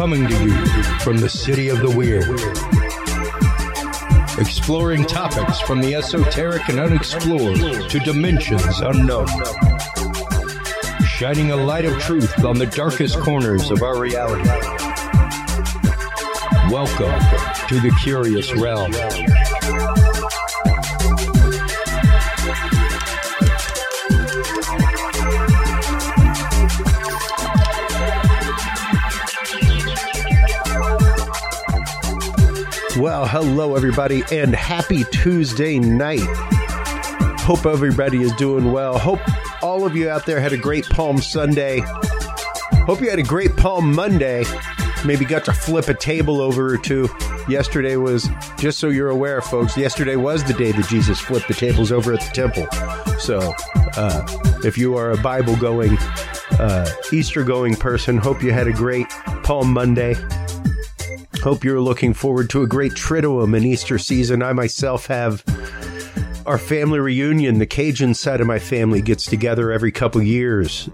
Coming to you from the city of the weird. Exploring topics from the esoteric and unexplored to dimensions unknown. Shining a light of truth on the darkest corners of our reality. Welcome to the Curious Realm. Well, hello everybody, and happy Tuesday night. Hope everybody is doing well. Hope all of you out there had a great Palm Sunday. Hope you had a great Palm Monday. Maybe got to flip a table over or two. Yesterday was, just so you're aware, folks, yesterday was the day that Jesus flipped the tables over at the temple. So, if you are a Bible-going, Easter-going person, hope you had a great Palm Monday. Hope you're looking forward to a great Triduum and Easter season. I myself have our family reunion. The Cajun side of my family gets together every couple years,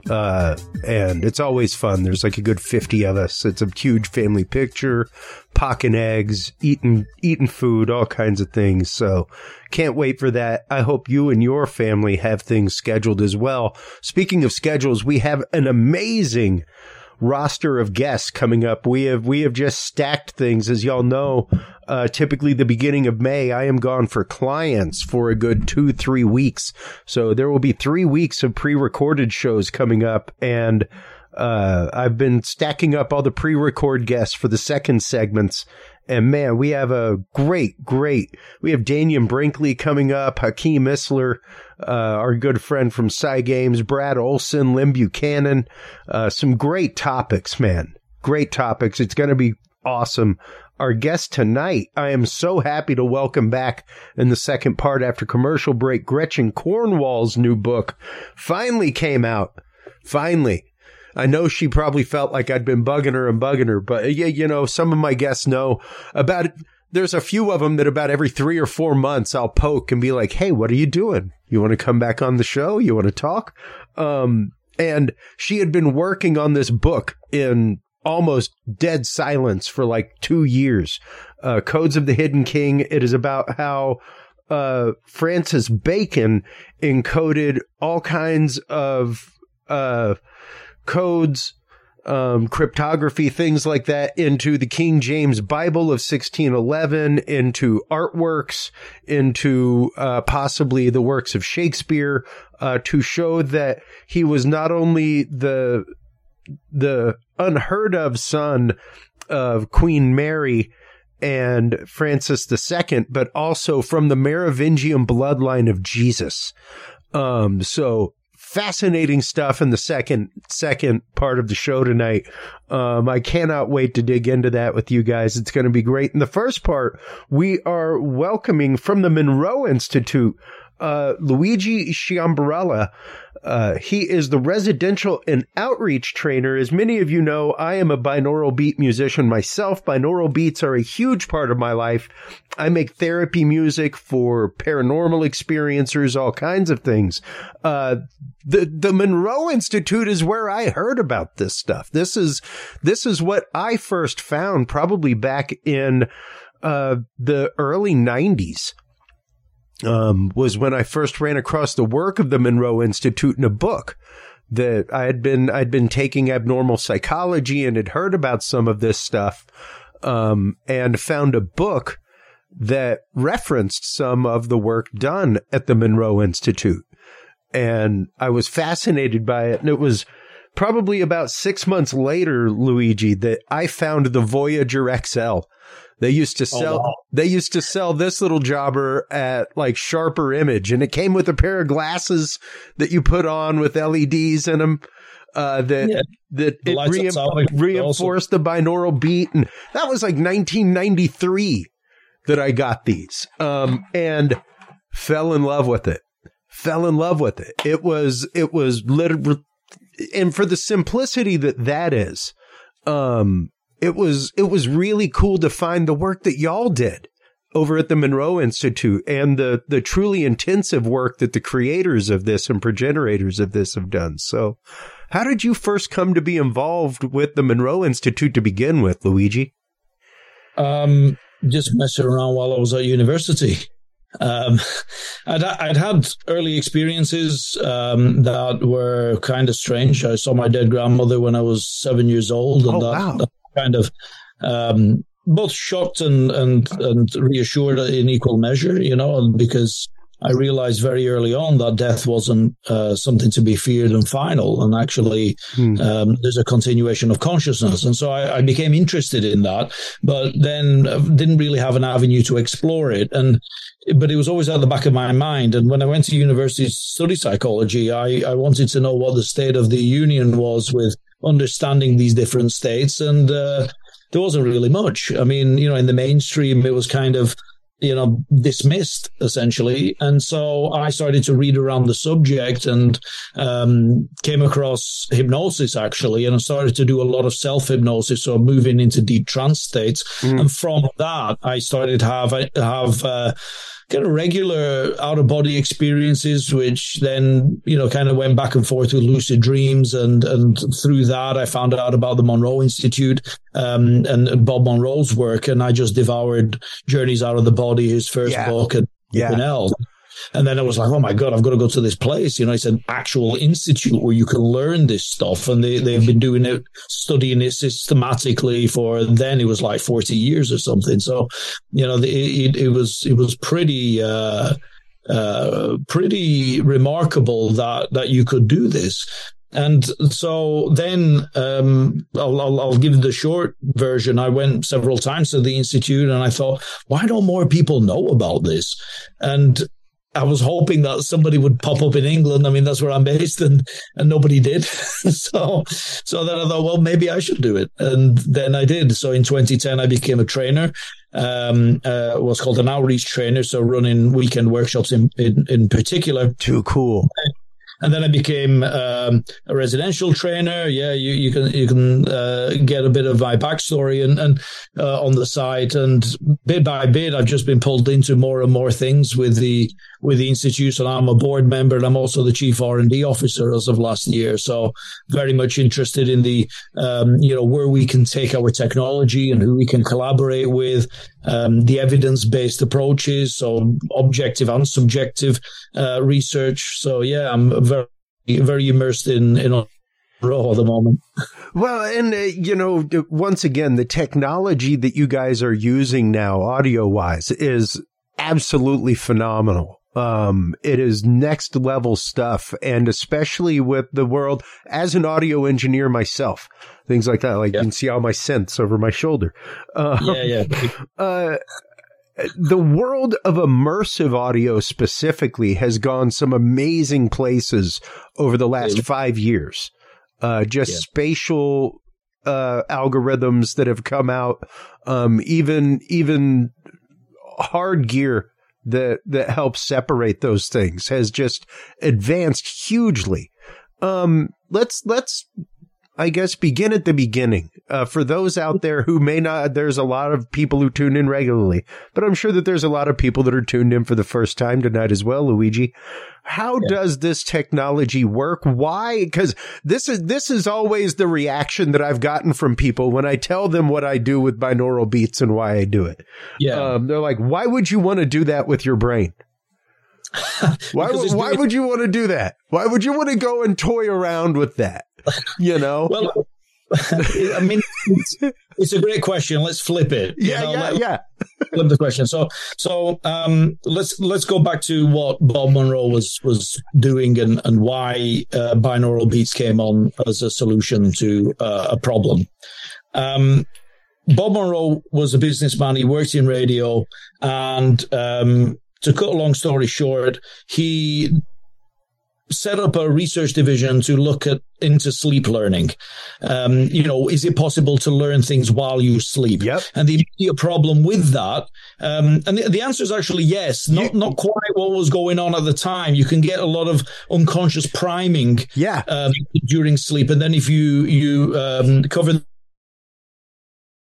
and it's always fun. There's like a good 50 of us. It's a huge family picture, pocking eggs, eating food, all kinds of things. So can't wait for that. I hope you and your family have things scheduled as well. Speaking of schedules, we have an amazing roster of guests coming up. We have just stacked things. As y'all know, typically the beginning of May, I am gone for clients for a good 2-3 weeks. So there will be 3 weeks of pre-recorded shows coming up, and I've been stacking up all the pre-record guests for the second segments. And man, we have a great, we have Danian Brinkley coming up, Hakeem Isler, our good friend from Cy Games, Brad Olson, Lynn Buchanan, some great topics, man. Great topics. It's going to be awesome. Our guest tonight, I am so happy to welcome back in the second part after commercial break. Gretchen Cornwall's new book finally came out. Finally. I know she probably felt like I'd been bugging her, but yeah, you know, some of my guests know about it. There's a few of them that about every 3 or 4 months I'll poke and be like, hey, what are you doing? You want to come back on the show? You want to talk? And she had been working on this book in almost dead silence for like 2 years. Codes of the Hidden King. It is about how Francis Bacon encoded all kinds of codes, cryptography, things like that into the King James Bible of 1611, into artworks, into possibly the works of Shakespeare, to show that he was not only the unheard of son of Queen Mary and Francis II, but also from the Merovingian bloodline of Jesus. So fascinating stuff in the second part of the show tonight. I cannot wait to dig into that with you guys. It's going to be great. In the first part, we are welcoming from the Monroe Institute, Luigi Ciambarella. He is the residential and outreach trainer. As many of you know, I am a binaural beat musician myself. Binaural beats are a huge part of my life. I make therapy music for paranormal experiencers, all kinds of things. The Monroe Institute is where I heard about this stuff. This is what I first found probably back in the early 90s. Was when I first ran across the work of the Monroe Institute in a book that I'd been taking abnormal psychology and had heard about some of this stuff, and found a book that referenced some of the work done at the Monroe Institute. And I was fascinated by it. And it was probably about 6 months later, Luigi, that I found the Voyager XL. They used to sell this little jobber at like Sharper Image, and it came with a pair of glasses that you put on with LEDs in them. Reinforced the binaural beat, and that was like 1993 that I got these, and fell in love with it. It was literally, and for the simplicity that is, it was really cool to find the work that y'all did. over at the Monroe Institute and the truly intensive work that the creators of this and progenitors of this have done. So how did you first come to be involved with the Monroe Institute to begin with, Luigi? Just messing around while I was at university. I'd had early experiences that were kind of strange. I saw my dead grandmother when I was 7 years old, and that kind of both shocked and reassured in equal measure, because I realized very early on that death wasn't something to be feared and final, and actually there's a continuation of consciousness. And so I became interested in that, but then didn't really have an avenue to explore it. But it was always at the back of my mind. And when I went to university to study psychology, I wanted to know what the state of the union was with understanding these different states. And there wasn't really much. I mean, in the mainstream, it was kind of, dismissed essentially. And so I started to read around the subject and came across hypnosis actually. And I started to do a lot of self-hypnosis, so moving into deep trance states. And from that, I started to have kind of regular out-of-body experiences, which then, kind of went back and forth with lucid dreams. And through that, I found out about the Monroe Institute and Bob Monroe's work. And I just devoured Journeys Out of the Body, his first book, and everything else. And then I was like, oh my God, I've got to go to this place. It's an actual institute where you can learn this stuff. And they've been doing it, studying it systematically for then it was like 40 years or something. So, it was pretty remarkable that you could do this. And so then I'll give the short version. I went several times to the Institute and I thought, why don't more people know about this? And I was hoping that somebody would pop up in England. I mean, that's where I'm based, and nobody did. So then I thought, well, maybe I should do it. And then I did. So in 2010, I became a trainer, what's called an outreach trainer. So running weekend workshops in particular. Too cool. And then I became a residential trainer. Yeah, you can get a bit of my backstory and on the site. And bit by bit, I've just been pulled into more and more things with the institute. So I'm a board member, and I'm also the chief R&D officer as of last year. So very much interested in the where we can take our technology and who we can collaborate with, the evidence-based approaches, so objective and subjective research. So yeah, I'm very, very immersed in Monroe at the moment. Well, and once again, the technology that you guys are using now, audio-wise, is absolutely phenomenal. It is next level stuff, and especially with the world as an audio engineer myself, things like that. Like you can see all my synths over my shoulder. The world of immersive audio specifically has gone some amazing places over the last 5 years. Spatial algorithms that have come out, even hard gear that helps separate those things has just advanced hugely. Let's I guess begin at the beginning. For those out there who may not, there's a lot of people who tune in regularly, but I'm sure that there's a lot of people that are tuned in for the first time tonight as well, Luigi. How does this technology work? Why? Because this is always the reaction that I've gotten from people when I tell them what I do with binaural beats and why I do it. Yeah. They're like, why would you want to do that with your brain? Why would you want to do that? Why would you want to go and toy around with that? Well, I mean, it's a great question. Let's flip it. Flip the question. So let's go back to what Bob Monroe was doing and why binaural beats came on as a solution to a problem. Bob Monroe was a businessman. He worked in radio, and to cut a long story short, he set up a research division to look into sleep learning. Is it possible to learn things while you sleep? Yep. And the immediate problem with that, and the answer is actually yes, not quite what was going on at the time. You can get a lot of unconscious priming during sleep. And then if you cover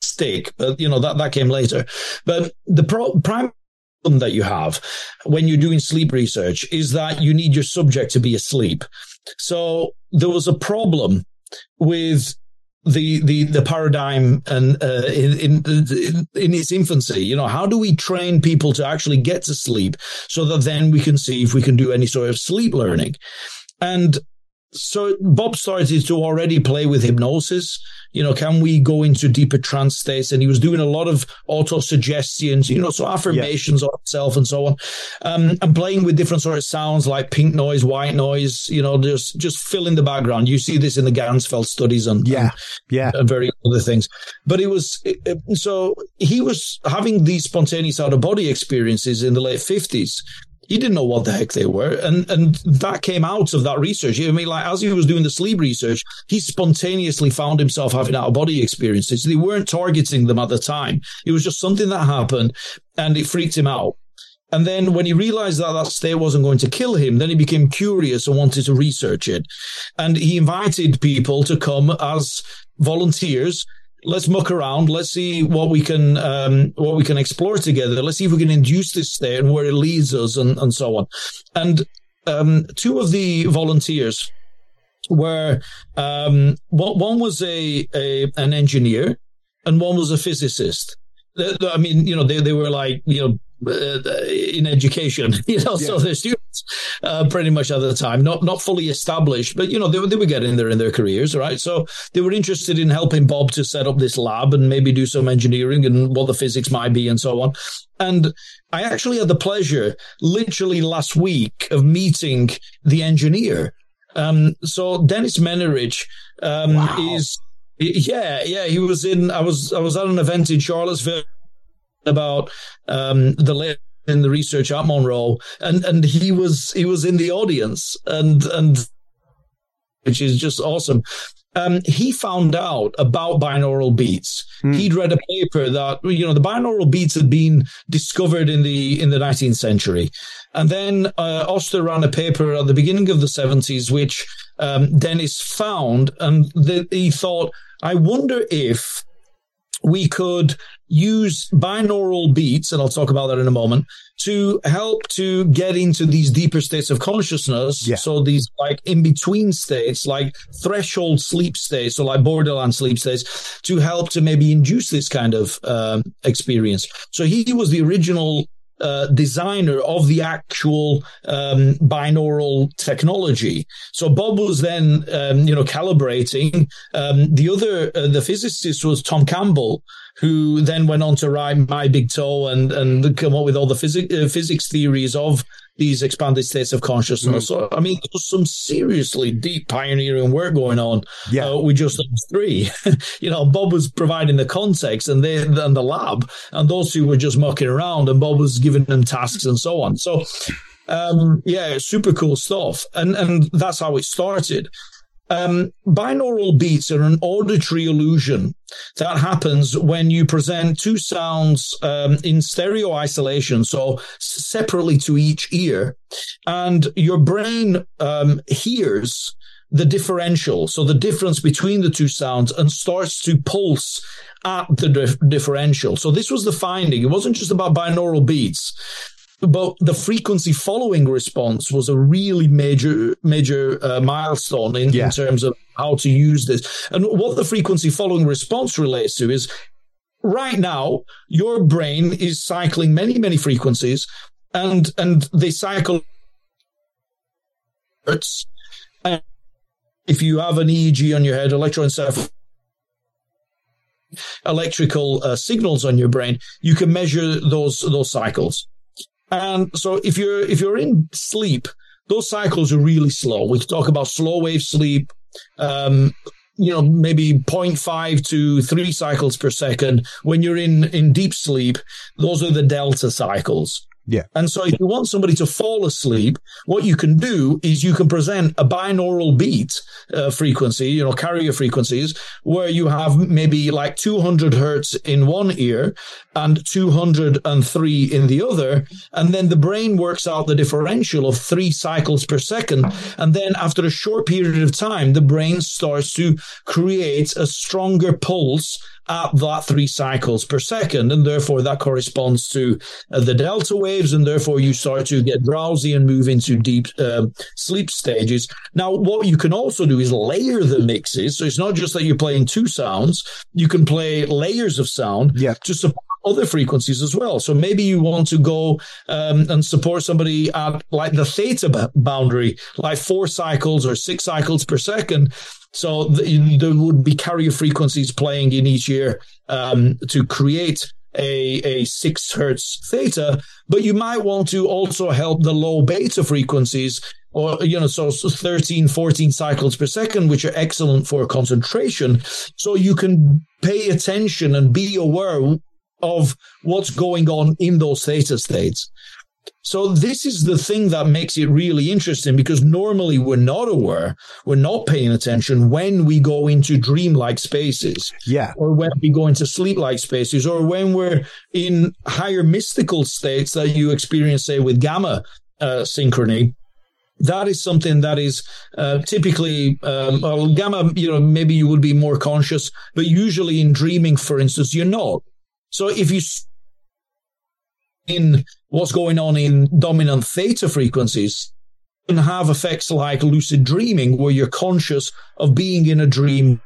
stick, but that came later. But the prime problem that you have when you're doing sleep research is that you need your subject to be asleep. So there was a problem with the paradigm and in its infancy. How do we train people to actually get to sleep so that then we can see if we can do any sort of sleep learning? And so Bob started to already play with hypnosis. Can we go into deeper trance states? And he was doing a lot of auto-suggestions, so affirmations on himself and so on. And playing with different sort of sounds like pink noise, white noise, just fill in the background. You see this in the Gansfeld studies and various other things. But so he was having these spontaneous out-of-body experiences in the late 50s. He didn't know what the heck they were. And that came out of that research. As he was doing the sleep research, he spontaneously found himself having out-of-body experiences. They weren't targeting them at the time. It was just something that happened, and it freaked him out. And then when he realized that state wasn't going to kill him, then he became curious and wanted to research it. And he invited people to come as volunteers. Let's muck around. Let's see what we can explore together. Let's see if we can induce this state and where it leads us, and so on. And two of the volunteers were one was an engineer and one was a physicist. They were like in education, so they're students pretty much at the time, not fully established, but they were getting there in their careers, right? So they were interested in helping Bob to set up this lab and maybe do some engineering and what the physics might be and so on. And I actually had the pleasure, literally last week, of meeting the engineer. So Dennis Menerich he was I was at an event in Charlottesville about the late in the research at Monroe, and he was in the audience, and which is just awesome. He found out about binaural beats. He'd read a paper that the binaural beats had been discovered in the 19th century, and then Oster ran a paper at the beginning of the 70s, which Dennis found, and he thought, I wonder if we could use binaural beats, and I'll talk about that in a moment, to help to get into these deeper states of consciousness. Yeah. So these like in-between states, like threshold sleep states, so like borderland sleep states, to help to maybe induce this kind of experience. So he was the original designer of the actual binaural technology. So Bob was then, calibrating. The physicist was Tom Campbell, who then went on to write My Big Toe and come up with all the physics theories of these expanded states of consciousness. So, there was some seriously deep pioneering work going on. We just those three. Bob was providing the context and the lab, and those two were just mucking around, and Bob was giving them tasks and so on. So, super cool stuff. And that's how it started. Binaural beats are an auditory illusion that happens when you present two sounds in stereo isolation, so separately to each ear, and your brain hears the differential, so the difference between the two sounds, and starts to pulse at the differential. So this was the finding. It wasn't just about binaural beats, but the frequency following response was a really major milestone in terms of how to use this. And what the frequency following response relates to is, right now, your brain is cycling many, many frequencies, and they cycle. And if you have an EEG on your head, electroencephalogram, electrical signals on your brain, you can measure those cycles. And so if you're in sleep, those cycles are really slow. We talk about slow wave sleep, maybe 0.5 to 3 cycles per second. When you're in deep sleep, those are the delta cycles. Yeah. And so if you want somebody to fall asleep, what you can do is you can present a binaural beat frequency, carrier frequencies, where you have maybe like 200 hertz in one ear and 203 in the other. And then the brain works out the differential of 3 cycles per second. And then after a short period of time, the brain starts to create a stronger pulse at that 3 cycles per second. And therefore that corresponds to the delta waves. And therefore you start to get drowsy and move into deep sleep stages. Now, what you can also do is layer the mixes. So it's not just that you're playing 2 sounds. You can play layers of sound to support other frequencies as well. So maybe you want to go and support somebody at like the theta boundary, like 4 cycles or 6 cycles per second. So there would be carrier frequencies playing in each ear to create a 6 hertz theta, but you might want to also help the low beta frequencies, or, so 13, 14 cycles per second, which are excellent for concentration. So you can pay attention and be aware of what's going on in those theta states. So this is the thing that makes it really interesting, because normally we're not aware, we're not paying attention when we go into dreamlike spaces, or when we go into sleep-like spaces, or when we're in higher mystical states that you experience, say, with gamma synchrony. That is something that is typically, gamma, maybe you would be more conscious, but usually in dreaming, for instance, you're not. So if you in what's going on in dominant theta frequencies, can have effects like lucid dreaming, where you're conscious of being in a dream.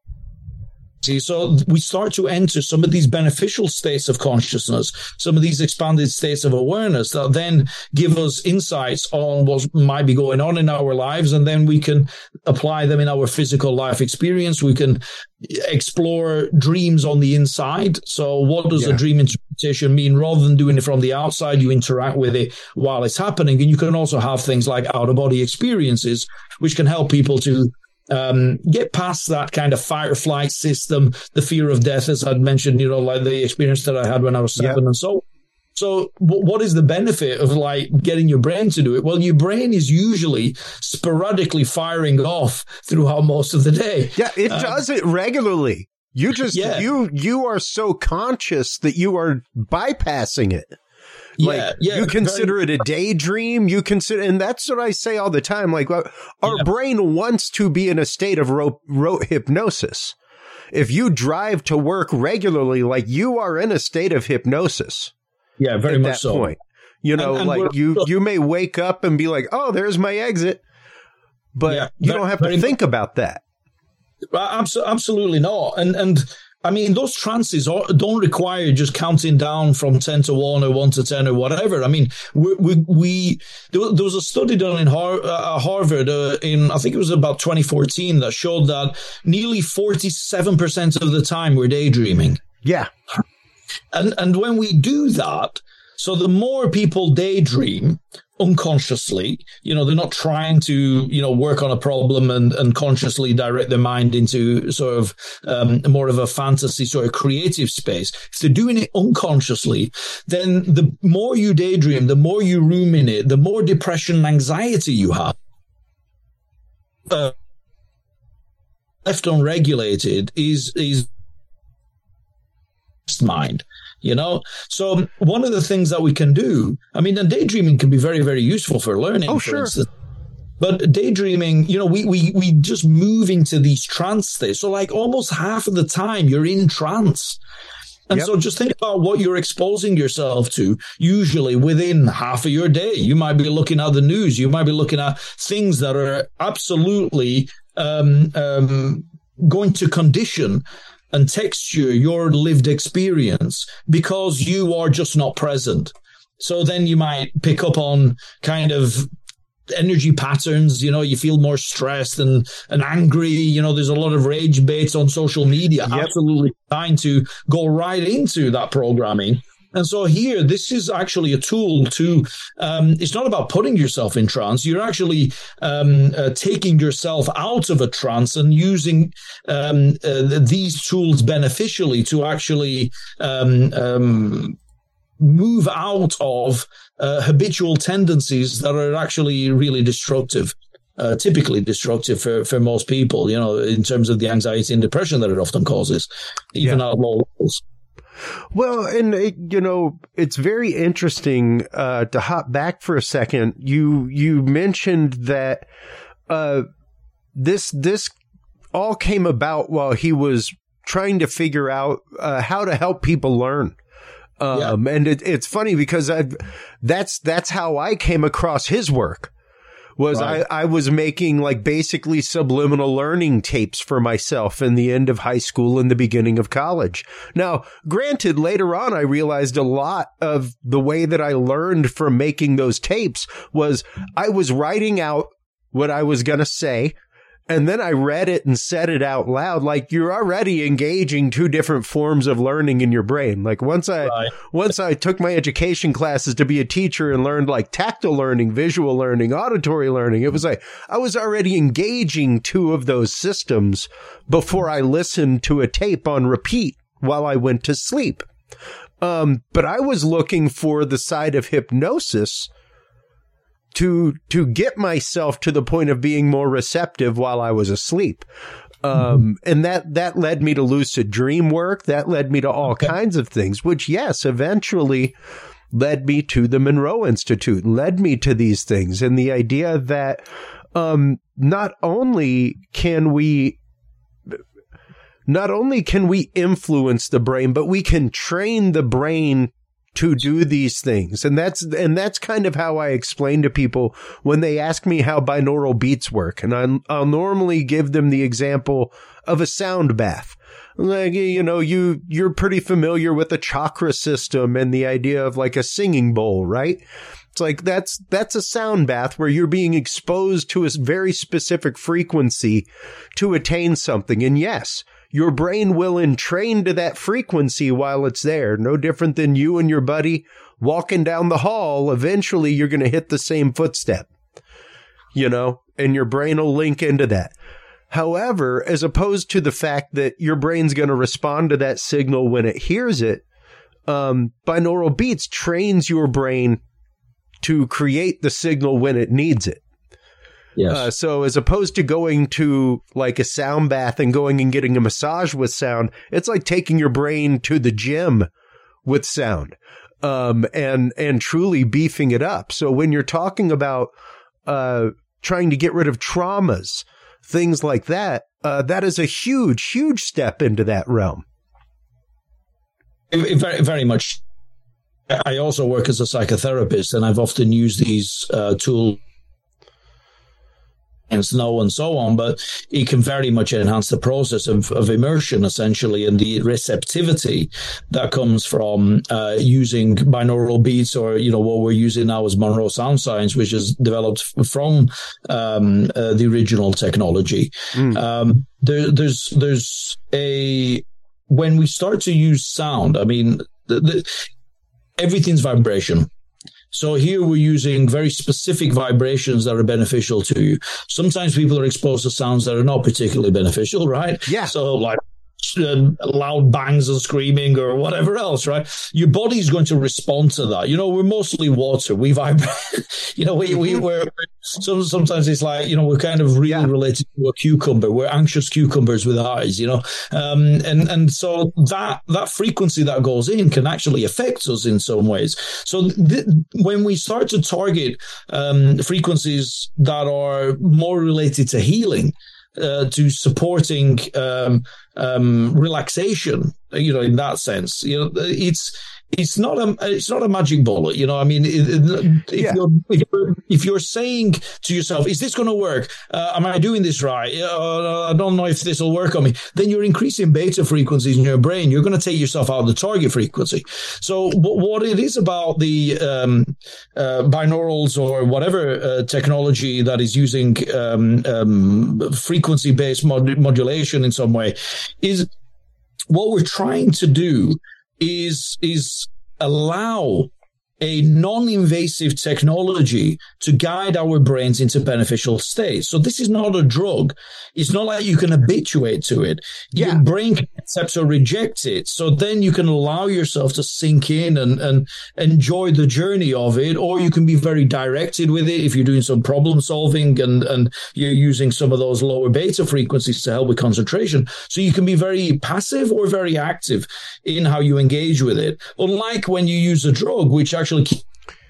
So we start to enter some of these beneficial states of consciousness, some of these expanded states of awareness that then give us insights on what might be going on in our lives, and then we can apply them in our physical life experience. We can explore dreams on the inside. So what does a dream interpretation mean? Rather than doing it from the outside, you interact with it while it's happening. And you can also have things like out-of-body experiences, which can help people to get past that kind of fight or flight system, the fear of death, as I'd mentioned, like the experience that I had when I was 7 and so on. So what is the benefit of like getting your brain to do it? Well, your brain is usually sporadically firing off throughout most of the day. Yeah, it does it regularly. You just, you are so conscious that you are bypassing it. Like, you consider it a daydream, and that's what I say all the time. Like, our brain wants to be in a state of rote hypnosis. If you drive to work regularly, like, you are in a state of hypnosis. Yeah, very much so. Point. You may wake up and be like, oh, there's my exit. But you don't have to think about that. Absolutely not. And I mean, those trances don't require just counting down from 10 to 1 or 1 to 10 or whatever. I mean, there was a study done in Harvard in, I think it was about 2014, that showed that nearly 47% of the time we're daydreaming. Yeah. And when we do that, so the more people daydream unconsciously, they're not trying to, work on a problem and consciously direct their mind into sort of more of a fantasy sort of creative space. If they're doing it unconsciously, then the more you daydream, the more you ruminate, the more depression and anxiety you have. Left unregulated is mind. So one of the things that we can do, I mean, and daydreaming can be very, very useful for learning, for instance. But daydreaming, we just move into these trance states. So like almost half of the time you're in trance. And so just think about what you're exposing yourself to. Usually within half of your day, you might be looking at the news. You might be looking at things that are absolutely going to condition and texture your lived experience, because you are just not present. So then you might pick up on kind of energy patterns. You feel more stressed and angry. There's a lot of rage baits on social media, absolutely trying to go right into that programming. And so here, this is actually a tool to, it's not about putting yourself in trance. You're actually taking yourself out of a trance and using these tools beneficially to actually move out of habitual tendencies that are actually really destructive. Typically destructive for most people, in terms of the anxiety and depression that it often causes, even at low levels. Well, and it's very interesting to hop back for a second. You mentioned that this all came about while he was trying to figure out how to help people learn. And it's funny because that's how I came across his work. Right. I was making like basically subliminal learning tapes for myself in the end of high school and the beginning of college. Now, granted, later on, I realized a lot of the way that I learned from making those tapes was I was writing out what I was going to say. And then I read it and said it out loud. Like, you're already engaging two different forms of learning in your brain. Like once I took my education classes to be a teacher and learned like tactile learning, visual learning, auditory learning, it was like I was already engaging two of those systems before I listened to a tape on repeat while I went to sleep. But I was looking for the side of hypnosis to get myself to the point of being more receptive while I was asleep. And that led me to lucid dream work. That led me to all kinds of things, which, yes, eventually led me to the Monroe Institute, led me to these things. And the idea that not only can we influence the brain, but we can train the brain to do these things. And that's kind of how I explain to people when they ask me how binaural beats work. And I'll normally give them the example of a sound bath. Like, you're pretty familiar with the chakra system and the idea of like a singing bowl, right? It's like that's a sound bath where you're being exposed to a very specific frequency to attain something. And yes, your brain will entrain to that frequency while it's there. No different than you and your buddy walking down the hall. Eventually, you're going to hit the same footstep, and your brain will link into that. However, as opposed to the fact that your brain's going to respond to that signal when it hears it, binaural beats trains your brain to create the signal when it needs it. Yes. So as opposed to going to like a sound bath and going and getting a massage with sound, it's like taking your brain to the gym with sound, and truly beefing it up. So when you're talking about trying to get rid of traumas, things like that, that is a huge, huge step into that realm. Very, very much. I also work as a psychotherapist, and I've often used these tools and snow and so on, but it can very much enhance the process of immersion, essentially, and the receptivity that comes from using binaural beats, or what we're using now as Monroe Sound Science, which is developed from the original technology. There's when we start to use sound, I mean, everything's vibration. So here we're using very specific vibrations that are beneficial to you. Sometimes people are exposed to sounds that are not particularly beneficial, right? Yeah. So like loud bangs and screaming or whatever else, right? Your body's going to respond to that. We're mostly water. We vibrate. We're sometimes it's like, we're kind of really related to a cucumber. We're anxious cucumbers with eyes, and so that frequency that goes in can actually affect us in some ways. So when we start to target frequencies that are more related to healing, to supporting relaxation, in that sense, it's not a magic bullet, I mean, if you're saying to yourself, is this going to work? Am I doing this right? I don't know if this will work on me. Then you're increasing beta frequencies in your brain. You're going to take yourself out of the target frequency. So what it is about the binaurals or whatever technology that is using frequency-based modulation in some way is what we're trying to do is allow a non-invasive technology to guide our brains into beneficial states. So this is not a drug. It's not like you can habituate to it. Your brain can accept or reject it. So then you can allow yourself to sink in and enjoy the journey of it, or you can be very directed with it if you're doing some problem solving and you're using some of those lower beta frequencies to help with concentration. So you can be very passive or very active in how you engage with it. Unlike when you use a drug, which actually keeps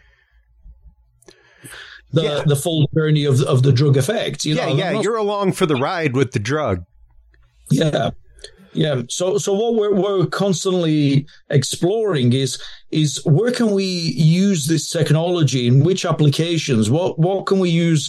the full journey of the drug effect. You're along for the ride with the drug. Yeah. Yeah. So what we're constantly exploring is where can we use this technology, in which applications? What can we use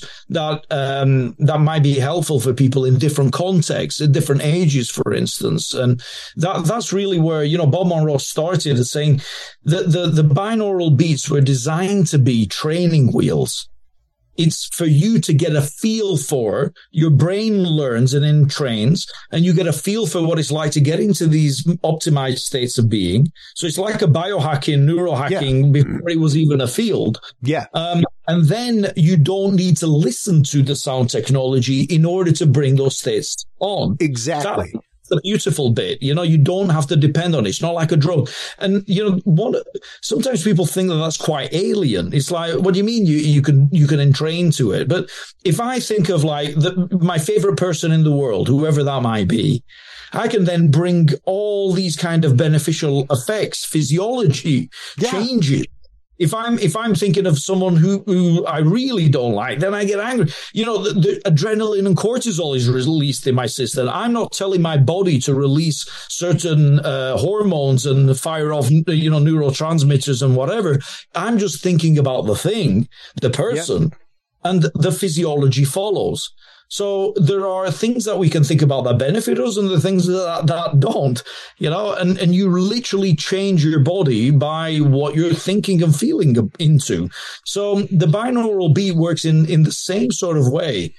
that might be helpful for people in different contexts, at different ages, for instance? And that's really where, Bob Monroe started as saying that the binaural beats were designed to be training wheels. It's for you to get a feel for, your brain learns and then trains, and you get a feel for what it's like to get into these optimized states of being. So it's like a biohacking, neurohacking before it was even a field. Yeah. And then you don't need to listen to the sound technology in order to bring those states on. Exactly. The beautiful bit, you don't have to depend on it. It's not like a drug. And, sometimes people think that that's quite alien. It's like, what do you mean you can entrain to it? But if I think of like my favorite person in the world, whoever that might be, I can then bring all these kind of beneficial effects, physiology, changes. If I'm thinking of someone who I really don't like, then I get angry. The adrenaline and cortisol is released in my system. I'm not telling my body to release certain hormones and fire off, neurotransmitters and whatever. I'm just thinking about the thing, the person, and the physiology follows. So there are things that we can think about that benefit us and the things that don't, and you literally change your body by what you're thinking and feeling into. So the binaural beat works in the same sort of way,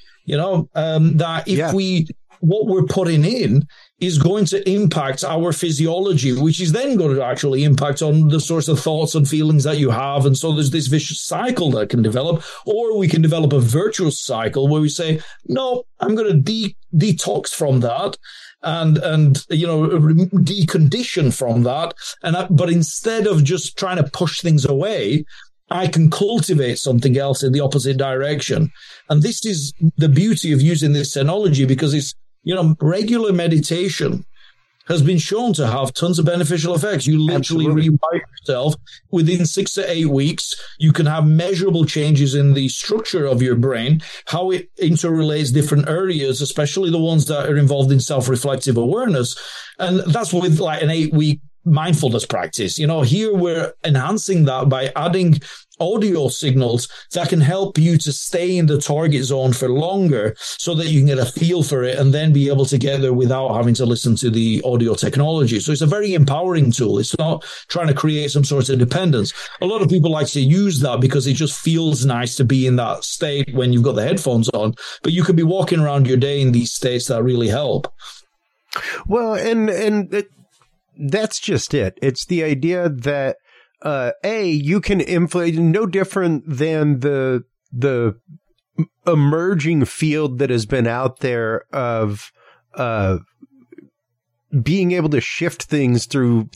that if what we're putting in is going to impact our physiology, which is then going to actually impact on the sorts of thoughts and feelings that you have. And so there's this vicious cycle that can develop, or we can develop a virtuous cycle where we say, no, I'm going to detox from that and decondition from that. But instead of just trying to push things away, I can cultivate something else in the opposite direction. And this is the beauty of using this technology, because it's, regular meditation has been shown to have tons of beneficial effects. You literally rewire yourself within 6 to 8 weeks. You can have measurable changes in the structure of your brain, how it interrelates different areas, especially the ones that are involved in self-reflective awareness. And that's with like an 8-week mindfulness practice. Here we're enhancing that by adding audio signals that can help you to stay in the target zone for longer so that you can get a feel for it and then be able to get there without having to listen to the audio technology. So it's a very empowering tool. It's not trying to create some sort of dependence. A lot of people like to use that because it just feels nice to be in that state when you've got the headphones on, but you could be walking around your day in these states that really help. Well, and that's just it. It's the idea that you can influence, no different than the emerging field that has been out there of being able to shift things through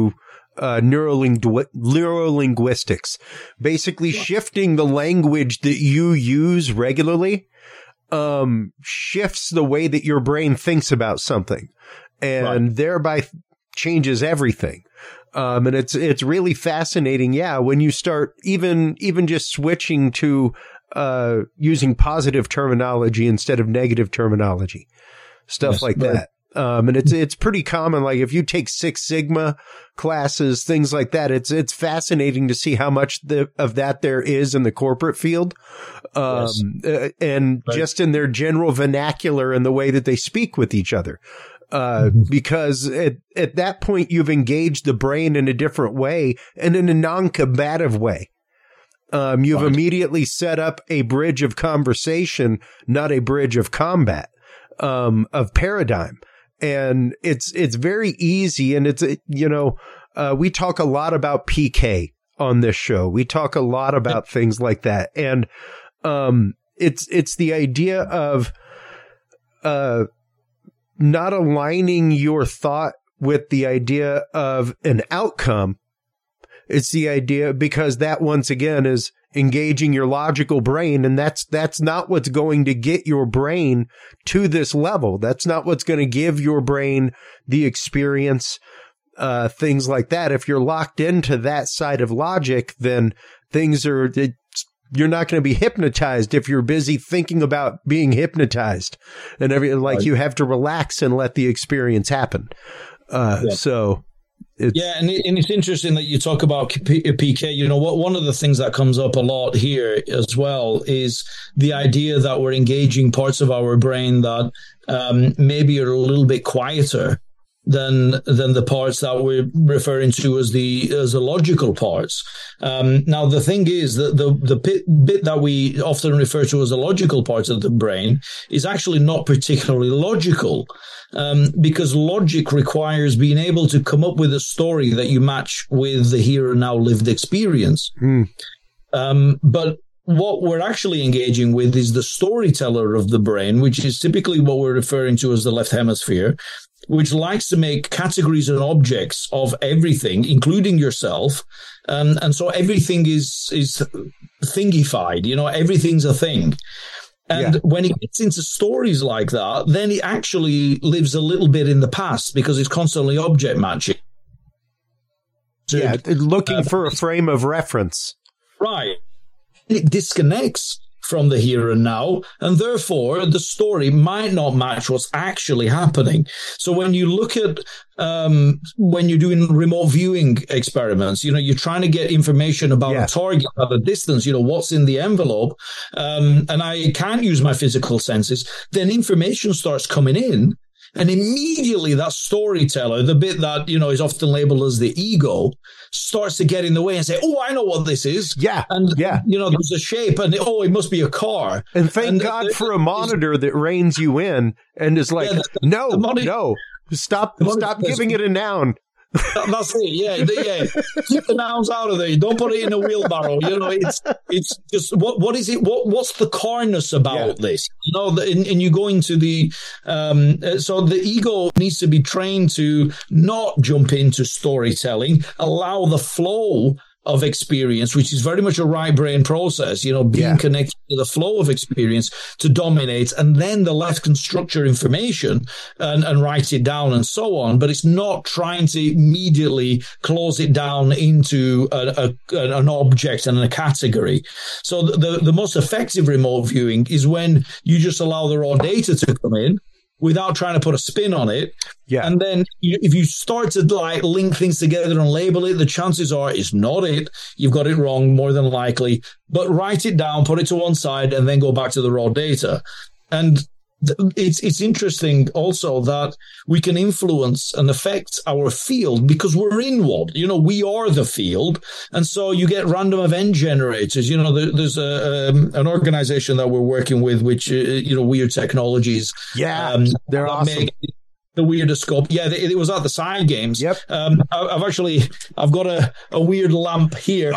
neurolinguistics, basically shifting the language that you use regularly shifts the way that your brain thinks about something, and thereby changes everything. And it's really fascinating. Yeah. When you start even just switching to, using positive terminology instead of negative terminology, stuff like that. And it's pretty common. Like if you take Six Sigma classes, things like that, it's fascinating to see how much of that there is in the corporate field. And just in their general vernacular and the way that they speak with each other. Because at that point, you've engaged the brain in a different way and in a non-combative way. You've immediately set up a bridge of conversation, not a bridge of combat, of paradigm. And it's very easy. And we talk a lot about PK on this show. We talk a lot about things like that. And it's the idea of not aligning your thought with the idea of an outcome. It's the idea, because that once again is engaging your logical brain, and that's not what's going to get your brain to this level. That's not what's going to give your brain the experience, things like that. If you're locked into that side of logic, then you're not going to be hypnotized if you're busy thinking about being hypnotized and you have to relax and let the experience happen. So. And it's interesting that you talk about PK. One of the things that comes up a lot here as well is the idea that we're engaging parts of our brain that maybe are a little bit quieter than the parts that we're referring to as the logical parts. Now, the thing is that the bit that we often refer to as the logical parts of the brain is actually not particularly logical, because logic requires being able to come up with a story that you match with the here and now lived experience. But what we're actually engaging with is the storyteller of the brain, which is typically what we're referring to as the left hemisphere, which likes to make categories and objects of everything, including yourself. And so everything is thingified, everything's a thing. And when it gets into stories like that, then it actually lives a little bit in the past because it's constantly object matching. Looking for a frame of reference. Right. It disconnects from the here and now, and therefore the story might not match what's actually happening. So when you look at when you're doing remote viewing experiments, you're trying to get information about a target at a distance, what's in the envelope, and I can't use my physical senses, then information starts coming in. And immediately that storyteller, the bit that, is often labeled as the ego, starts to get in the way and say, oh, I know what this is. And there's a shape and, it must be a car. And thank God for a monitor that reins you in and is like, no, stop giving it a noun. That's it. Keep the nouns out of there. Don't put it in a wheelbarrow. It's just what is it? What's the carness about this? And you go into the so the ego needs to be trained to not jump into storytelling, allow the flow of experience, which is very much a right brain process, being connected to the flow of experience to dominate. And then the left can structure information and write it down and so on. But it's not trying to immediately close it down into an object and a category. So the most effective remote viewing is when you just allow the raw data to come in without trying to put a spin on it. And then if you start to link things together and label it, the chances are it's not it. You've got it wrong, more than likely. But write it down, put it to one side, and then go back to the raw data. And it's interesting also that we can influence and affect our field because we're in one. We are the field. And so you get random event generators. There's an organization that we're working with, which, Weird Technologies. They're awesome. The weirdest scope. It was at the Side Games. I've got a weird lamp here.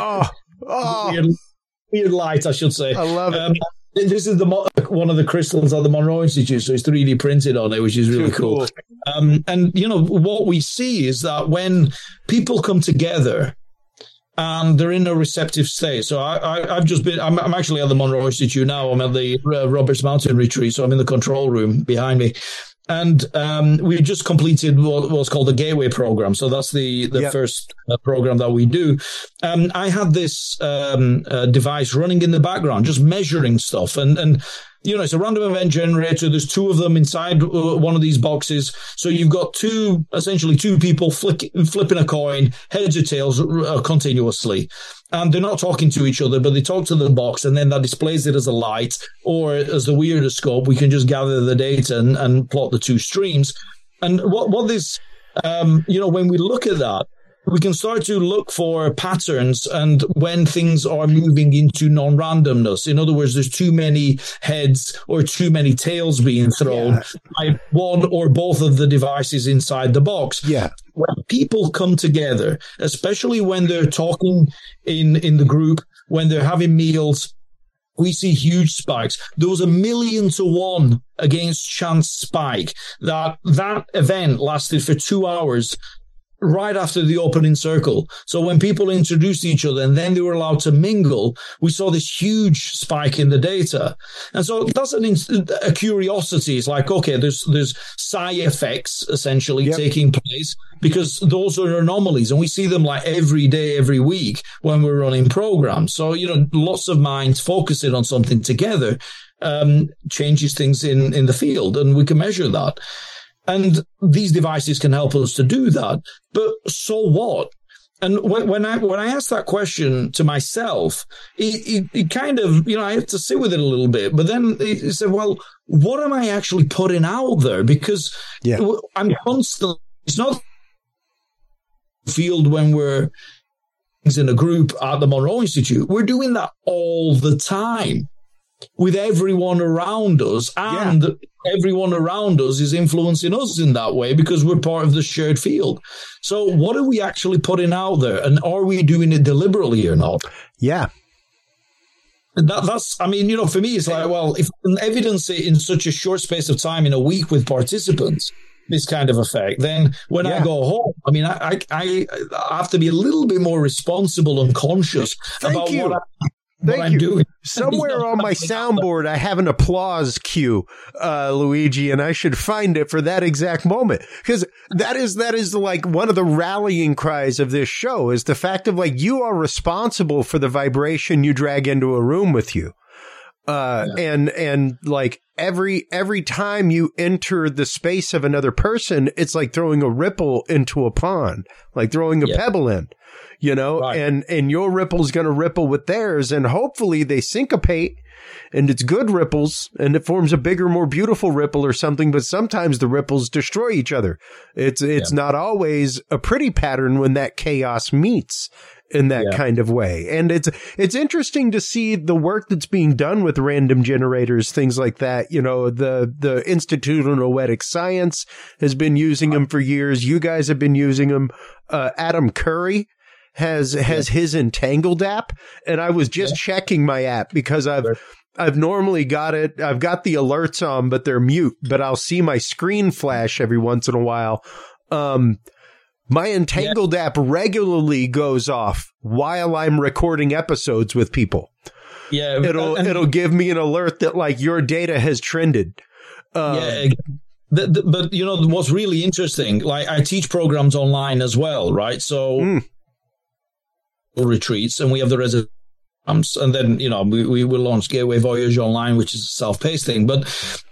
Weird light, I should say. I love it. This is one of the crystals at the Monroe Institute, so it's 3D printed on it, which is really cool. And what we see is that when people come together and they're in a receptive state. So I'm actually at the Monroe Institute now. I'm at the Roberts Mountain Retreat, so I'm in the control room behind me. And we just completed what's called the Gateway program. So that's the first program that we do. I had this device running in the background, just measuring stuff. And it's a random event generator. There's two of them inside one of these boxes. So you've got essentially two people flipping a coin, heads or tails, continuously. And they're not talking to each other, but they talk to the box, and then that displays it as a light, or as the weirder scope, we can just gather the data and plot the two streams. And what this, when we look at that, we can start to look for patterns and when things are moving into non-randomness. In other words, there's too many heads or too many tails being thrown by one or both of the devices inside the box. when people come together, especially when they're talking in the group, when they're having meals, we see huge spikes. There was 1,000,000 to 1 against chance spike. That event lasted for 2 hours right after the opening circle. So when people introduced each other and then they were allowed to mingle, we saw this huge spike in the data. And so that's a curiosity. It's like, okay, there's psi effects essentially taking place because those are anomalies. And we see them like every day, every week when we're running programs. So, lots of minds focusing on something together changes things in the field, and we can measure that. And these devices can help us to do that. But so what? And when I asked that question to myself, it kind of, I had to sit with it a little bit. But then it said, well, what am I actually putting out there? Because I'm constantly, it's not field when we're in a group at the Monroe Institute. We're doing that all the time with everyone around us, and everyone around us is influencing us in that way because we're part of the shared field. So what are we actually putting out there, and are we doing it deliberately or not? Yeah. That's, for me, it's like, well, if I can evidence it in such a short space of time in a week with participants, this kind of effect, then when I go home, I have to be a little bit more responsible and conscious about what I'm doing. Somewhere on my soundboard, I have an applause cue, Luigi, and I should find it for that exact moment. Because that is like one of the rallying cries of this show, is the fact of like, you are responsible for the vibration you drag into a room with you. And like every time you enter the space of another person, it's like throwing a ripple into a pond, like throwing a pebble in. And your ripple's going to ripple with theirs, and hopefully they syncopate, and it's good ripples, and it forms a bigger, more beautiful ripple or something. But sometimes the ripples destroy each other. It's not always a pretty pattern when that chaos meets in that kind of way. And it's interesting to see the work that's being done with random generators, things like that. The Institute of Noetic Science has been using them for years. You guys have been using them. Adam Curry has his Entangled app, and I was just checking my app because I've normally got it. I've got the alerts on, but they're mute, but I'll see my screen flash every once in a while. My Entangled app regularly goes off while I'm recording episodes with people. Yeah. It'll give me an alert that like your data has trended. But what's really interesting, like I teach programs online as well, right? So retreats, and we have the residents, and then we will launch Gateway Voyage Online, which is a self-paced thing. But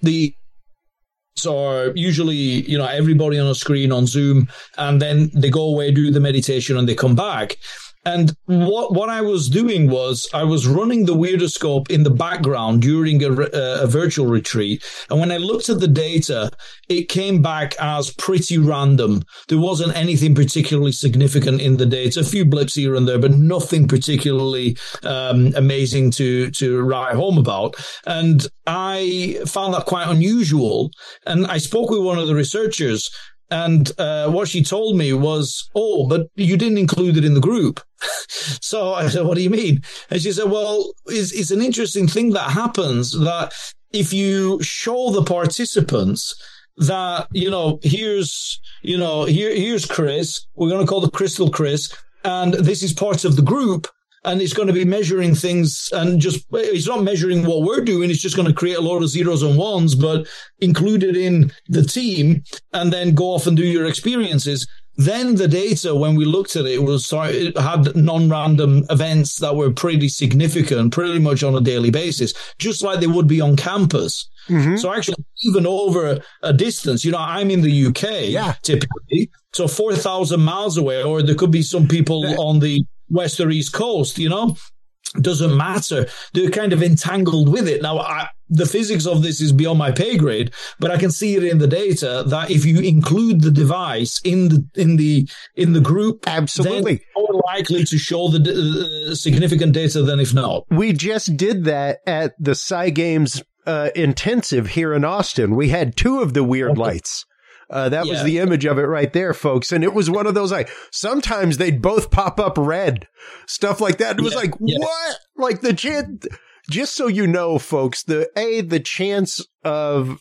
so usually everybody on a screen on Zoom, and then they go away, do the meditation, and they come back. And what I was doing was I was running the Weirdoscope in the background during a virtual retreat. And when I looked at the data, it came back as pretty random. There wasn't anything particularly significant in the data, a few blips here and there, but nothing particularly amazing to write home about. And I found that quite unusual. And I spoke with one of the researchers, and what she told me was, but you didn't include it in the group. So I said, what do you mean? And she said, well, it's an interesting thing that happens, that if you show the participants that, here's Chris, we're going to call the Crystal Chris, and this is part of the group, and it's going to be measuring things, and it's not measuring what we're doing. It's just going to create a lot of zeros and ones, but include it in the team and then go off and do your experiences. Then the data, when we looked at it, it had non-random events that were pretty significant, pretty much on a daily basis, just like they would be on campus. Mm-hmm. So actually, even over a distance, I'm in the UK typically, so 4,000 miles away, or there could be some people on the west or east coast, doesn't matter. They're kind of entangled with it. Now, the physics of this is beyond my pay grade, but I can see it in the data that if you include the device in the group, absolutely, then more likely to show the significant data than if not. We just did that at the Sci Games intensive here in Austin. We had 2 of the weird lights. That was the image of it right there, folks. And it was one of those, like, sometimes they'd both pop up red, stuff like that. It was what? Like the chance, just so you know, folks, the chance of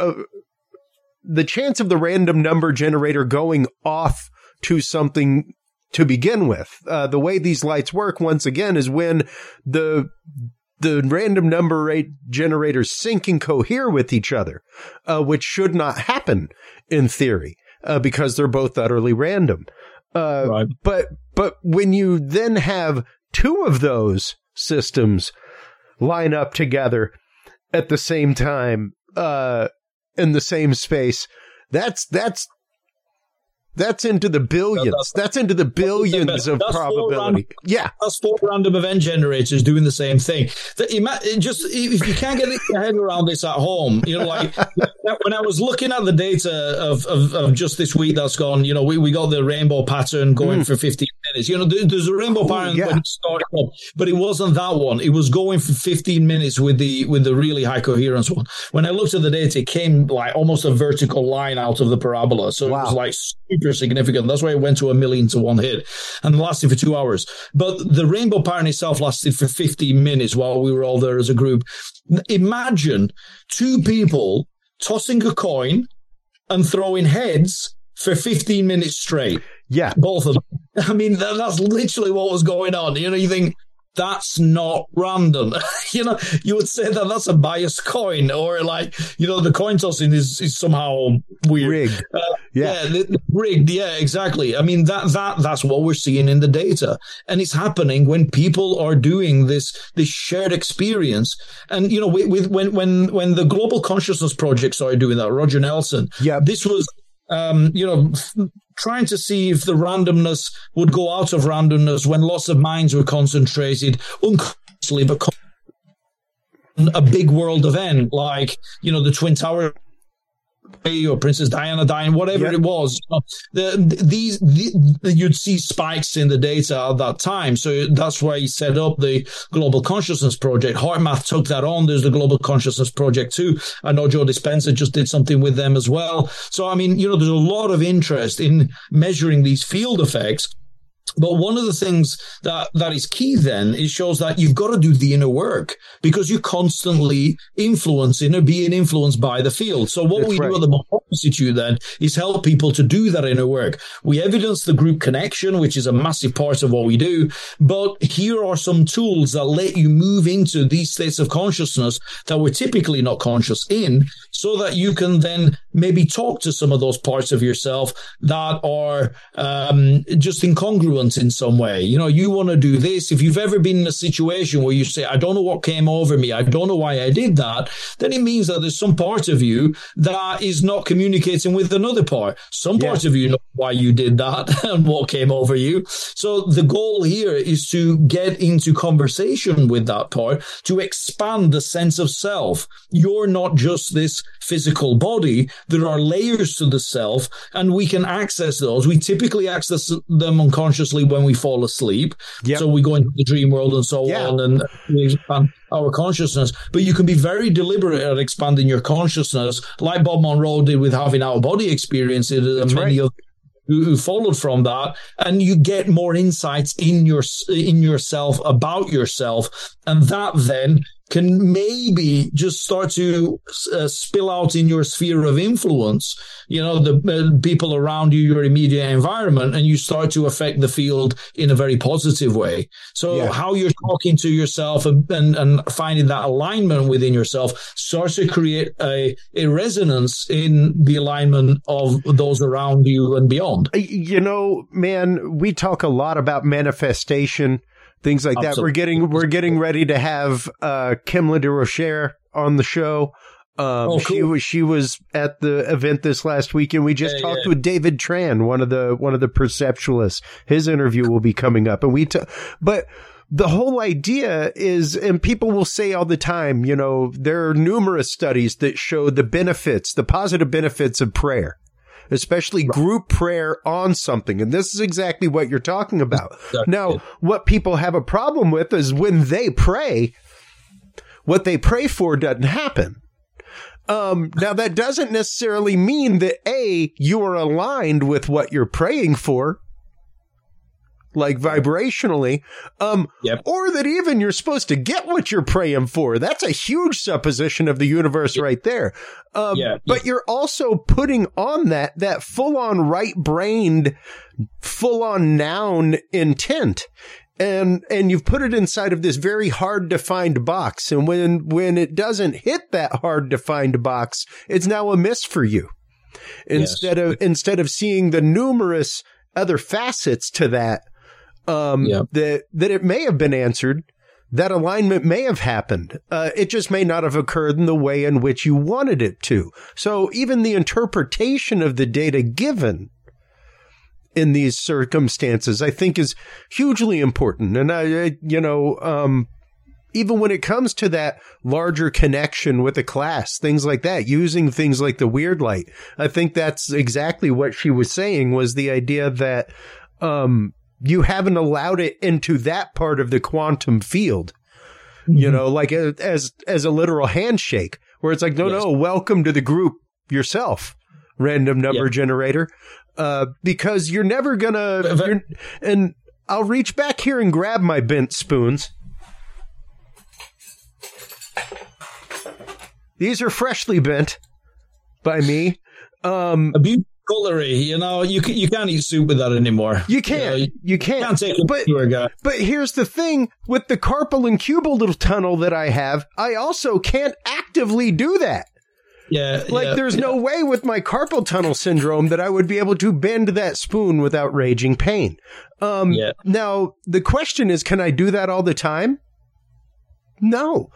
the random number generator going off to something to begin with. The way these lights work, once again, is when the random number rate generators sync and cohere with each other, which should not happen in theory, because they're both utterly random. Right. But when you then have two of those systems line up together at the same time, in the same space, that's into the billions. That's into the billions of probability. That's 4 random event generators doing the same thing. Just if you can't get your head around this at home, like when I was looking at the data of just this week that's gone, we got the rainbow pattern going for 15 minutes. There's a rainbow pattern when it started up, but it wasn't that one. It was going for 15 minutes with the really high coherence one. When I looked at the data, it came like almost a vertical line out of the parabola. So it was like super significant. That's why it went to 1,000,000 to one hit and lasted for 2 hours. But the rainbow pattern itself lasted for 15 minutes while we were all there as a group. Imagine two people tossing a coin and throwing heads for 15 minutes straight. Yeah. Both of them. I mean, that's literally what was going on. You think, that's not random. You would say that that's a biased coin, or the coin tossing is somehow weird. Rigged. Rigged. Yeah, exactly. I mean, that's what we're seeing in the data. And it's happening when people are doing this shared experience. And, when the Global Consciousness Project started doing that, Roger Nelson, this was, trying to see if the randomness would go out of randomness when lots of minds were concentrated unconsciously, but a big world event like, the Twin Tower or Princess Diana dying, whatever it was. You'd see spikes in the data at that time. So that's why he set up the Global Consciousness Project. HeartMath took that on. There's the Global Consciousness Project too. I know Joe Dispenza just did something with them as well. So, I mean, there's a lot of interest in measuring these field effects. But one of the things that is key then, it shows that you've got to do the inner work because you're constantly influencing or being influenced by the field. So what we do at the Mahara Institute then is help people to do that inner work. We evidence the group connection, which is a massive part of what we do. But here are some tools that let you move into these states of consciousness that we're typically not conscious in, so that you can then maybe talk to some of those parts of yourself that are just incongruent in some way. You want to do this. If you've ever been in a situation where you say, I don't know what came over me, I don't know why I did that, then it means that there's some part of you that is not communicating with another part. Some parts of you know why you did that and what came over you. So the goal here is to get into conversation with that part, to expand the sense of self. You're not just this physical body. There are layers to the self, and we can access those. We typically access them unconsciously when we fall asleep. So we go into the dream world and so on, and we expand our consciousness. But you can be very deliberate at expanding your consciousness, like Bob Monroe did with having out-of-body experiences, and many of who followed from that, and you get more insights in yourself, about yourself, and that then can maybe just start to spill out in your sphere of influence, the people around you, your immediate environment, and you start to affect the field in a very positive way. So how you're talking to yourself and finding that alignment within yourself starts to create a resonance in the alignment of those around you and beyond. Man, we talk a lot about manifestation, things like that. We're getting ready to have Kim LaDeRocher on the show. Cool. She was at the event this last week, and we just talked with David Tran, one of the perceptualists. His interview will be coming up, and but the whole idea is, and people will say all the time, there are numerous studies that show the positive benefits of prayer, especially group prayer on something. And this is exactly what you're talking about. Now, what people have a problem with is when they pray, what they pray for doesn't happen. Now, that doesn't necessarily mean that, A, you are aligned with what you're praying for, like vibrationally, or that even you're supposed to get what you're praying for. That's a huge supposition of the universe right there. But you're also putting on that full-on right-brained, full-on noun intent. And you've put it inside of this very hard to find box. And when it doesn't hit that hard to find box, it's now a miss for you. Instead of seeing the numerous other facets to that, that it may have been answered, that alignment may have happened. It just may not have occurred in the way in which you wanted it to. So even the interpretation of the data given in these circumstances, I think, is hugely important. And even when it comes to that larger connection with a class, things like that, using things like the weird light, I think that's exactly what she was saying, was the idea that you haven't allowed it into that part of the quantum field, like as a literal handshake, where it's like, no, welcome to the group yourself, random number generator. Because you're never gonna, and I'll reach back here and grab my bent spoons. These are freshly bent by me. A beautiful cutlery, you can't eat soup with that anymore. You can't. You can't take it to a guy. But here's the thing, with the carpal and cubital tunnel that I have, I also can't actively do that. There's no way with my carpal tunnel syndrome that I would be able to bend that spoon without raging pain. Now, the question is, can I do that all the time? No.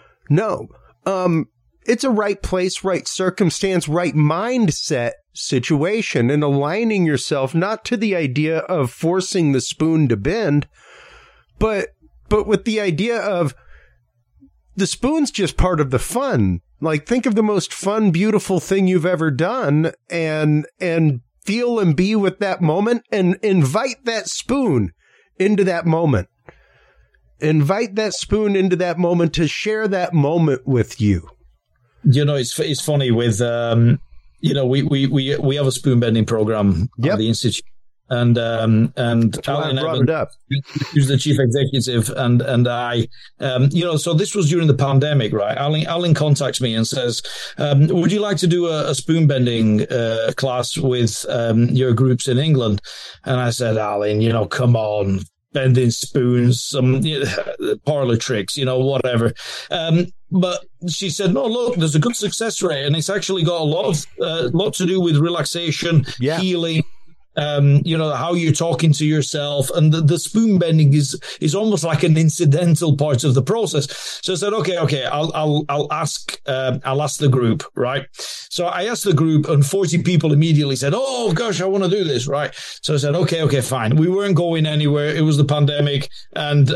It's a right place, right circumstance, right mindset situation, and aligning yourself not to the idea of forcing the spoon to bend, but with the idea of the spoon's just part of the fun. Like, think of the most fun, beautiful thing you've ever done, and feel and be with that moment, and invite that spoon into that moment. Invite that spoon into that moment to share that moment with you. It's funny with, we have a spoon bending program at the Institute. And Alan Evans, who's the chief executive, and I, so this was during the pandemic, right? Alan contacts me and says, would you like to do a spoon bending class with your groups in England? And I said, Alan, come on, bending spoons, some parlor tricks, whatever. But she said, no, look, there's a good success rate, and it's actually got a lot to do with relaxation, healing. How you're talking to yourself, and the spoon bending is almost like an incidental part of the process. So I said, okay, I'll ask the group, right? So I asked the group, and 40 people immediately said, oh gosh, I want to do this, right? So I said, okay, fine. We weren't going anywhere. It was the pandemic, and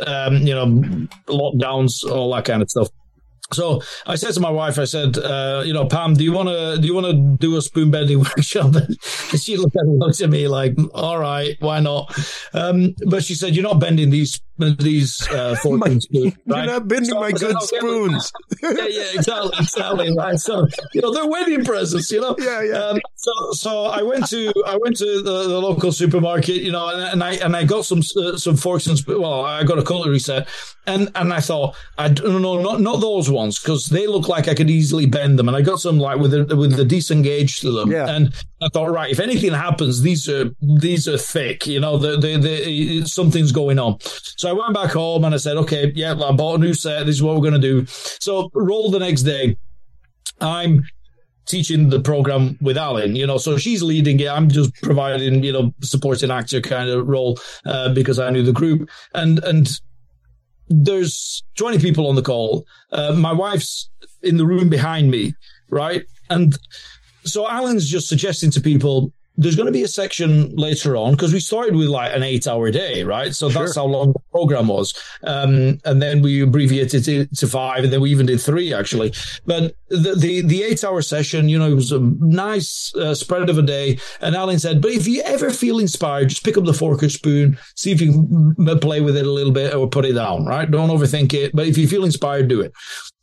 lockdowns, all that kind of stuff. So I said to my wife, I said, Pam, do you want to do a spoon bending workshop? And she looked at me like, all right, why not? But she said, you're not bending these 14 spoons, right? You're not bending my good spoons. Yeah, exactly. Right. So, they're wedding presents, Yeah. So I went to the local supermarket, and I got some forks and spoons. Well, I got a cutlery set, and I thought, not those ones, because they look like I could easily bend them, and I got some like with a decent gauge to them. Yeah. And I thought, right, if anything happens, these are thick, something's going on. So I went back home and I said, okay, I bought a new set. This is what we're going to do. So roll the next day. I'm teaching the program with Alan, so she's leading it. I'm just providing, supporting actor kind of role, because I knew the group, and there's 20 people on the call. My wife's in the room behind me, right? And so Alan's just suggesting to people, there's going to be a section later on, because we started with like an 8-hour day, right? So that's how long the program was. And then we abbreviated it to 5, and then we even did 3, actually. But the 8-hour session, it was a nice spread of a day. And Alan said, but if you ever feel inspired, just pick up the fork or spoon, see if you can play with it a little bit or put it down, right? Don't overthink it. But if you feel inspired, do it.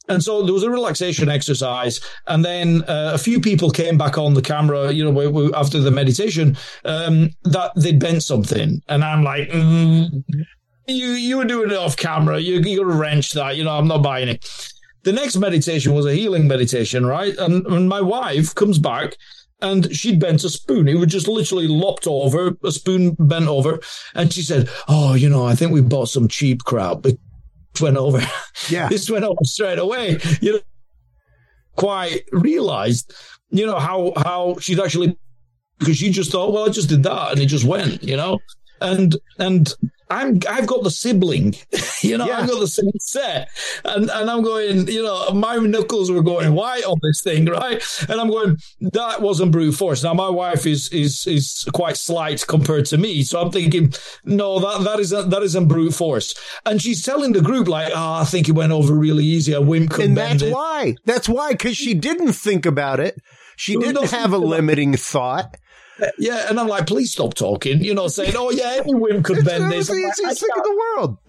And so there was a relaxation exercise, and then a few people came back on the camera, you know, after the meditation, that they'd bent something, and I'm like, you were doing it off camera. You got to wrench that, you know. I'm not buying it. The next meditation was a healing meditation, right? And my wife comes back, and she'd bent a spoon. It was just literally lopped over, a spoon bent over, and she said, "Oh, you know, I think we bought some cheap crap." Went over. Yeah. This went over straight away. You know, quite realized, you know, how she'd actually, because she just thought, well, I just did that and it just went, you know. And I've got the sibling, you know, I've got the same set, and I'm going, you know, my knuckles were going white on this thing, right? And I'm going, that wasn't brute force. Now my wife is quite slight compared to me, so I'm thinking, no, that isn't brute force. And she's telling the group like, I think it went over really easy. A wimp could bend it. That's why, because she didn't think about it. She didn't have a limiting thought. Yeah, and I'm like, please stop talking, you know, saying, oh, yeah, any whim could bend this. It's the easiest thing in the world.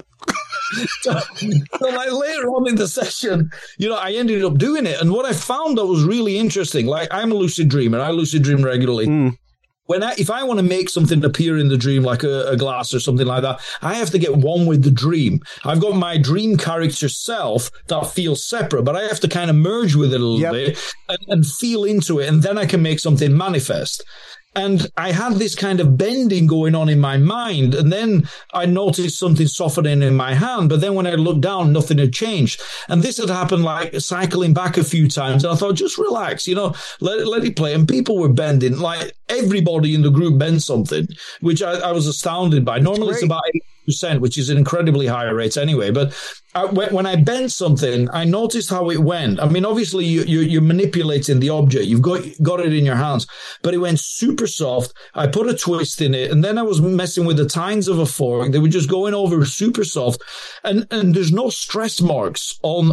So like later on in the session, you know, I ended up doing it. And what I found that was really interesting, like I'm a lucid dreamer. I lucid dream regularly. If I want to make something appear in the dream, like a glass or something like that, I have to get one with the dream. I've got my dream character self that feels separate, but I have to kind of merge with it a little bit and feel into it. And then I can make something manifest. And I had this kind of bending going on in my mind. And then I noticed something softening in my hand. But then when I looked down, nothing had changed. And this had happened like cycling back a few times. And I thought, just relax, you know, let it play. And people were bending. Like everybody in the group bent something, which I was astounded by. Normally it's about 8%, which is an incredibly high rate anyway. But when I bent something, I noticed how it went. I mean, obviously you're manipulating the object. You've got it in your hands, but it went super soft. I put a twist in it, and then I was messing with the tines of a fork. They were just going over super soft, and there's no stress marks on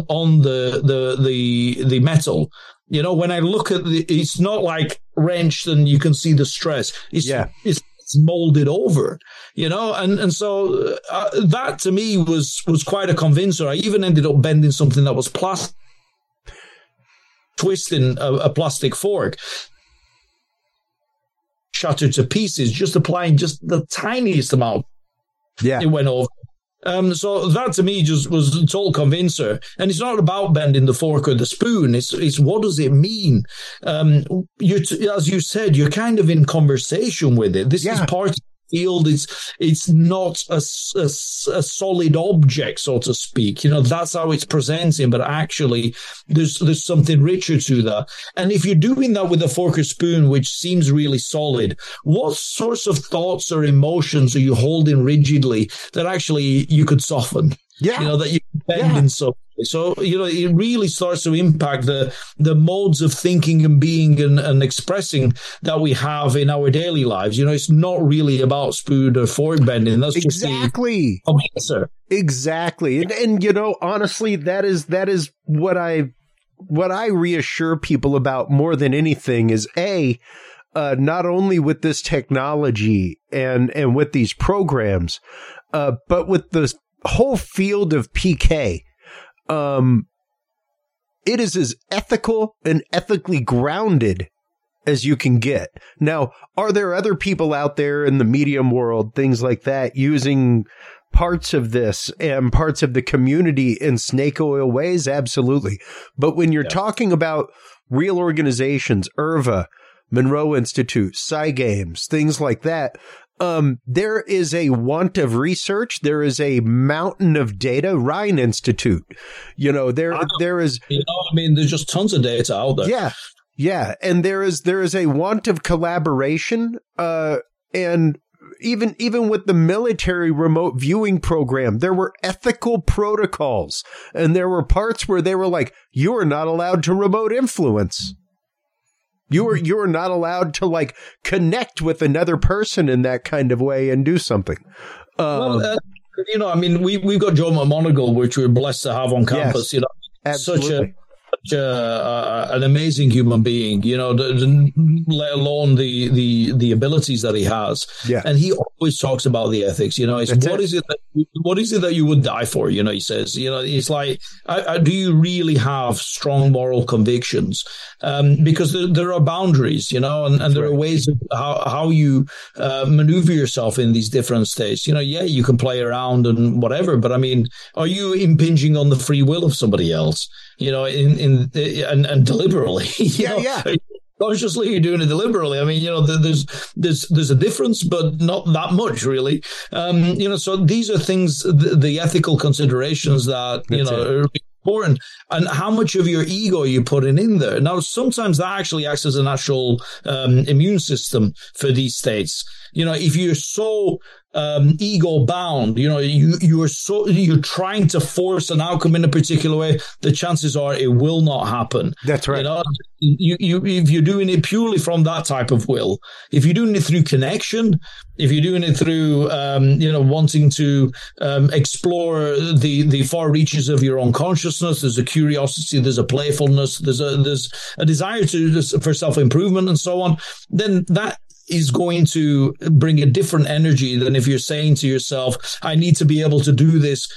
the metal. You know, when I look at it's not like wrenched and you can see the stress. It's molded over, you know, and so that to me was quite a convincer. I even ended up bending something that was plastic, twisting a plastic fork, shattered to pieces, just applying just the tiniest amount. Yeah, it went over. So that to me just was a total convincer. And it's not about bending the fork or the spoon. It's what does it mean? As you said, you're kind of in conversation with it. This is part of the field. It's not a solid object, so to speak. You know, that's how it's presenting, but actually there's something richer to that. And if you're doing that with a fork or spoon, which seems really solid, what sorts of thoughts or emotions are you holding rigidly that actually you could soften? Yeah. You know, that you bend in some way. So, you know, it really starts to impact the modes of thinking and being and expressing that we have in our daily lives. You know, it's not really about spoon or fork bending. That's just exactly. Exactly. And you know, honestly, that is what I reassure people about more than anything is not only with this technology and with these programs, but with the whole field of PK, it is as ethical and ethically grounded as you can get. Now, are there other people out there in the medium world, things like that, using parts of this and parts of the community in snake oil ways? Absolutely. But when you're talking about real organizations, IRVA, Monroe Institute, Cygames, things like that, there is a want of research. There is a mountain of data. Rhine Institute, you know, there is. You know, I mean, there's just tons of data out there. Yeah, yeah, and there is a want of collaboration. And even with the military remote viewing program, there were ethical protocols, and there were parts where they were like, "You are not allowed to remote influence." You are not allowed to like connect with another person in that kind of way and do something. You know, I mean, we've got Joe McMoneagle, which we're blessed to have on campus. You know, absolutely. Such an amazing human being. You know, let alone the abilities that he has. Yeah, and he always talks about the ethics. You know, what is it that what is it that you would die for? You know, he says, you know, it's like, do you really have strong moral convictions? Because there are boundaries, you know, and there are ways of how you maneuver yourself in these different states. You know, yeah, you can play around and whatever, but I mean, are you impinging on the free will of somebody else? You know, and deliberately? Yeah. Consciously, you're doing it deliberately. I mean, you know, there's a difference, but not that much, really. You know, so these are things, the ethical considerations that, you know, are important, and how much of your ego you're putting in there. Now, sometimes that actually acts as a natural immune system for these states. You know, if you're so ego bound, you know, you're trying to force an outcome in a particular way, the chances are it will not happen. That's right. You know, if you're doing it purely from that type of will, if you're doing it through connection, if you're doing it through, you know, wanting to explore the far reaches of your own consciousness, there's a curiosity, there's a playfulness, there's a desire for self-improvement and so on, then that is going to bring a different energy than if you're saying to yourself, I need to be able to do this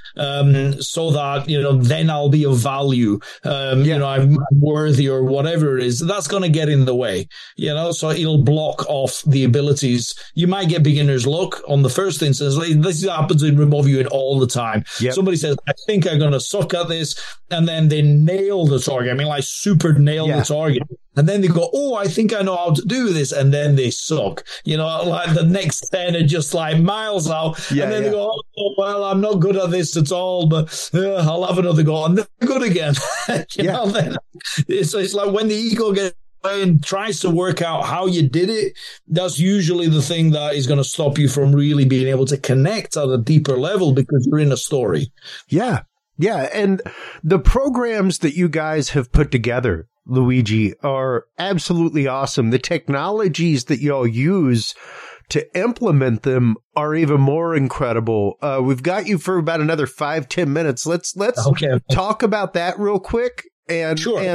so that, you know, then I'll be of value. You know, I'm worthy or whatever it is. That's going to get in the way, you know, so it'll block off the abilities. You might get beginner's luck on the first instance. This happens in remote viewing all the time. Yep. Somebody says, I think I'm going to suck at this. And then they nail the target. I mean, like super nail the target. And then they go, oh, I think I know how to do this. And then they suck. You know, like the next 10 are just like miles out. And then they go, oh, well, I'm not good at this at all, but I'll have another go. And they're good again. you know, then it's like when the ego gets and tries to work out how you did it, that's usually the thing that is going to stop you from really being able to connect at a deeper level because you're in a story. Yeah. Yeah. And the programs that you guys have put together, Luigi, are absolutely awesome. The technologies that y'all use to implement them are even more incredible. We've got you for about another 5-10 minutes. Let's talk about that real quick. And,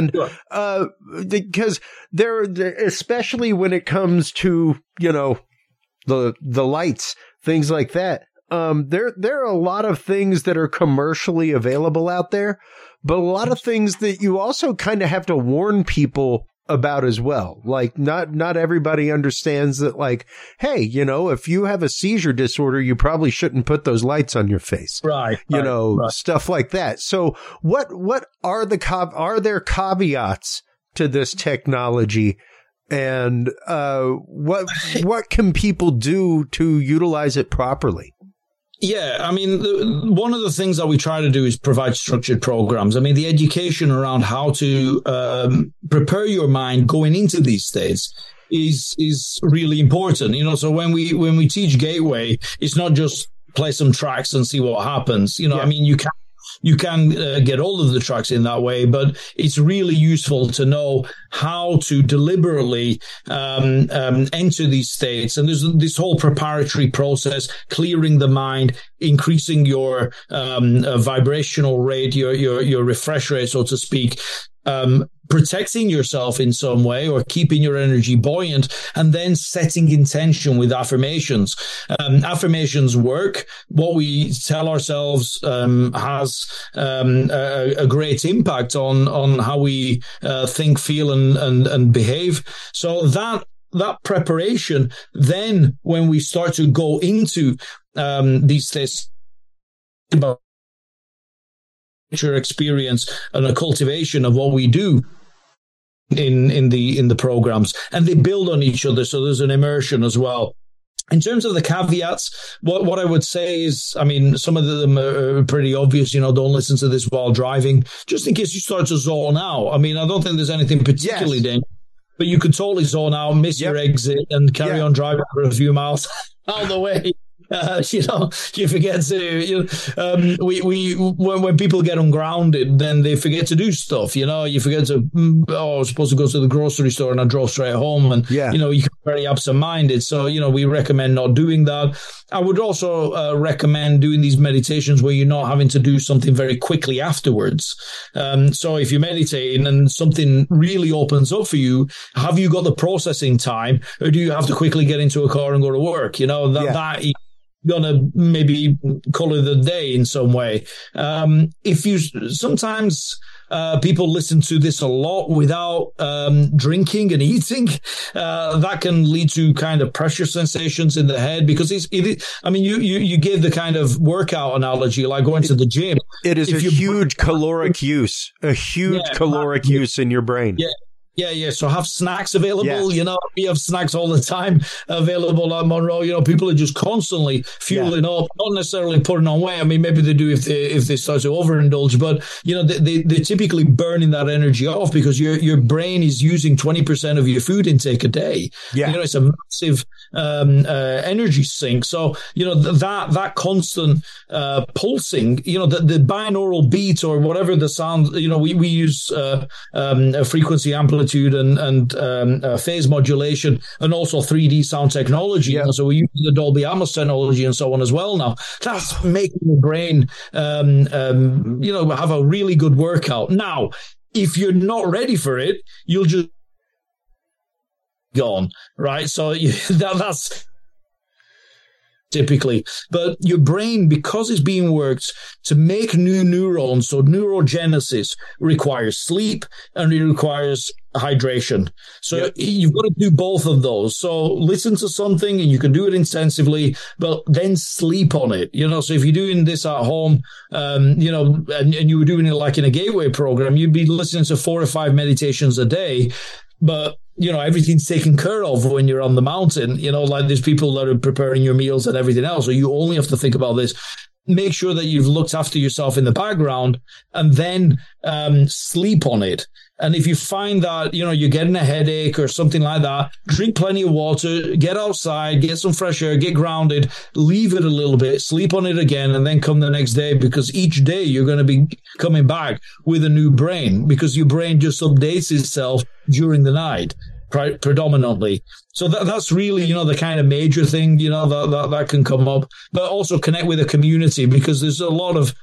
because they're, especially when it comes to, you know, the lights, things like that. There are a lot of things that are commercially available out there, but a lot of things that you also kind of have to warn people about as well. Like not everybody understands that, like, hey, you know, if you have a seizure disorder, you probably shouldn't put those lights on your face. Right. You know, stuff like that. So what are are there caveats to this technology? And what can people do to utilize it properly? Yeah, I mean, one of the things that we try to do is provide structured programs. I mean, the education around how to prepare your mind going into these states is really important. You know, so when we teach Gateway, it's not just play some tracks and see what happens. You know, I mean, you can get all of the tracks in that way, but it's really useful to know how to deliberately enter these states. And there's this whole preparatory process, clearing the mind, increasing your vibrational rate, your refresh rate, so to speak, protecting yourself in some way or keeping your energy buoyant, and then setting intention with affirmations. Affirmations work. What we tell ourselves has a great impact on how we think, feel, and behave. So that preparation, then when we start to go into these tests, about experience and a cultivation of what we do in the programs, and they build on each other, so there's an immersion as well. In terms of the caveats, what I would say is, I mean, some of them are pretty obvious. You know, don't listen to this while driving, just in case you start to zone out. I mean, I don't think there's anything particularly dangerous, but you could totally zone out, miss your exit, and carry on driving for a few miles out the way. You know, you forget to, when people get ungrounded, then they forget to do stuff. You know, you forget to, I was supposed to go to the grocery store and I drove straight home, and, you know, you're very absent-minded. So, you know, we recommend not doing that. I would also recommend doing these meditations where you're not having to do something very quickly afterwards. So if you're meditating and something really opens up for you, have you got the processing time, or do you have to quickly get into a car and go to work? You know, that gonna maybe call it a day in some way. If you sometimes people listen to this a lot without drinking and eating, that can lead to kind of pressure sensations in the head, because you gave the kind of workout analogy, like going to the gym. It is a huge caloric use, use in your brain. Yeah. So have snacks available. Yeah. We have snacks all the time available at Monroe. People are just constantly fueling up, not necessarily putting on weight. I mean, maybe they do if they start to overindulge, but they're typically burning that energy off, because your brain is using 20% of your food intake a day. Yeah. It's a massive energy sink. So that constant pulsing, the binaural beat, or whatever the sound. We use a frequency amplitude and phase modulation, and also 3D sound technology. Yeah. So we use the Dolby Atmos technology and so on as well now. That's making the brain, have a really good workout. Now, if you're not ready for it, you'll just go on, right? So that's typically. But your brain, because it's being worked to make new neurons, so neurogenesis requires sleep and it requires hydration. So you've got to do both of those. So listen to something, and you can do it intensively, but then sleep on it. So if you're doing this at home, and you were doing it like in a gateway program, you'd be listening to 4 or 5 meditations a day. But everything's taken care of when you're on the mountain. Like there's people that are preparing your meals and everything else. So you only have to think about this. Make sure that you've looked after yourself in the background, and then sleep on it. And if you find that, you're getting a headache or something like that, drink plenty of water, get outside, get some fresh air, get grounded, leave it a little bit, sleep on it again, and then come the next day, because each day you're going to be coming back with a new brain, because your brain just updates itself during the night predominantly. So that's really, the kind of major thing, that can come up. But also connect with a community, because there's a lot of,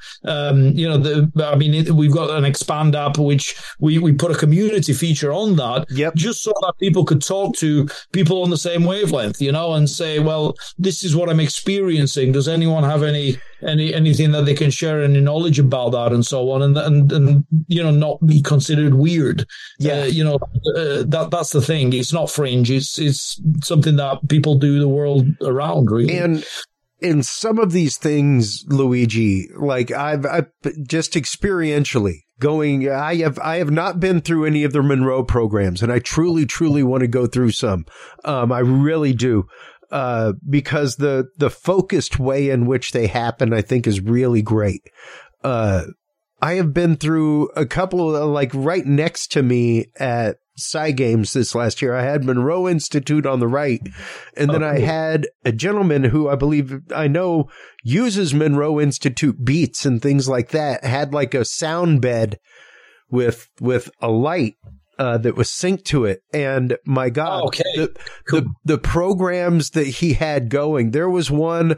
we've got an Expand app, which we put a community feature on that, just so that people could talk to people on the same wavelength, and say, well, this is what I'm experiencing. Does anyone have anything that they can share, any knowledge about that, and so on, and not be considered weird. That's the thing. It's not fringe. It's something that people do the world around, really. And in some of these things, Luigi, like I've just experientially going, I have not been through any of the Monroe programs, and I truly want to go through some. I really do. Because the focused way in which they happen, I think, is really great. I have been through a couple of, like, right next to me at Sci Games this last year. I had Monroe Institute on the right, and then I had a gentleman who I know uses Monroe Institute beats and things like that, had like a sound bed with a light that was synced to it. And my God, the programs that he had going, there was one,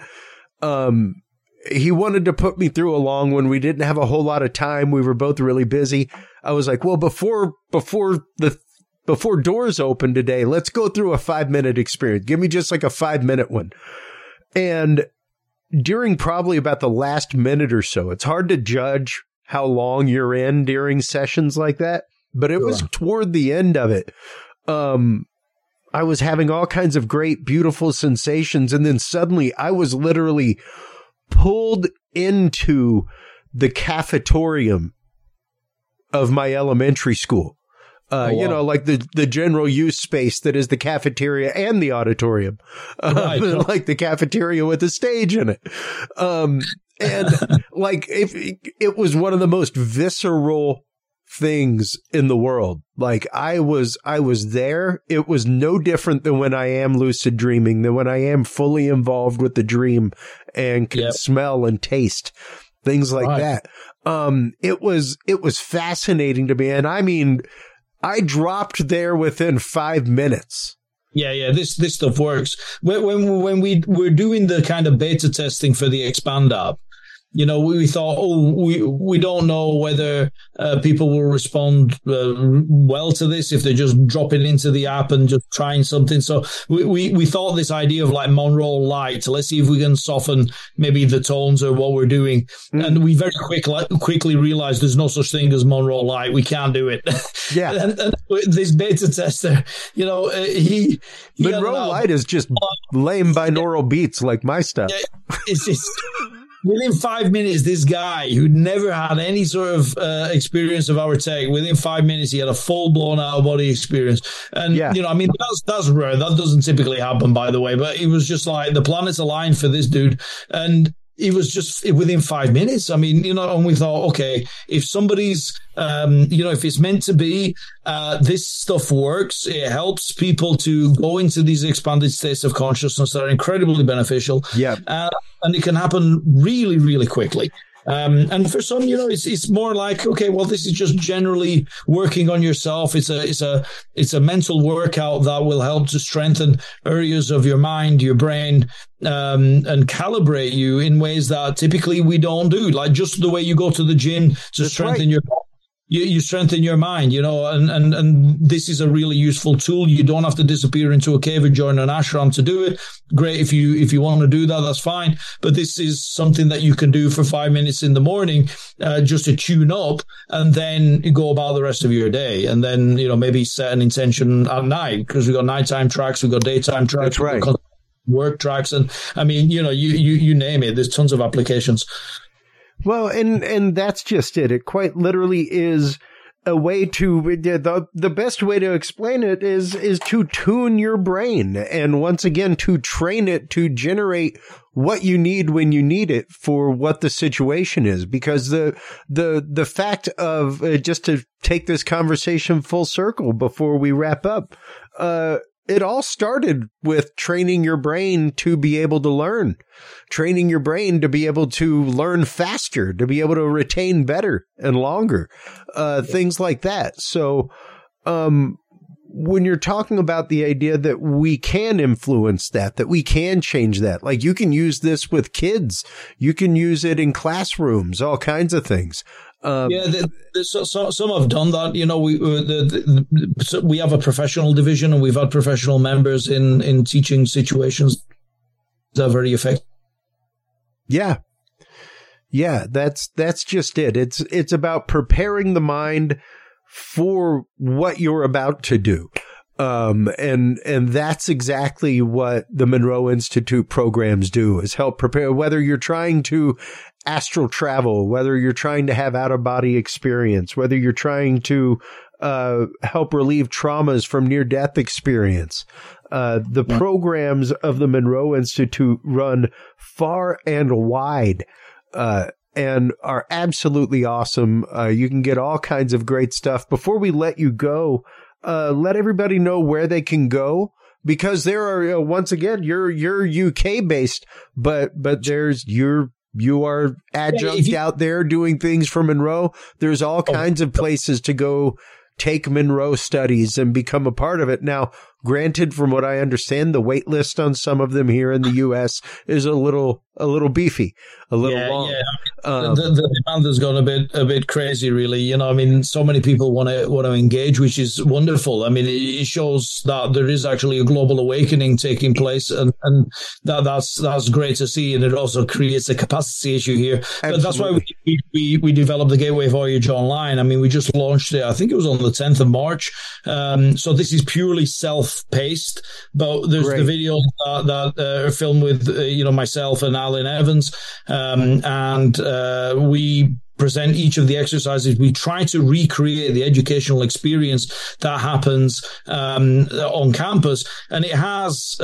he wanted to put me through along when we didn't have a whole lot of time. We were both really busy. I was like, well, before doors open today, let's go through a 5-minute experience. Give me just like a 5-minute one. And during probably about the last minute or so, it's hard to judge how long you're in during sessions like that. But it was toward the end of it. I was having all kinds of great, beautiful sensations. And then suddenly I was literally pulled into the cafetorium of my elementary school. Like the general use space that is the cafeteria and the auditorium. Like the cafeteria with a stage in it. And like it was one of the most visceral things in the world. Like I was there. It was no different than when I am lucid dreaming, than when I am fully involved with the dream and can smell and taste things like that. It was fascinating to me. And I mean, I dropped there within 5 minutes. Yeah. This stuff works. When we were doing the kind of beta testing for the Expand app, we thought, we don't know whether people will respond well to this if they're just dropping into the app and just trying something. So we thought this idea of like Monroe Light. Let's see if we can soften maybe the tones of what we're doing. And we very quickly realized there's no such thing as Monroe Light. We can't do it. Yeah. and this beta tester, he Monroe Light is just lame binaural beats like my stuff. It's just within 5 minutes, this guy who never had any sort of experience of our tech, within 5 minutes, he had a full-blown out-of-body experience. And, that's rare. That doesn't typically happen, by the way. But it was just like the planets aligned for this dude. And it was just within 5 minutes. I mean, and we thought, okay, if somebody's, if it's meant to be, this stuff works. It helps people to go into these expanded states of consciousness that are incredibly beneficial. Yeah. And it can happen really, really quickly. And for some, it's more like, okay, well, this is just generally working on yourself. It's a mental workout that will help to strengthen areas of your mind, your brain, and calibrate you in ways that typically we don't do. Like just the way you go to the gym to strengthen your body. You strengthen your mind, and this is a really useful tool. You don't have to disappear into a cave or join an ashram to do it. Great if you want to do that, that's fine. But this is something that you can do for 5 minutes in the morning, just to tune up, and then you go about the rest of your day. And then maybe set an intention at night, because we've got nighttime tracks, we've got daytime tracks, that's right. Work tracks, and I mean, you name it. There's tons of applications. Well, and that's just it. It quite literally is a way to, the best way to explain it is to tune your brain. And once again, to train it to generate what you need when you need it for what the situation is. Because the fact of, just to take this conversation full circle before we wrap up, it all started with training your brain to be able to learn, training your brain to be able to learn faster, to be able to retain better and longer, things like that. So, when you're talking about the idea that we can influence that we can change that, like you can use this with kids, you can use it in classrooms, all kinds of things. Some have done that. We have a professional division, and we've had professional members in teaching situations that are very effective. Yeah. Yeah, that's just it. It's about preparing the mind for what you're about to do. And that's exactly what the Monroe Institute programs do, is help prepare, whether you're trying to astral travel, whether you're trying to have out-of-body experience, whether you're trying to help relieve traumas from near-death experience. The programs of the Monroe Institute run far and wide, and are absolutely awesome. You can get all kinds of great stuff. Before we let you go, let everybody know where they can go, because there are, once again, you're UK based, but there's you are adjunct out there doing things for Monroe. There's all kinds of places to go take Monroe studies and become a part of it. Now, granted, from what I understand, the wait list on some of them here in the U.S. is a little beefy, a little long. Yeah. The demand has gone a bit crazy, really. So many people want to engage, which is wonderful. I mean, it shows that there is actually a global awakening taking place, and that's great to see. And it also creates a capacity issue here. Absolutely. But that's why we developed the Gateway Voyage Online. I mean, we just launched it, I think it was on the 10th of March. So this is purely self-paced, but there's the videos that are filmed with, myself and Alan Evans, and we present each of the exercises. We try to recreate the educational experience that happens on campus, and it has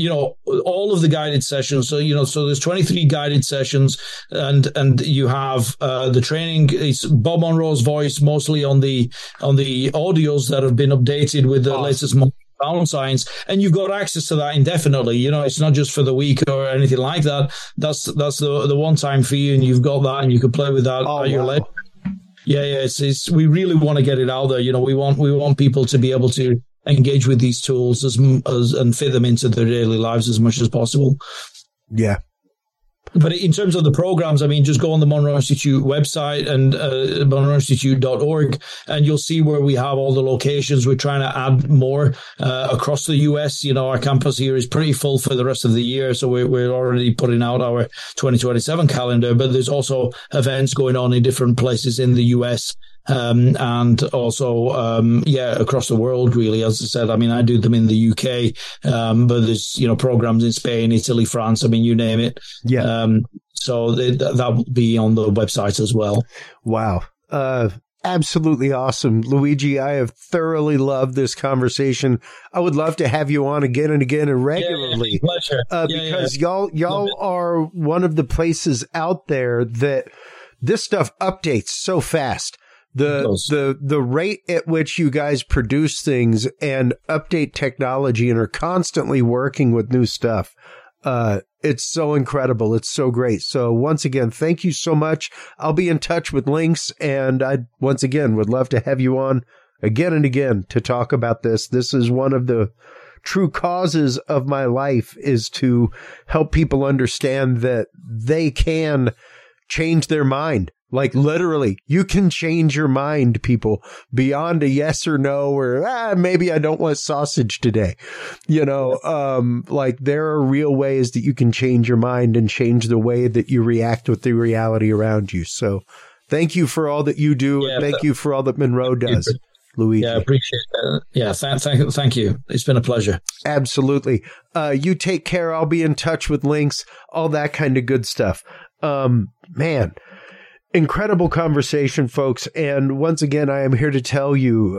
all of the guided sessions. So there's 23 guided sessions, and you have the training. It's Bob Monroe's voice mostly on the audios that have been updated with the latest sound science, and you've got access to that indefinitely. It's not just for the week or anything like that. That's the one-time fee, and you've got that, and you can play with that at your leisure. Yeah. We really want to get it out there. We want people to be able to engage with these tools and fit them into their daily lives as much as possible. Yeah. But in terms of the programs, I mean, just go on the Monroe Institute website and monroeinstitute.org, and you'll see where we have all the locations. We're trying to add more across the U.S. You know, our campus here is pretty full for the rest of the year, so we're already putting out our 2027 calendar. But there's also events going on in different places in the U.S. And also, across the world, really. As I said, I mean, I do them in the UK, but there's, you know, programs in Spain, Italy, France, I mean, you name it. Yeah. So that will be on the website as well. Wow. Absolutely awesome. Luigi, I have thoroughly loved this conversation. I would love to have you on again and again and regularly. Pleasure. Because y'all are one of the places out there that this stuff updates so fast. The rate at which you guys produce things and update technology and are constantly working with new stuff, it's so incredible. It's so great. So once again, thank you so much. I'll be in touch with links, and I once again would love to have you on again and again to talk about this. This is one of the true causes of my life, is to help people understand that they can change their mind. Like, literally, you can change your mind, people, beyond a yes or no, or maybe I don't want sausage today. You know, like, there are real ways that you can change your mind and change the way that you react with the reality around you. So thank you for all that you do. And thank you for all that Monroe does, Luigi. Yeah, I appreciate that. Yeah, thank you. It's been a pleasure. Absolutely. You take care. I'll be in touch with links, all that kind of good stuff. Man. Incredible conversation, folks. And once again, I am here to tell you,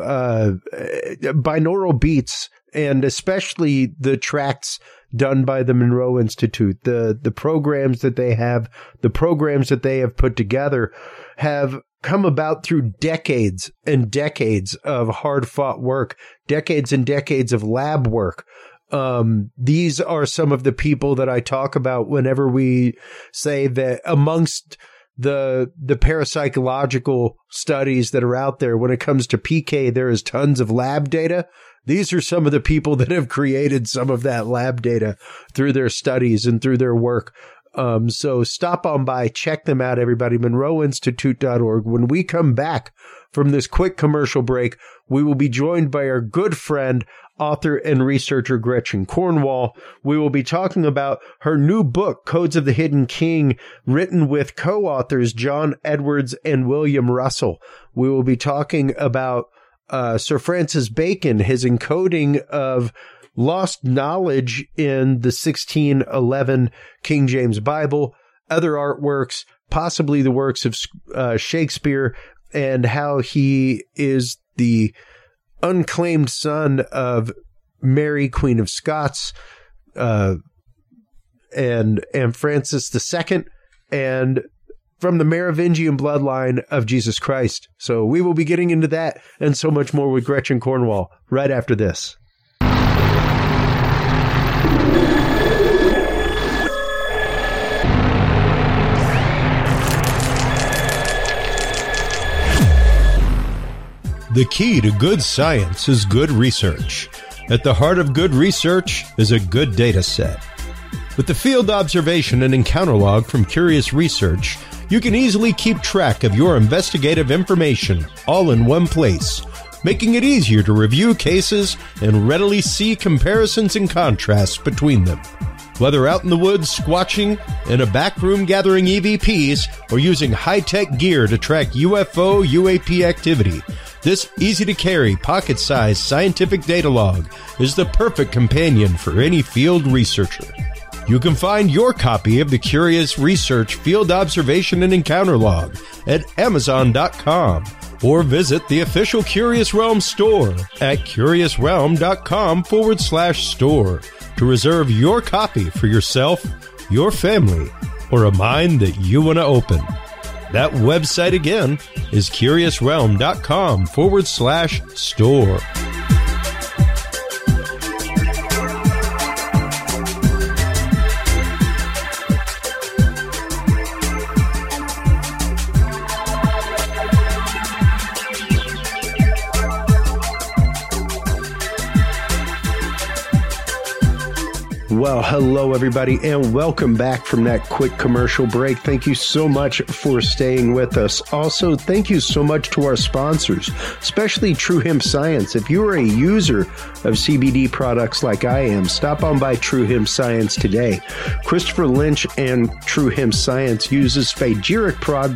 binaural beats, and especially the tracks done by the Monroe Institute, the programs that they have, the programs that they have put together have come about through decades and decades of hard fought work, decades and decades of lab work. These are some of the people that I talk about whenever we say that amongst the parapsychological studies that are out there, when it comes to PK, there is tons of lab data. These are some of the people that have created some of that lab data through their studies and through their work. So stop on by, check them out, everybody, monroeinstitute.org. When we come back from this quick commercial break, we will be joined by our good friend, author and researcher Gretchen Cornwall. We will be talking about her new book, Codes of the Hidden King, written with co-authors John Edwards and William Russell. We will be talking about Sir Francis Bacon, his encoding of lost knowledge in the 1611 King James Bible, other artworks, possibly the works of Shakespeare, and how he is the unclaimed son of Mary, Queen of Scots, and Francis II, and from the Merovingian bloodline of Jesus Christ. So we will be getting into that and so much more with Gretchen Cornwall right after this. The key to good science is good research. At the heart of good research is a good data set. With the field observation and encounter log from Curious Research, you can easily keep track of your investigative information all in one place, making it easier to review cases and readily see comparisons and contrasts between them. Whether out in the woods squatching, in a back room gathering EVPs, or using high-tech gear to track UFO, UAP activity, this easy-to-carry, pocket-sized scientific data log is the perfect companion for any field researcher. You can find your copy of the Curious Research Field Observation and Encounter Log at Amazon.com or visit the official Curious Realm store at curiousrealm.com/store to reserve your copy for yourself, your family, or a mind that you want to open. That website again is curiousrealm.com/store. Well, hello, everybody, and welcome back from that quick commercial break. Thank you so much for staying with us. Also, thank you so much to our sponsors, especially True Hemp Science. If you are a user of CBD products like I am, stop on by True Hemp Science today. Christopher Lynch and True Hemp Science uses spagyric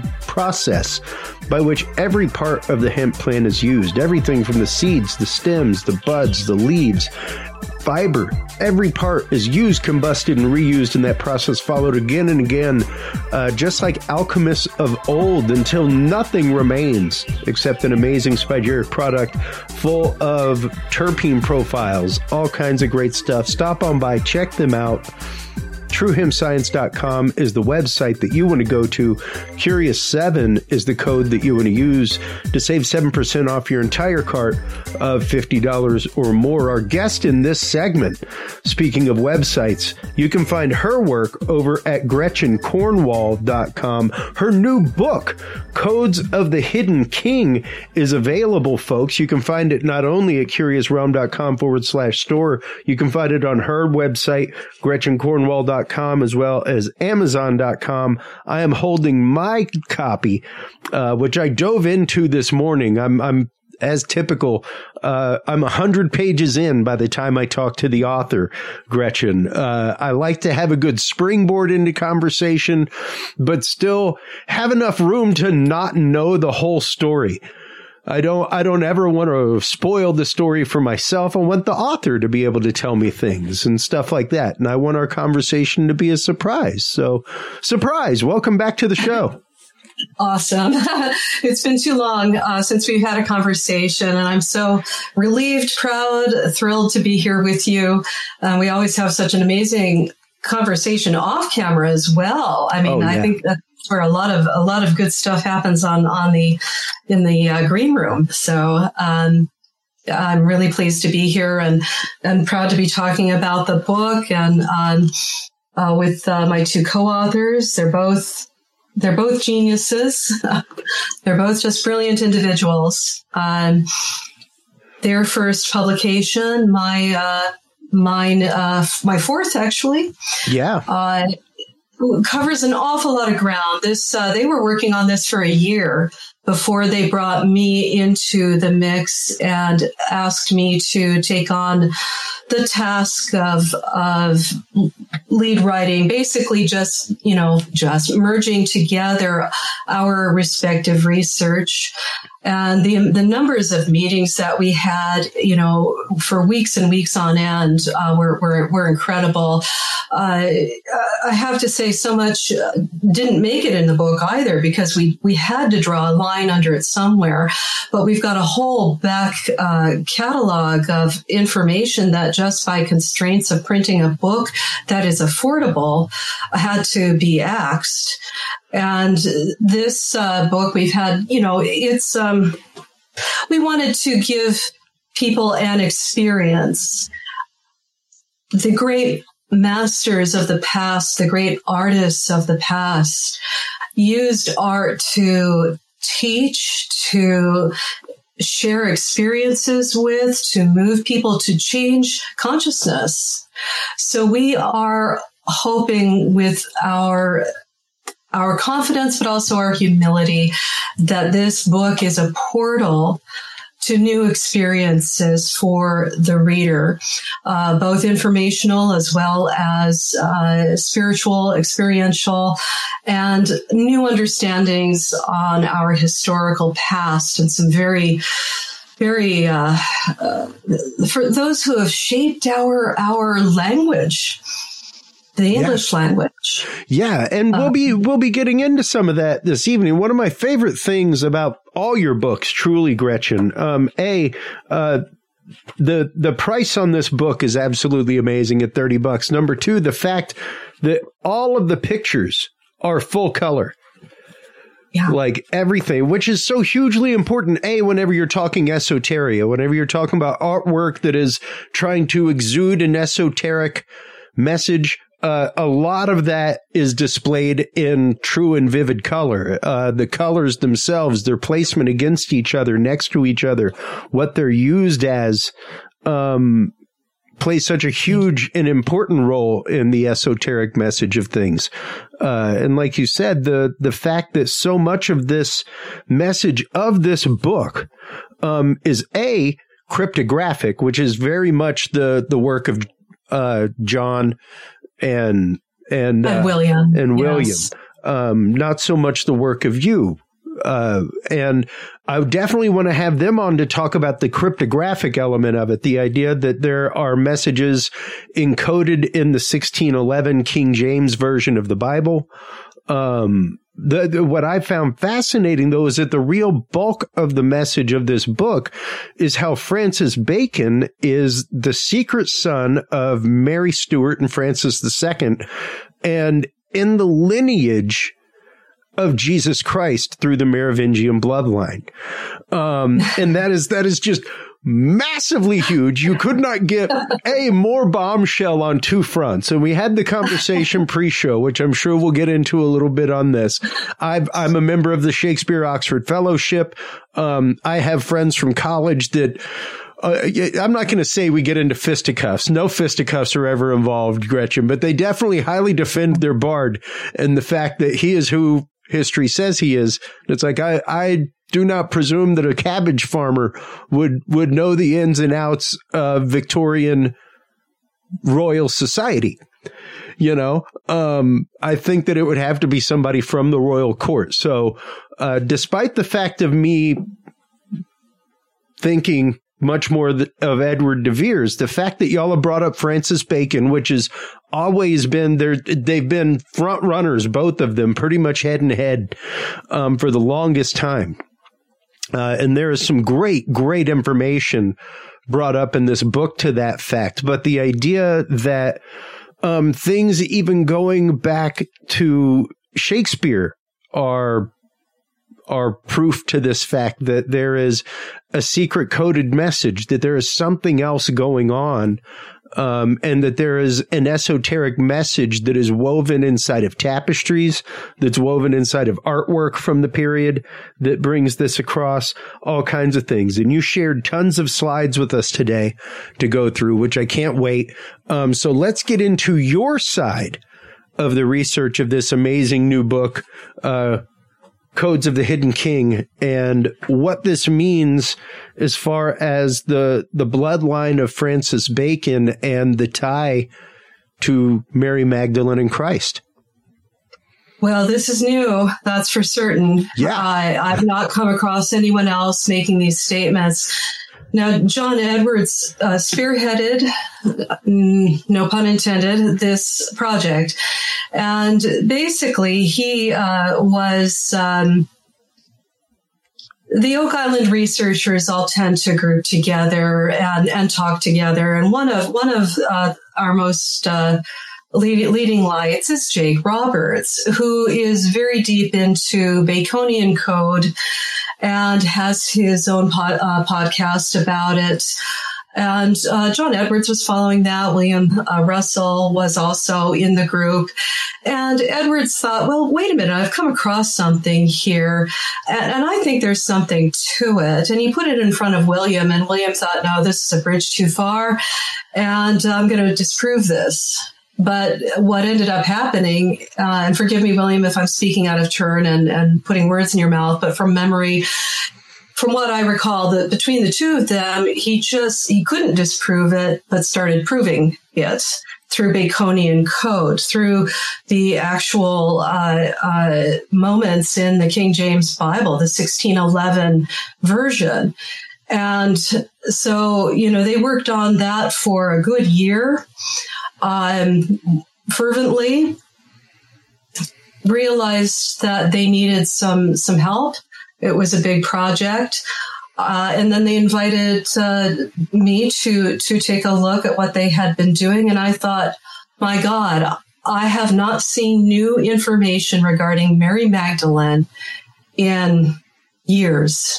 process by which every part of the hemp plant is used. Everything from the seeds, the stems, the buds, the leaves, fiber, every part is used, combusted, and reused in that process, followed again and again, just like alchemists of old, until nothing remains except an amazing spagyric product full of terpene profiles, all kinds of great stuff. Stop on by, check them out. TrueHempScience.com is the website that you want to go to. Curious7 is the code that you want to use to save 7% off your entire cart of $50 or more. Our guest in this segment, speaking of websites, you can find her work over at GretchenCornwall.com. Her new book, Codes of the Hidden King, is available, folks. You can find it not only at CuriousRealm.com/store, you can find it on her website, GretchenCornwall.com, as well as Amazon.com. I am holding my copy, which I dove into this morning. I'm as typical. I'm 100 pages in by the time I talk to the author, Gretchen. I like to have a good springboard into conversation, but still have enough room to not know the whole story. I don't ever want to spoil the story for myself. I want the author to be able to tell me things and stuff like that. And I want our conversation to be a surprise. So, surprise. Welcome back to the show. Awesome. It's been too long since we've had a conversation, and I'm so relieved, proud, thrilled to be here with you. We always have such an amazing conversation off camera as well. I mean, I think that's where a lot of good stuff happens in the green room. So I'm really pleased to be here and proud to be talking about the book and with my two co-authors. They're both geniuses. They're both just brilliant individuals. Their first publication, my fourth actually. Yeah. Covers an awful lot of ground. They were working on this for a year before they brought me into the mix and asked me to take on the task of lead writing, basically just merging together our respective research. And the numbers of meetings that we had, for weeks and weeks on end, were incredible. I have to say, so much didn't make it in the book either, because we had to draw a line under it somewhere. But we've got a whole back catalog of information that, just by constraints of printing a book that is affordable, had to be axed. And this book, we've had, it's we wanted to give people an experience. The great masters of the past, the great artists of the past, used art to teach, to share experiences with, to move people, to change consciousness. So we are hoping, with our confidence, but also our humility, that this book is a portal to new experiences for the reader, both informational as well as spiritual, experiential, and new understandings on our historical past, and some very, very, for those who have shaped our language. The English language. Yeah, and we'll be getting into some of that this evening. One of my favorite things about all your books, truly, Gretchen, the price on this book is absolutely amazing at $30. Number two, the fact that all of the pictures are full color. Yeah. Like everything, which is so hugely important, whenever you're talking esoteria, whenever you're talking about artwork that is trying to exude an esoteric message. A lot of that is displayed in true and vivid color. The colors themselves, their placement against each other, next to each other, what they're used as, play such a huge and important role in the esoteric message of things. And like you said, the fact that so much of this message of this book is cryptographic, which is very much the work of John and William. And William. Yes. Not so much the work of you. And I definitely want to have them on to talk about the cryptographic element of it, the idea that there are messages encoded in the 1611 King James Version of the Bible. What I found fascinating, though, is that the real bulk of the message of this book is how Francis Bacon is the secret son of Mary Stuart and Francis II, and in the lineage of Jesus Christ through the Merovingian bloodline. And that is just massively huge. You could not get a more bombshell on two fronts. And we had the conversation pre-show, which I'm sure we'll get into a little bit on this. I'm a member of the Shakespeare Oxford Fellowship. I have friends from college that I'm not going to say we get into fisticuffs. No fisticuffs are ever involved, Gretchen, but they definitely highly defend their bard and the fact that he is who history says he is. It's like, I do not presume that a cabbage farmer would know the ins and outs of Victorian royal society. You know, I think that it would have to be somebody from the royal court. So, despite the fact of me thinking much more of Edward de Vere's, the fact that y'all have brought up Francis Bacon, which has always been there, they've been front runners, both of them, pretty much head and head, for the longest time. And there is some great information brought up in this book to that fact. But the idea that, things even going back to Shakespeare are proof to this fact that there is a secret coded message, that there is something else going on, and that there is an esoteric message that is woven inside of tapestries, that's woven inside of artwork from the period that brings this across, all kinds of things. And you shared tons of slides with us today to go through, which I can't wait. So let's get into your side of the research of this amazing new book, Codes of the Hidden King, and what this means as far as the bloodline of Francis Bacon and the tie to Mary Magdalene and Christ. Well, this is new, that's for certain. Yeah. I've not come across anyone else making these statements. Now, John Edwards spearheaded, no pun intended, this project. And basically, he was the Oak Island researchers all tend to group together and talk together. And one of our most leading lights is Jake Roberts, who is very deep into Baconian code and has his own podcast about it. And John Edwards was following that. William Russell was also in the group. And Edwards thought, well, wait a minute, I've come across something here. And I think there's something to it. And he put it in front of William. And William thought, no, this is a bridge too far. And I'm going to disprove this. But what ended up happening, and forgive me, William, if I'm speaking out of turn and putting words in your mouth, but from memory, from what I recall, that between the two of them, he couldn't disprove it, but started proving it through Baconian code, through the actual moments in the King James Bible, the 1611 version. And so, they worked on that for a good year, fervently, realized that they needed some help. It was a big project. And then they invited me to take a look at what they had been doing. And I thought, my God, I have not seen new information regarding Mary Magdalene in years,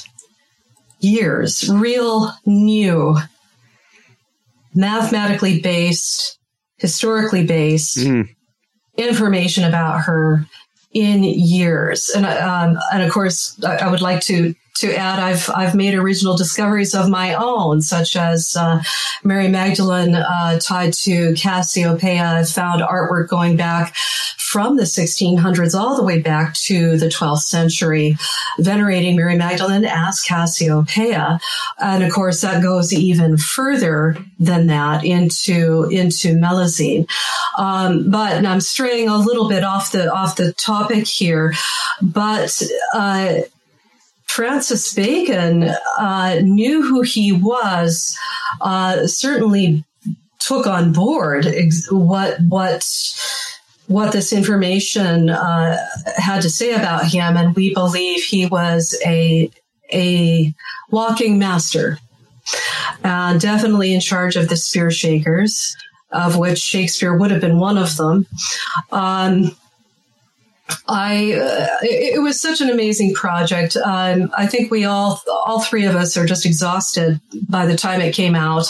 real new, mathematically based, historically based information about her in years. And of course, I would like to to add, I've made original discoveries of my own, such as Mary Magdalene tied to Cassiopeia. I've found artwork going back from the 1600s all the way back to the 12th century, venerating Mary Magdalene as Cassiopeia. And of course, that goes even further than that into Melusine. But I'm straying a little bit off the topic here, but Francis Bacon knew who he was, certainly took on board what this information had to say about him, and we believe he was a walking master, definitely in charge of the spear shakers, of which Shakespeare would have been one of them. It was such an amazing project. I think we all three of us are just exhausted by the time it came out.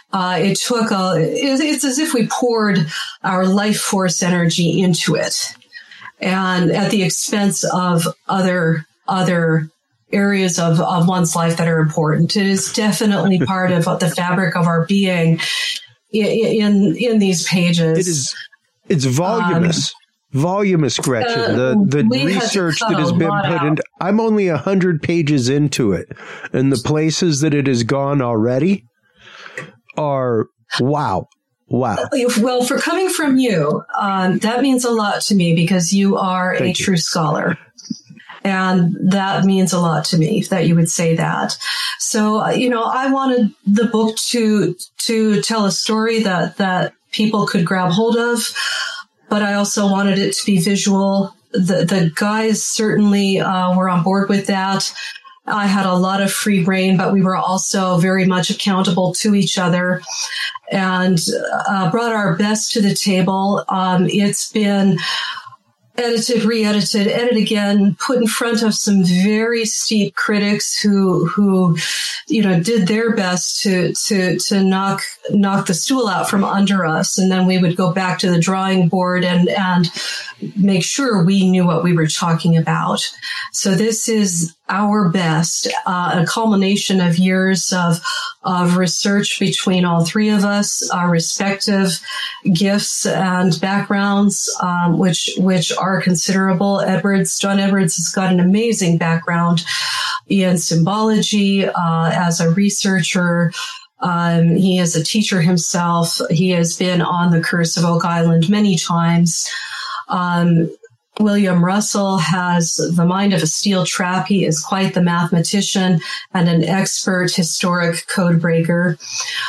It's as if we poured our life force energy into it, and at the expense of other areas of one's life that are important. It is definitely part of the fabric of our being in these pages. It's voluminous. Voluminous, Gretchen. The research that has been put into. I'm only 100 pages into it, and the places that it has gone already are wow. Well, for coming from you, that means a lot to me, because you are a true scholar. And that means a lot to me that you would say that. So, I wanted the book to tell a story that people could grab hold of, but I also wanted it to be visual. The guys certainly were on board with that. I had a lot of free rein, but we were also very much accountable to each other, and brought our best to the table. It's been edited, re-edited, edited again, put in front of some very steep critics who did their best to knock the stool out from under us. And then we would go back to the drawing board and make sure we knew what we were talking about. So this is our best, a culmination of years of research between all three of us, our respective gifts and backgrounds, which are considerable. John Edwards has got an amazing background in symbology, as a researcher. He is a teacher himself. He has been on the Curse of Oak Island many times. William Russell has the mind of a steel trap. He is quite the mathematician and an expert historic code breaker.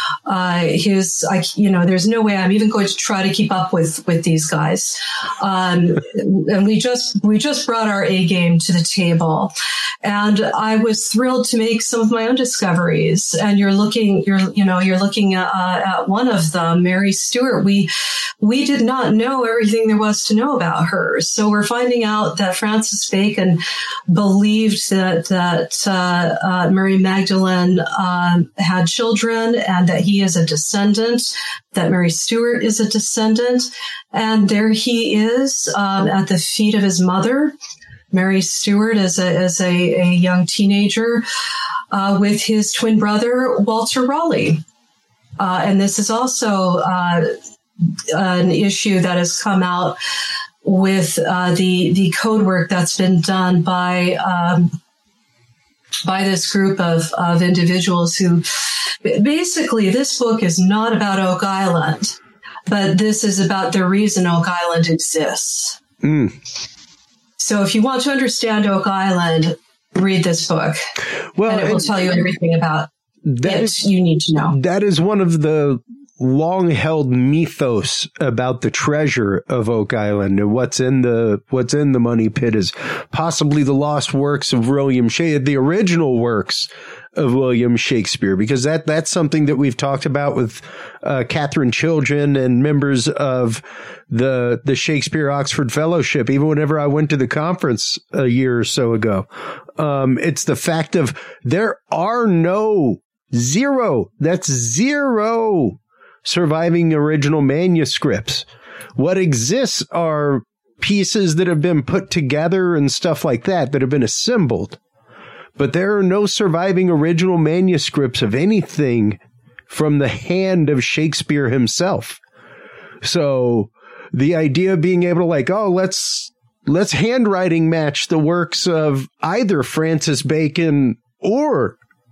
There's no way I'm even going to try to keep up with these guys. And we just brought our A game to the table, and I was thrilled to make some of my own discoveries. And you're looking at one of them, Mary Stuart. We did not know everything there was to know about her. So we're finding out that Francis Bacon believed that Mary Magdalene had children, and that he is a descendant, that Mary Stuart is a descendant. And there he is at the feet of his mother, Mary Stuart, as a young teenager, with his twin brother, Walter Raleigh. And this is also an issue that has come out with the code work that's been done by this group of individuals who basically, this book is not about Oak Island, but this is about the reason Oak Island exists. Mm. So if you want to understand Oak Island, read this book. Well, and it will tell you everything about it you need to know. That is one of the long-held mythos about the treasure of Oak Island, and what's in the money pit is possibly the lost works of William Shakespeare, the original works of William Shakespeare, because that's something that we've talked about with Catherine Children and members of the Shakespeare Oxford Fellowship. Even whenever I went to the conference a year or so ago, it's the fact of there are zero surviving original manuscripts. What exists are pieces that have been put together and stuff like that have been assembled. but there are no surviving original manuscripts of anything from the hand of Shakespeare himself. So the idea of being able to let's handwriting match the works of either Francis Bacon or,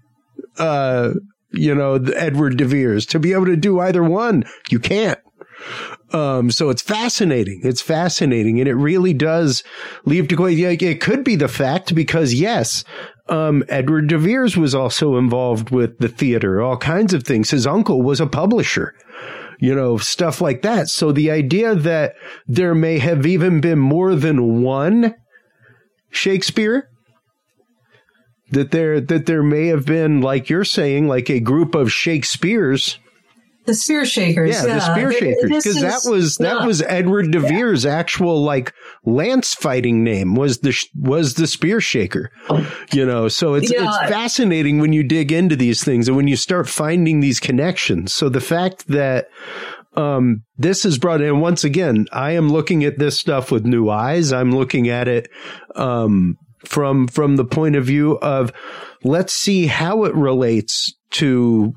Edward de Vere's, to be able to do either one, you can't. So it's fascinating. It's fascinating. And it really does leave to go. It could be the fact because, yes, Edward de Vere's was also involved with the theater, all kinds of things. His uncle was a publisher, stuff like that. So the idea that there may have even been more than one Shakespeare, that there may have been, like you're saying, like a group of Shakespeares. The Spear Shakers. Yeah, the Spear Shakers. Because that was Edward de Vere's actual lance fighting name was the Spear Shaker. So it's fascinating when you dig into these things and when you start finding these connections. So the fact that this is brought in, once again, I am looking at this stuff with new eyes. I'm looking at it from the point of view of, let's see how it relates to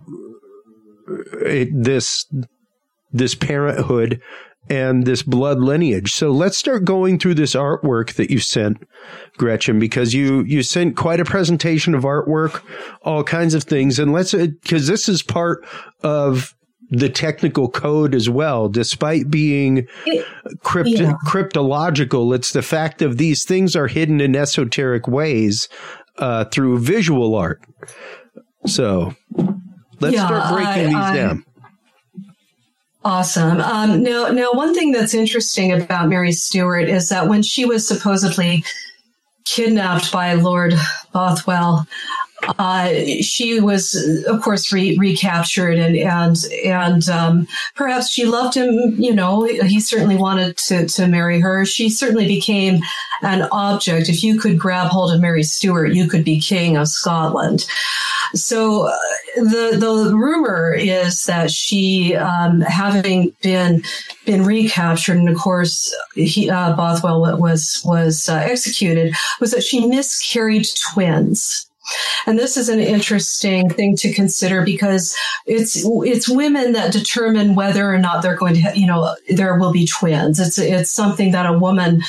this parenthood and this blood lineage. So let's start going through this artwork that you sent, Gretchen, because you sent quite a presentation of artwork, all kinds of things. And because this is part of the technical code as well, despite being cryptological. It's the fact of these things are hidden in esoteric ways through visual art. So let's start breaking these down. Awesome. Now, one thing that's interesting about Mary Stuart is that when she was supposedly kidnapped by Lord Bothwell, she was, of course, recaptured, and perhaps she loved him. He certainly wanted to marry her. She certainly became an object. If you could grab hold of Mary Stuart, you could be king of Scotland. So the rumor is that she, having been recaptured, and of course Bothwell was executed, was that she miscarried twins. And this is an interesting thing to consider because it's women that determine whether or not they're going to, there will be twins. It's something that a woman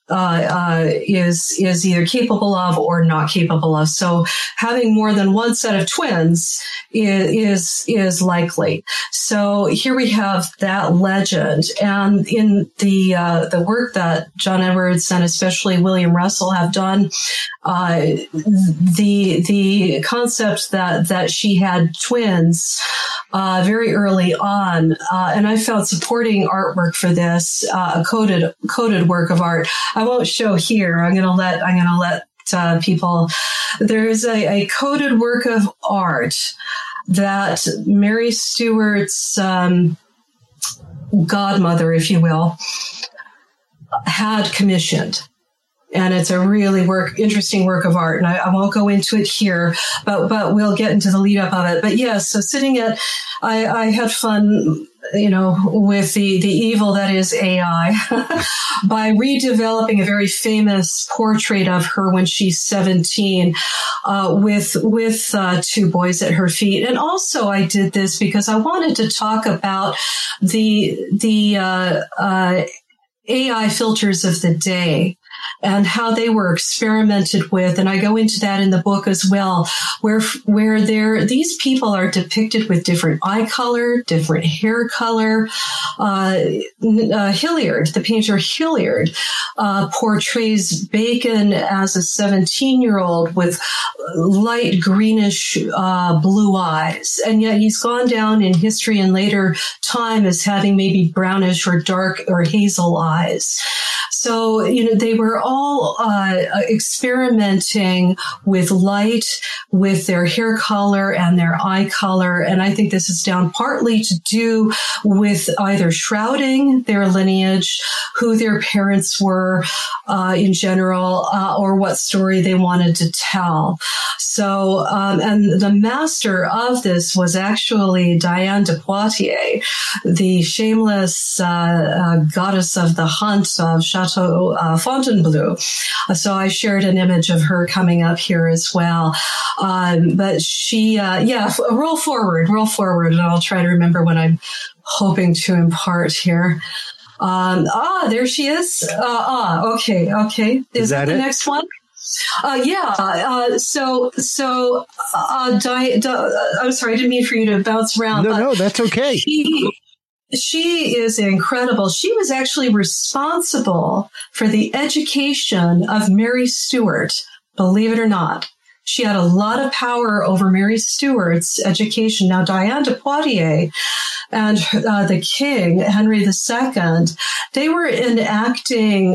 is either capable of or not capable of. So having more than one set of twins is likely. So here we have that legend, and in the work that John Edwards and especially William Russell have done, the concept that she had twins very early on, and I found supporting artwork for this, a coded work of art. I won't show here. I'm gonna let people. There is a coded work of art that Mary Stuart's godmother, if you will, had commissioned. And it's a really interesting work of art. And I won't go into it here, but we'll get into the lead up of it. But yes, so I had fun, with the evil that is AI by redeveloping a very famous portrait of her when she's 17, with two boys at her feet. And also I did this because I wanted to talk about the AI filters of the day and how they were experimented with. And I go into that in the book as well, where these people are depicted with different eye color, different hair color. Hilliard, the painter Hilliard, portrays Bacon as a 17-year-old with light greenish blue eyes. And yet he's gone down in history in later time as having maybe brownish or dark or hazel eyes. So, they were all experimenting with light, with their hair color and their eye color. And I think this is down partly to do with either shrouding their lineage, who their parents were, in general, or what story they wanted to tell. So, and the master of this was actually Diane de Poitiers, the shameless goddess of the hunt of Chateau Fontainebleau. So I shared an image of her coming up here as well. But she, roll forward, and I'll try to remember what I'm hoping to impart here. There she is. Okay. Is that the next one? I'm sorry, I didn't mean for you to bounce around. No, that's okay. She is incredible. She was actually responsible for the education of Mary Stuart, believe it or not. She had a lot of power over Mary Stuart's education. Now, Diane de Poitiers and the king, Henry II, they were enacting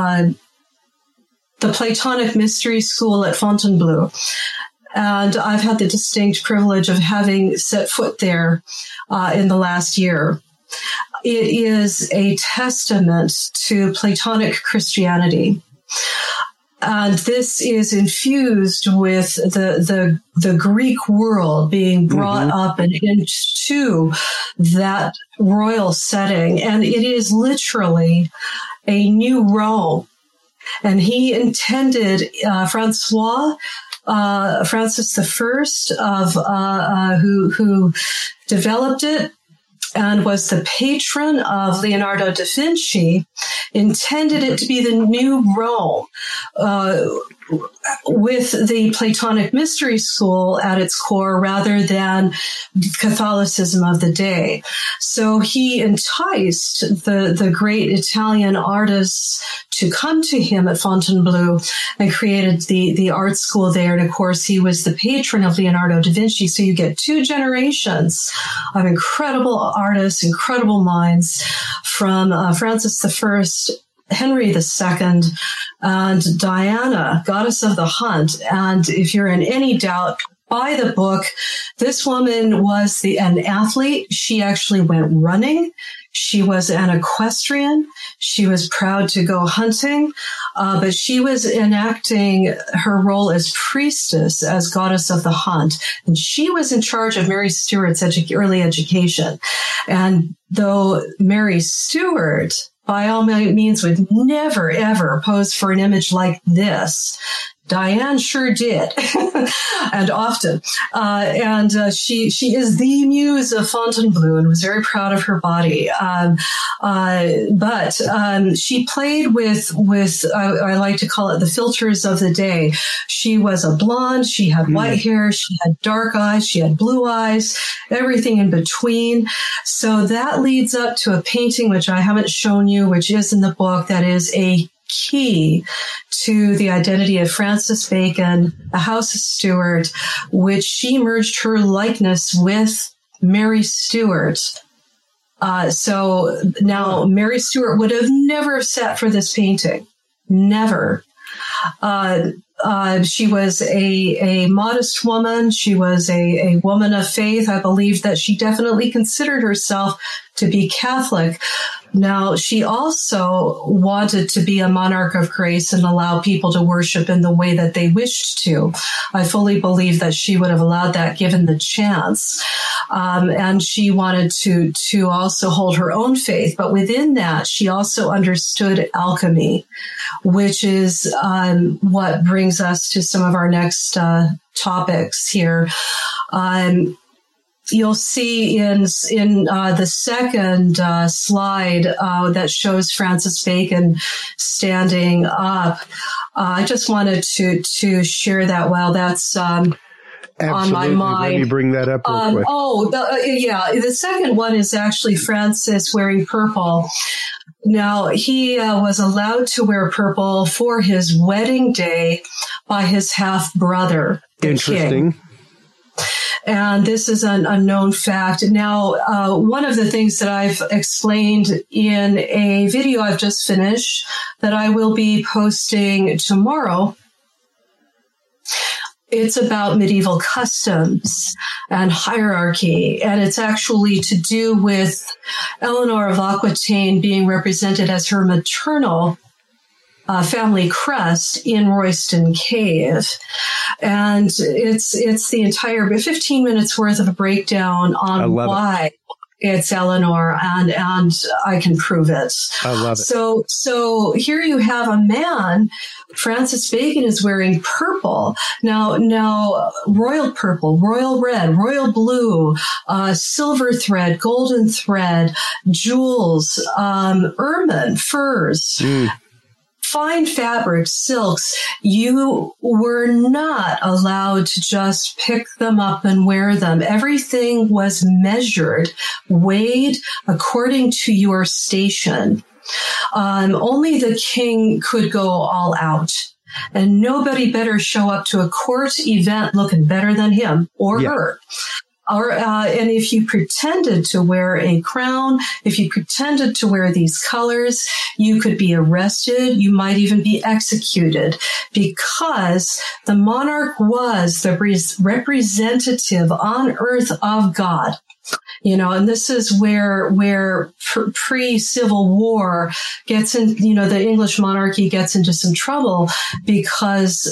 the Platonic Mystery School at Fontainebleau. And I've had the distinct privilege of having set foot there in the last year. It is a testament to Platonic Christianity. And this is infused with the Greek world being brought up and into that royal setting. And it is literally a new Rome. And he intended Francis I, who developed it and was the patron of Leonardo da Vinci, intended it to be the new Rome, with the Platonic Mystery School at its core rather than Catholicism of the day. So he enticed the great Italian artists to come to him at Fontainebleau and created the art school there. And of course, he was the patron of Leonardo da Vinci. So you get two generations of incredible artists, incredible minds from Francis I, Henry II, and Diana, goddess of the hunt. And if you're in any doubt, buy the book. This woman was an athlete. She actually went running. She was an equestrian. She was proud to go hunting, but she was enacting her role as priestess, as goddess of the hunt. And she was in charge of Mary Stuart's early education. And though Mary Stuart, by all means, would never, ever pose for an image like this, Diane sure did, and often. She is the muse of Fontainebleau and was very proud of her body. But she played with I like to call it the filters of the day. She was a blonde. She had white hair. She had dark eyes. She had blue eyes, everything in between. So that leads up to a painting, which I haven't shown you, which is in the book, that is a key to the identity of Francis Bacon, the House of Stuart, which she merged her likeness with Mary Stuart. So now Mary Stuart would have never sat for this painting. Never. She was a modest woman. She was a woman of faith. I believe that she definitely considered herself to be Catholic. Now, she also wanted to be a monarch of grace and allow people to worship in the way that they wished to. I fully believe that she would have allowed that given the chance. And she wanted to also hold her own faith. But within that, she also understood alchemy, which is what brings us to some of our next topics here. You'll see in the second slide that shows Francis Bacon standing up. I just wanted to share that while that's on my mind. Let me bring that up real quick. The second one is actually Francis wearing purple. Now, he was allowed to wear purple for his wedding day by his half-brother, the Interesting. king. And this is an unknown fact. Now, one of the things that I've explained in a video I've just finished that I will be posting tomorrow, it's about medieval customs and hierarchy. And it's actually to do with Eleanor of Aquitaine being represented as her maternal family crest in Royston Cave. And it's the entire 15 minutes worth of a breakdown on why it's Eleanor, and I can prove it. I love it. So here you have a man. Francis Bacon is wearing purple. Now, royal purple, royal red, royal blue, silver thread, golden thread, jewels, ermine, furs. Fine fabrics, silks, you were not allowed to just pick them up and wear them. Everything was measured, weighed according to your station. Only the king could go all out. And nobody better show up to a court event looking better than him or her. And if you pretended to wear a crown, if you pretended to wear these colors, you could be arrested. You might even be executed, because the monarch was the representative on earth of God. And this is where pre-Civil War gets in, the English monarchy gets into some trouble, because,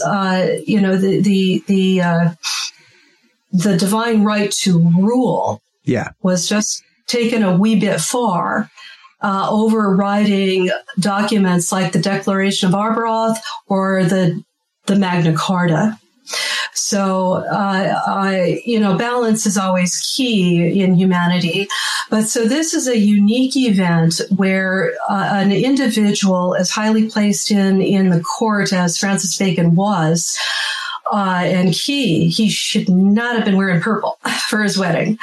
the divine right to rule was just taken a wee bit far, overriding documents like the Declaration of Arbroath or the Magna Carta. So, balance is always key in humanity. But so this is a unique event where an individual as highly placed in the court as Francis Bacon was, and he should not have been wearing purple for his wedding.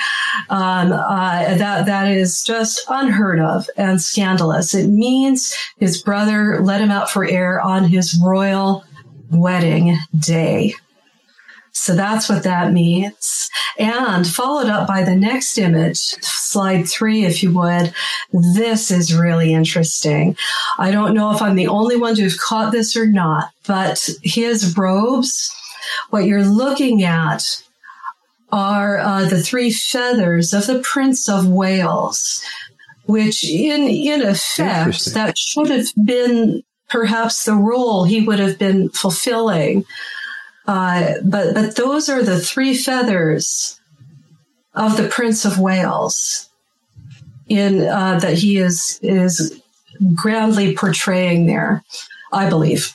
That is just unheard of and scandalous. It means his brother let him out for air on his royal wedding day. So that's what that means. And followed up by the next image, slide 3, if you would. This is really interesting. I don't know if I'm the only one to have caught this or not, but his robes, what you're looking at are the 3 feathers of the Prince of Wales, which in effect, that should have been perhaps the role he would have been fulfilling. But those are the 3 feathers of the Prince of Wales that he is grandly portraying there, I believe.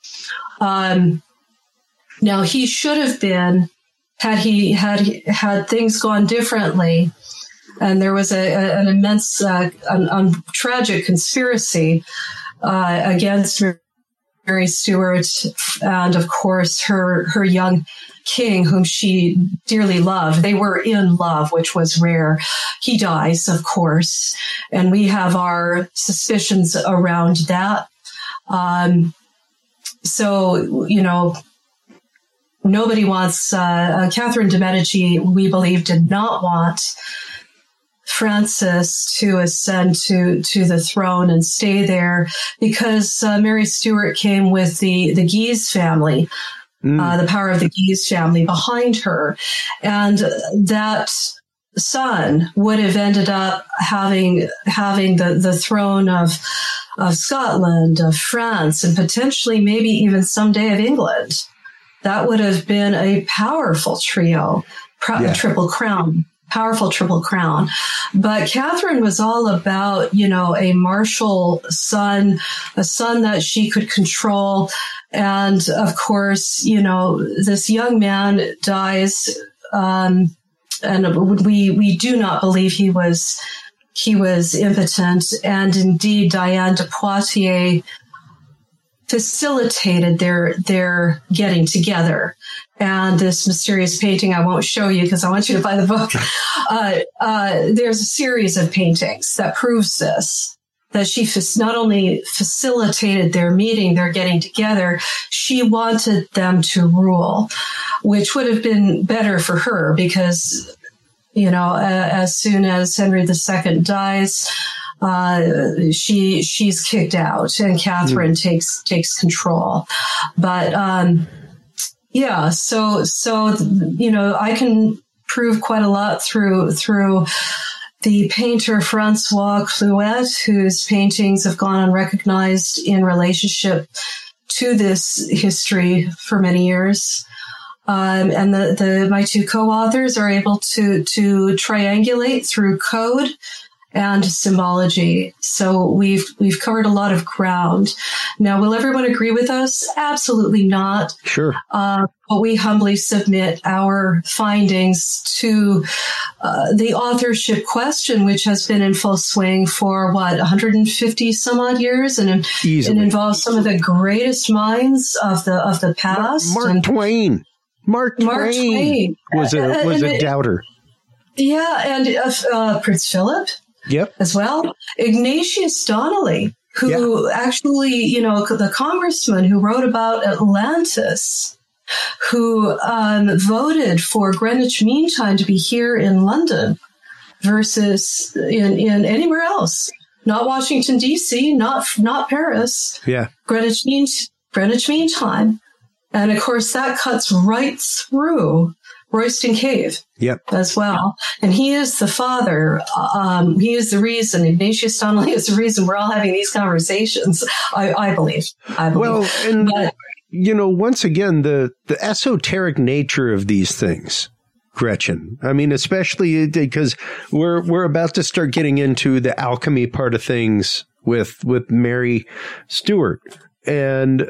Now, he should have been, had things gone differently, and there was an immense, tragic conspiracy against Mary Stuart, and of course her young king, whom she dearly loved. They were in love, which was rare. He dies, of course, and we have our suspicions around that. So, nobody wants, Catherine de' Medici, we believe, did not want Francis to ascend to the throne and stay there, because Mary Stuart came with the Guise family, the power of the Guise family behind her. And that son would have ended up having the throne of Scotland, of France, and potentially maybe even someday of England. That would have been a powerful trio, triple crown. Powerful triple crown. But Catherine was all about, a martial son, a son that she could control. And of course, this young man dies. And we do not believe he was impotent. And indeed, Diane de Poitiers facilitated their getting together. And this mysterious painting, I won't show you because I want you to buy the book. There's a series of paintings that proves this, that she not only facilitated their meeting, their getting together, she wanted them to rule, which would have been better for her because, as soon as Henry II dies, she's kicked out and Catherine takes control. But, so I can prove quite a lot through the painter Francois Clouet, whose paintings have gone unrecognized in relationship to this history for many years. And my two co-authors are able to triangulate through code and symbology. So we've covered a lot of ground. Now, will everyone agree with us? Absolutely not. Sure. But we humbly submit our findings to the authorship question, which has been in full swing for 150 some odd years, and it involves some of the greatest minds of the past. Mark Twain was a doubter. Yeah, and Prince Philip. Yep. As well. Ignatius Donnelly, who actually, the congressman who wrote about Atlantis, who voted for Greenwich Mean Time to be here in London versus in anywhere else. Not Washington, D.C., not Paris. Yeah. Greenwich Mean Time. And, of course, that cuts right through Royston Cave as well. And he is the father. He is the reason. Ignatius Donnelly is the reason we're all having these conversations, I believe. Well, and, once again, the esoteric nature of these things, Gretchen. I mean, especially because we're about to start getting into the alchemy part of things with Mary Stuart. And,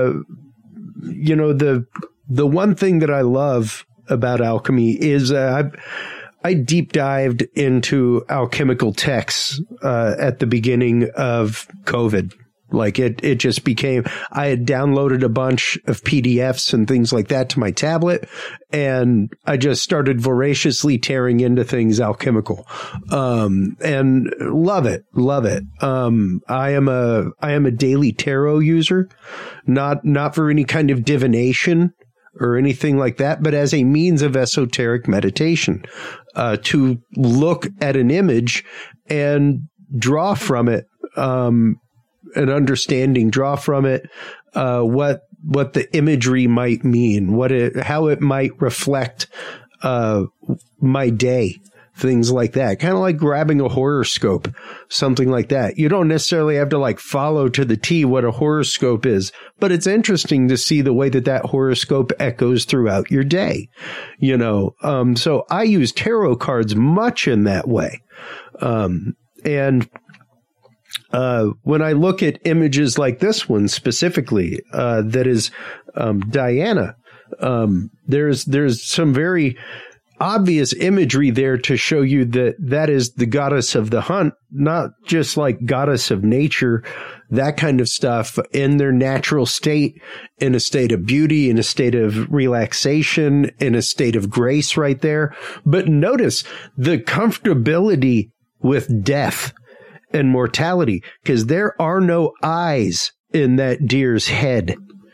the one thing that I love about alchemy is I deep dived into alchemical texts at the beginning of COVID. Like it just became, I had downloaded a bunch of PDFs and things like that to my tablet, and I just started voraciously tearing into things alchemical. And love it. I am a daily tarot user, not for any kind of divination or anything like that, but as a means of esoteric meditation, to look at an image and draw from it, an understanding, draw from it, what the imagery might mean, how it might reflect, my day, things like that. Kind of like grabbing a horoscope, something like that. You don't necessarily have to follow to the T what a horoscope is, but it's interesting to see the way that horoscope echoes throughout your day, so I use tarot cards much in that way. And when I look at images like this one specifically, that is Diana, there's some very obvious imagery there to show you that is the goddess of the hunt, not just like goddess of nature, that kind of stuff in their natural state, in a state of beauty, in a state of relaxation, in a state of grace right there. But notice the comfortability with death and mortality, because there are no eyes in that deer's head.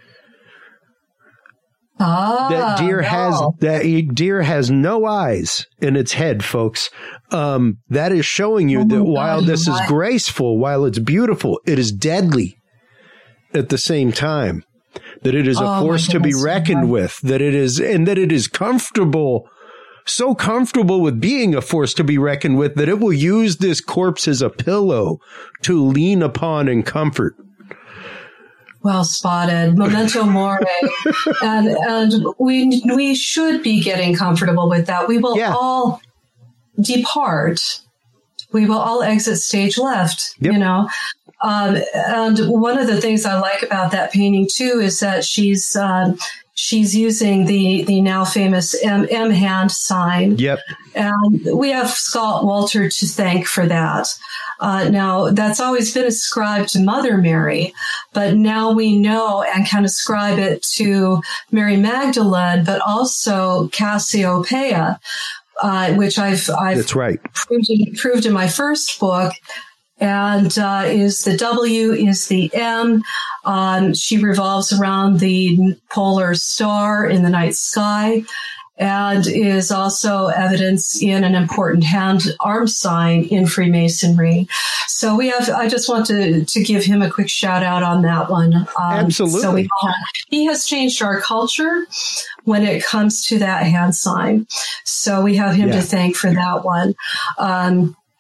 That deer has no eyes in its head, folks. That is showing you that while this is graceful, while it's beautiful, it is deadly at the same time. That it is a force to be reckoned with. That it is comfortable. So comfortable with being a force to be reckoned with that it will use this corpse as a pillow to lean upon and comfort. Well spotted. Memento mori. and we should be getting comfortable with that. We will all depart. We will all exit stage left, And one of the things I like about that painting too is that she's using the now famous M hand sign. Yep. And we have Scott Walter to thank for that. Now, that's always been ascribed to Mother Mary, but now we know and can ascribe it to Mary Magdalene, but also Cassiopeia, which I've that's right. proved in my first book. And is the W, is the M. She revolves around the polar star in the night sky, and is also evidence in an important arm sign in Freemasonry. So I just want to give him a quick shout out on that one. Absolutely. So he has changed our culture when it comes to that hand sign. So we have him to thank for that one.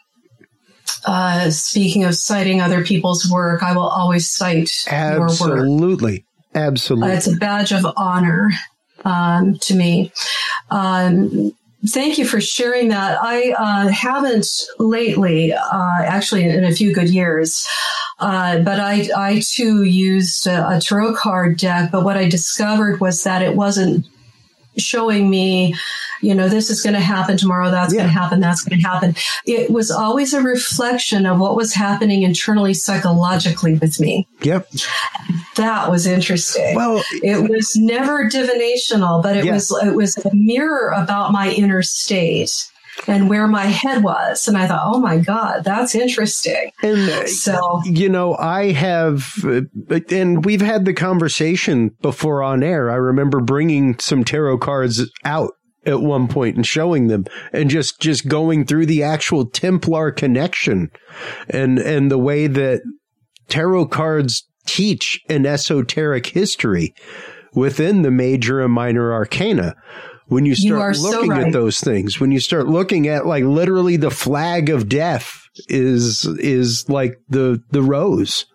speaking of citing other people's work, I will always cite your work. Absolutely. It's a badge of honor to me. Thank you for sharing that. I haven't lately, actually in a few good years, but I too used a tarot card deck. But what I discovered was that it wasn't showing me, this is going to happen tomorrow, that's going to happen, that's going to happen. It was always a reflection of what was happening internally, psychologically with me. Yep. That was interesting. Well, it was never divinational, but it was a mirror about my inner state and where my head was. And I thought, oh my God, that's interesting. And so, I have, and we've had the conversation before on air. I remember bringing some tarot cards out at one point and showing them and just going through the actual Templar connection and the way that tarot cards teach an esoteric history within the major and minor arcana. When you start looking at those things, when you start looking at like literally the flag of death is like the rose,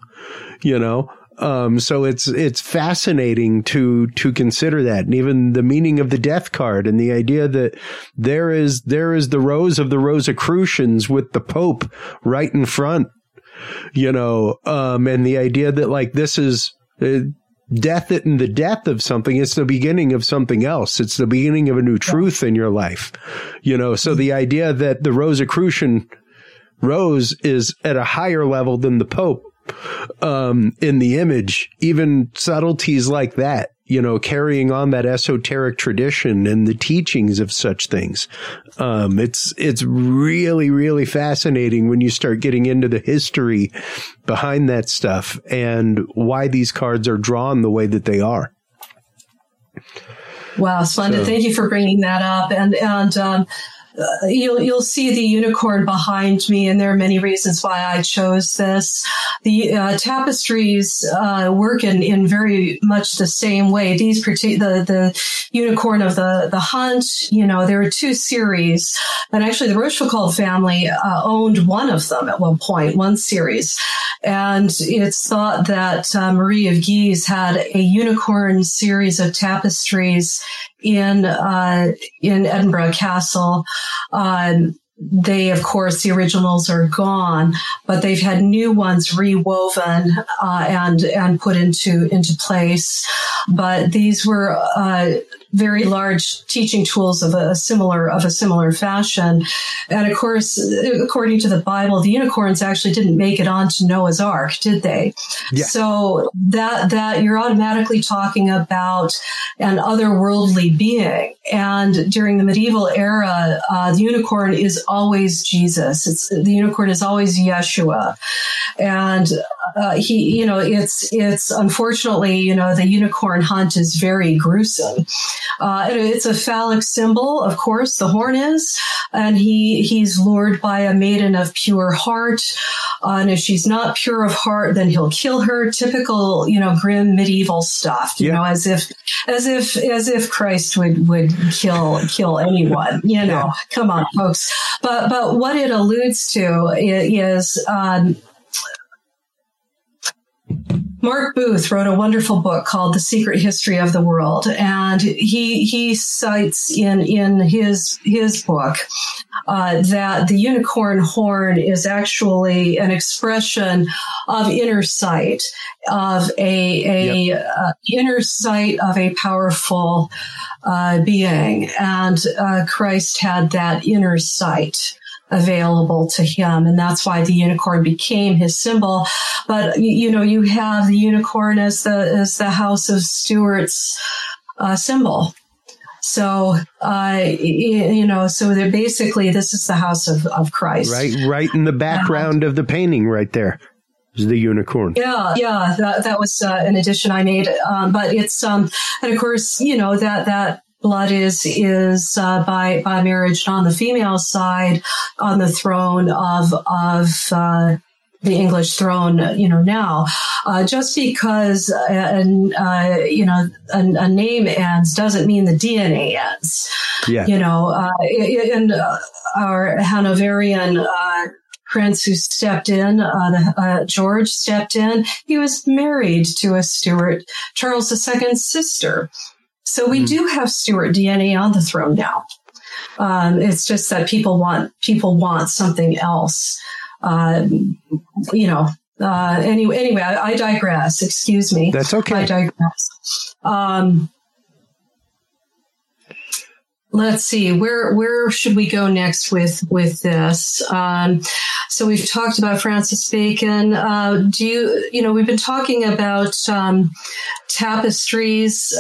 so it's fascinating to consider that. And even the meaning of the death card and the idea that there is the rose of the Rosicrucians with the Pope right in front, and the idea that like this is death in the death of something. It's the beginning of something else. It's the beginning of a new truth in your life. So the idea that the Rosicrucian rose is at a higher level than the Pope, in the image, even subtleties like that, carrying on that esoteric tradition and the teachings of such things. It's really, really fascinating when you start getting into the history behind that stuff and why these cards are drawn the way that they are. Wow, splendid. Thank you for bringing that up. And you'll see the unicorn behind me, and there are many reasons why I chose this. The tapestries work in very much the same way. These the unicorn of the hunt. There are two series, and actually the Rochefoucauld family owned one of them at one point, one series. And it's thought that Marie of Guise had a unicorn series of tapestries in Edinburgh Castle. They, of course, the originals are gone, but they've had new ones rewoven and put into place. But these were very large teaching tools of a similar fashion. And of course, according to the Bible, the unicorns actually didn't make it onto Noah's Ark, did they? Yeah. So that you're automatically talking about an otherworldly being. And during the medieval era, the unicorn is always Jesus. The unicorn is always Yeshua. And it's unfortunately, the unicorn hunt is very gruesome. It's a phallic symbol, of course, the horn is, and he's lured by a maiden of pure heart. And if she's not pure of heart, then he'll kill her. Typical, grim medieval stuff, as if Christ would kill anyone, Yeah. Come on, folks. But what it alludes to is, Mark Booth wrote a wonderful book called The Secret History of the World, and he cites in his book that the unicorn horn is actually an expression of inner sight, of inner sight of a powerful being, and Christ had that inner sight available to him, and that's why the unicorn became his symbol. But you have the unicorn as the House of Stuart's symbol. So so they're basically, this is the house of Christ, right in the background of the painting, right there is the unicorn. Yeah, that was an addition I made, but it's and of course that blood is by marriage on the female side on the throne of the English throne, now, just because a name ends doesn't mean the DNA ends. Yeah. In our Hanoverian prince who stepped in, George stepped in. He was married to a Stuart, Charles II's sister. So we do have Stuart DNA on the throne now. It's just that people want something else. Anyway, I digress. Excuse me. That's okay. I digress. Let's see, where should we go next with this? So we've talked about Francis Bacon. We've been talking about tapestries.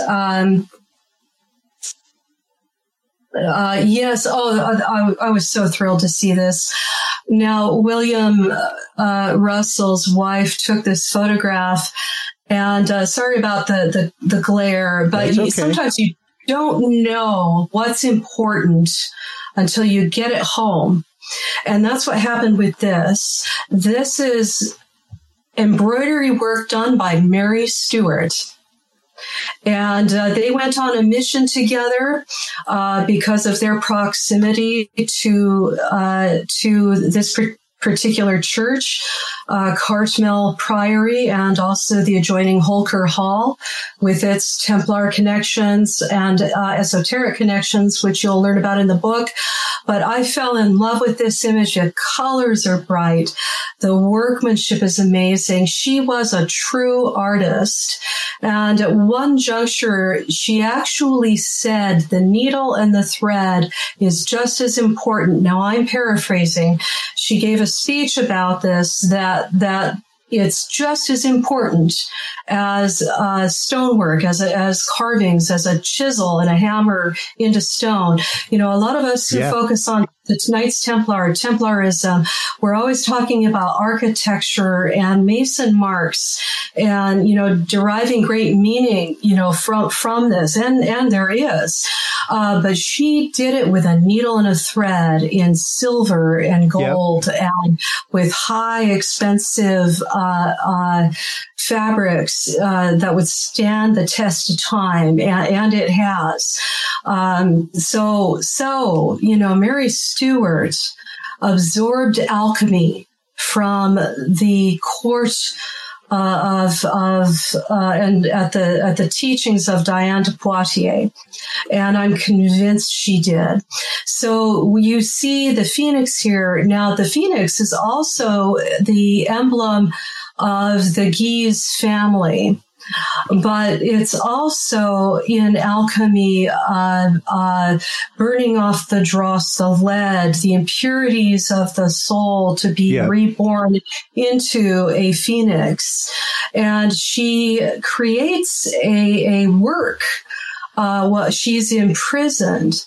Yes. I was so thrilled to see this. Now, William Russell's wife took this photograph, and sorry about the glare, but okay. Sometimes you don't know what's important until you get it home. And that's what happened with this. This is embroidery work done by Mary Stuart. And they went on a mission together because of their proximity to this particular church, Cartmel Priory, and also the adjoining Holker Hall with its Templar connections and esoteric connections, which you'll learn about in the book. But I fell in love with this image. The colors are bright. The workmanship is amazing. She was a true artist. And at one juncture, she actually said the needle and the thread is just as important. Now, I'm paraphrasing. She gave a speech about this, that it's just as important as stonework, as carvings, as a chisel and a hammer into stone. A lot of us who focus on the Knights Templar, Templarism, we're always talking about architecture and mason marks and, deriving great meaning, from this. And there is. But she did it with a needle and a thread in silver and gold and with high expensive fabrics that would stand the test of time, and it has. Mary Stuart absorbed alchemy from the court and at the teachings of Diane de Poitiers, and I'm convinced she did. So you see the phoenix here. Now, the phoenix is also the emblem of the Guise family, but it's also in alchemy, burning off the dross, the lead, the impurities of the soul to be reborn into a phoenix. And she creates a work. She's imprisoned.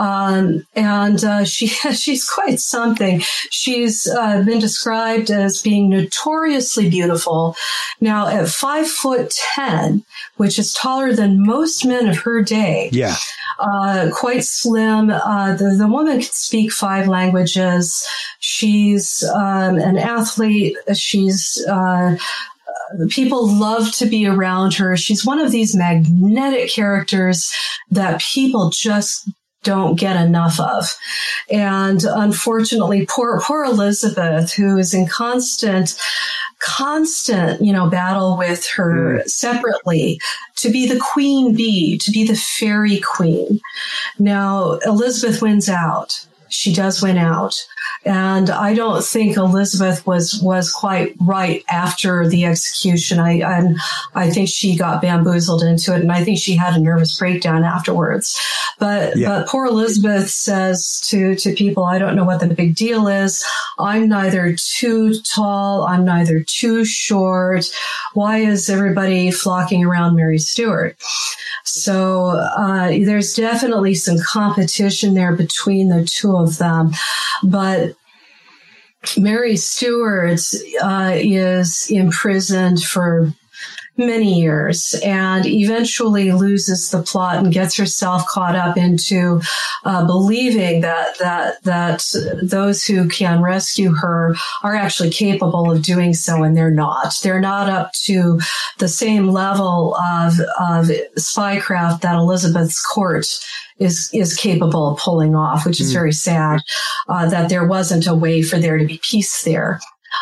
She's quite something. She's been described as being notoriously beautiful. Now, at 5'10", which is taller than most men of her day, quite slim. The woman can speak 5 languages. She's an athlete. People love to be around her. She's one of these magnetic characters that people just don't get enough of. And unfortunately, poor Elizabeth, who is in constant, battle with her separately to be the queen bee, to be the fairy queen. Now, Elizabeth wins out. She does win out. And I don't think Elizabeth was quite right after the execution. I think she got bamboozled into it, and I think she had a nervous breakdown afterwards. But poor Elizabeth says to people, I don't know what the big deal is. I'm neither too tall. I'm neither too short. Why is everybody flocking around Mary Stuart? So there's definitely some competition there between the two of them. But Mary Stuart is imprisoned for, many years, and eventually loses the plot and gets herself caught up into believing that those who can rescue her are actually capable of doing so, and they're not. They're not up to the same level of spycraft that Elizabeth's court is capable of pulling off, which is very sad, that there wasn't a way for there to be peace there.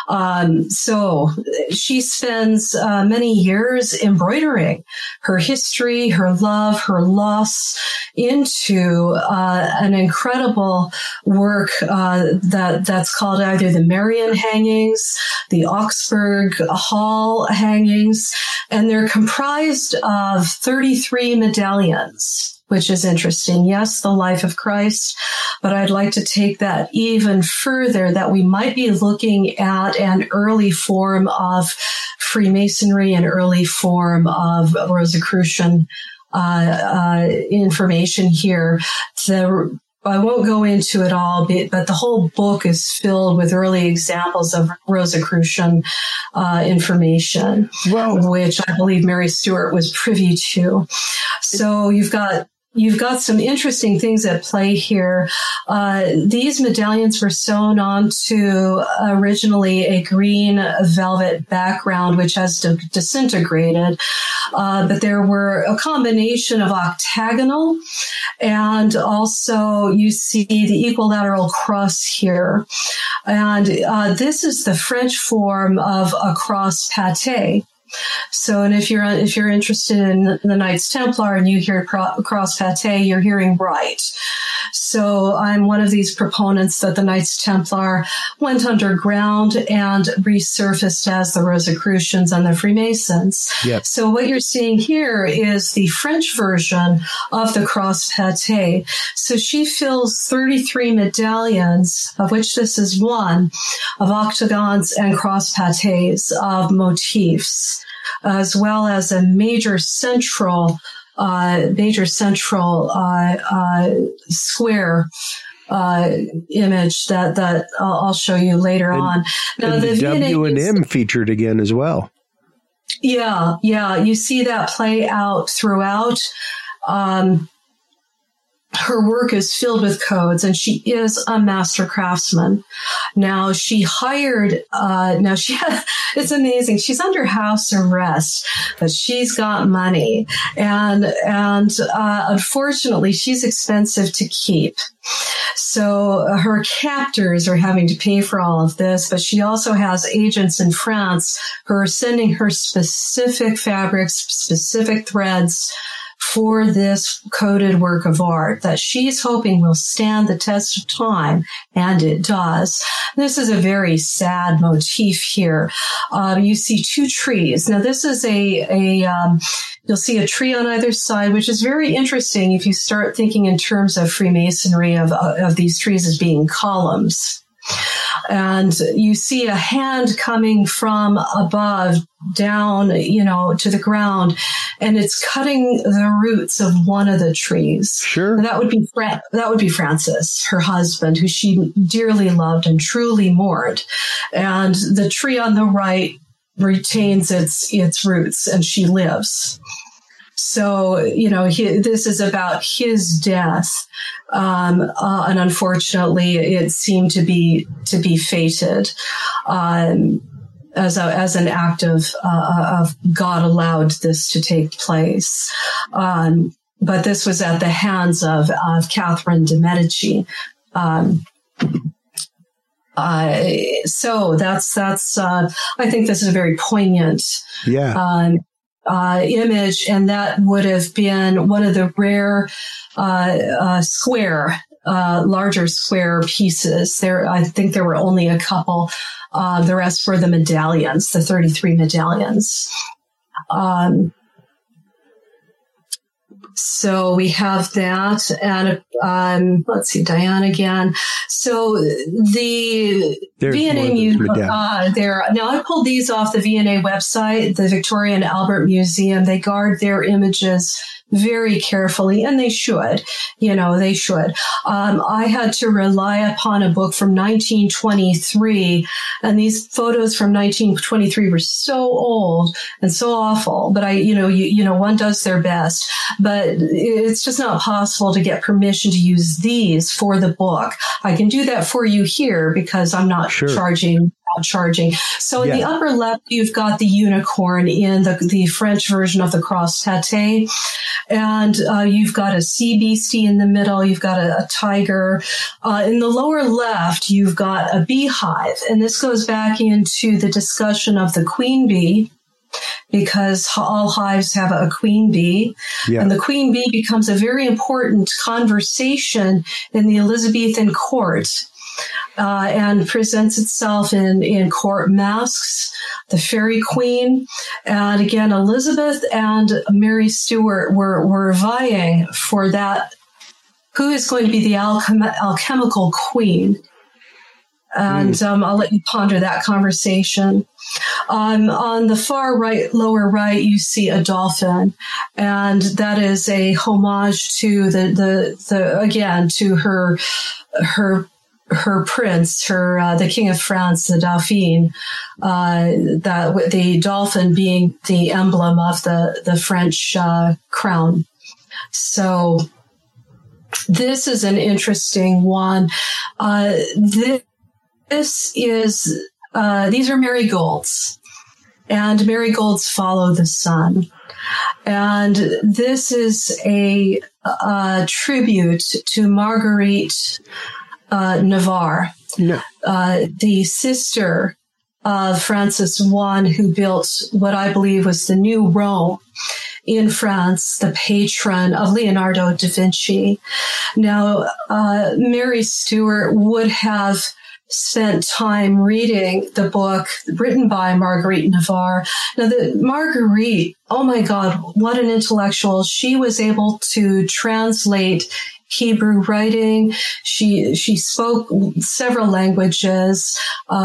So she spends many years embroidering her history, her love, her loss into an incredible work that's called either the Marian hangings, the Augsburg Hall hangings, and they're comprised of 33 medallions, which is interesting. Yes, the life of Christ, but I'd like to take that even further, that we might be looking at an early form of Freemasonry, an early form of Rosicrucian information here. I won't go into it all, but the whole book is filled with early examples of Rosicrucian information, which I believe Mary Stuart was privy to. So you've got some interesting things at play here. These medallions were sewn onto originally a green velvet background, which has disintegrated. But there were a combination of octagonal, and also you see the equilateral cross here. And this is the French form of a cross pâté. So, and if you're interested in the Knights Templar and you hear cross pâté, you're hearing right. So I'm one of these proponents that the Knights Templar went underground and resurfaced as the Rosicrucians and the Freemasons. Yep. So what you're seeing here is the French version of the cross pâté. So she fills 33 medallions, of which this is one, of octagons and cross pâtés of motifs, as well as a major central square image that I'll show you later on. Now, and the W&M featured again as well. Yeah. You see that play out throughout. Her work is filled with codes, and she is a master craftsman. Now, she hired, it's amazing. She's under house arrest, but she's got money. And unfortunately, she's expensive to keep. So her captors are having to pay for all of this, but she also has agents in France who are sending her specific fabrics, specific threads for this coded work of art that she's hoping will stand the test of time, and it does. This is a very sad motif here. You see two trees. Now, this is you'll see a tree on either side, which is very interesting if you start thinking in terms of Freemasonry of these trees as being columns. And you see a hand coming from above down, to the ground, and it's cutting the roots of one of the trees. Sure. And that would be Francis, her husband, who she dearly loved and truly mourned. And the tree on the right retains its roots, and she lives. So, this is about his death. And unfortunately, it seemed to be fated, as an act of God allowed this to take place. But this was at the hands of Catherine de Medici. So that's, I think this is a very poignant, image, and that would have been one of the rare larger square pieces. I think there were only a couple. The rest were the medallions, the 33 medallions. So we have that, and let's see, Diane again. So the V&A there. Now I pulled these off the V&A website, the Victoria and Albert Museum. They guard their images very carefully, and they should, they should. I had to rely upon a book from 1923, and these photos from 1923 were so old and so awful, but one does their best, but it's just not possible to get permission to use these for the book. I can do that for you here because I'm not charging. So in the upper left, you've got the unicorn in the French version of the cross tête, and you've got a sea beastie in the middle. You've got a tiger. In the lower left, you've got a beehive, and this goes back into the discussion of the queen bee, because all hives have a queen bee. Yeah. And the queen bee becomes a very important conversation in the Elizabethan court. And presents itself in court masks, the Fairy Queen. And again, Elizabeth and Mary Stuart were vying for that. Who is going to be the alchemical queen? And I'll let you ponder that conversation. On the far right, lower right, you see a dolphin, and that is a homage to to her prince, the King of France, the Dauphin, that the dolphin being the emblem of the French crown. So this is an interesting one. These are marigolds, and marigolds follow the sun. And this is a tribute to Marguerite Navarre, the sister of Francis I, who built what I believe was the new Rome in France, the patron of Leonardo da Vinci. Now, Mary Stuart would have spent time reading the book written by Marguerite Navarre. Now, Marguerite, oh my God, what an intellectual. She was able to translate Hebrew writing. She spoke several languages,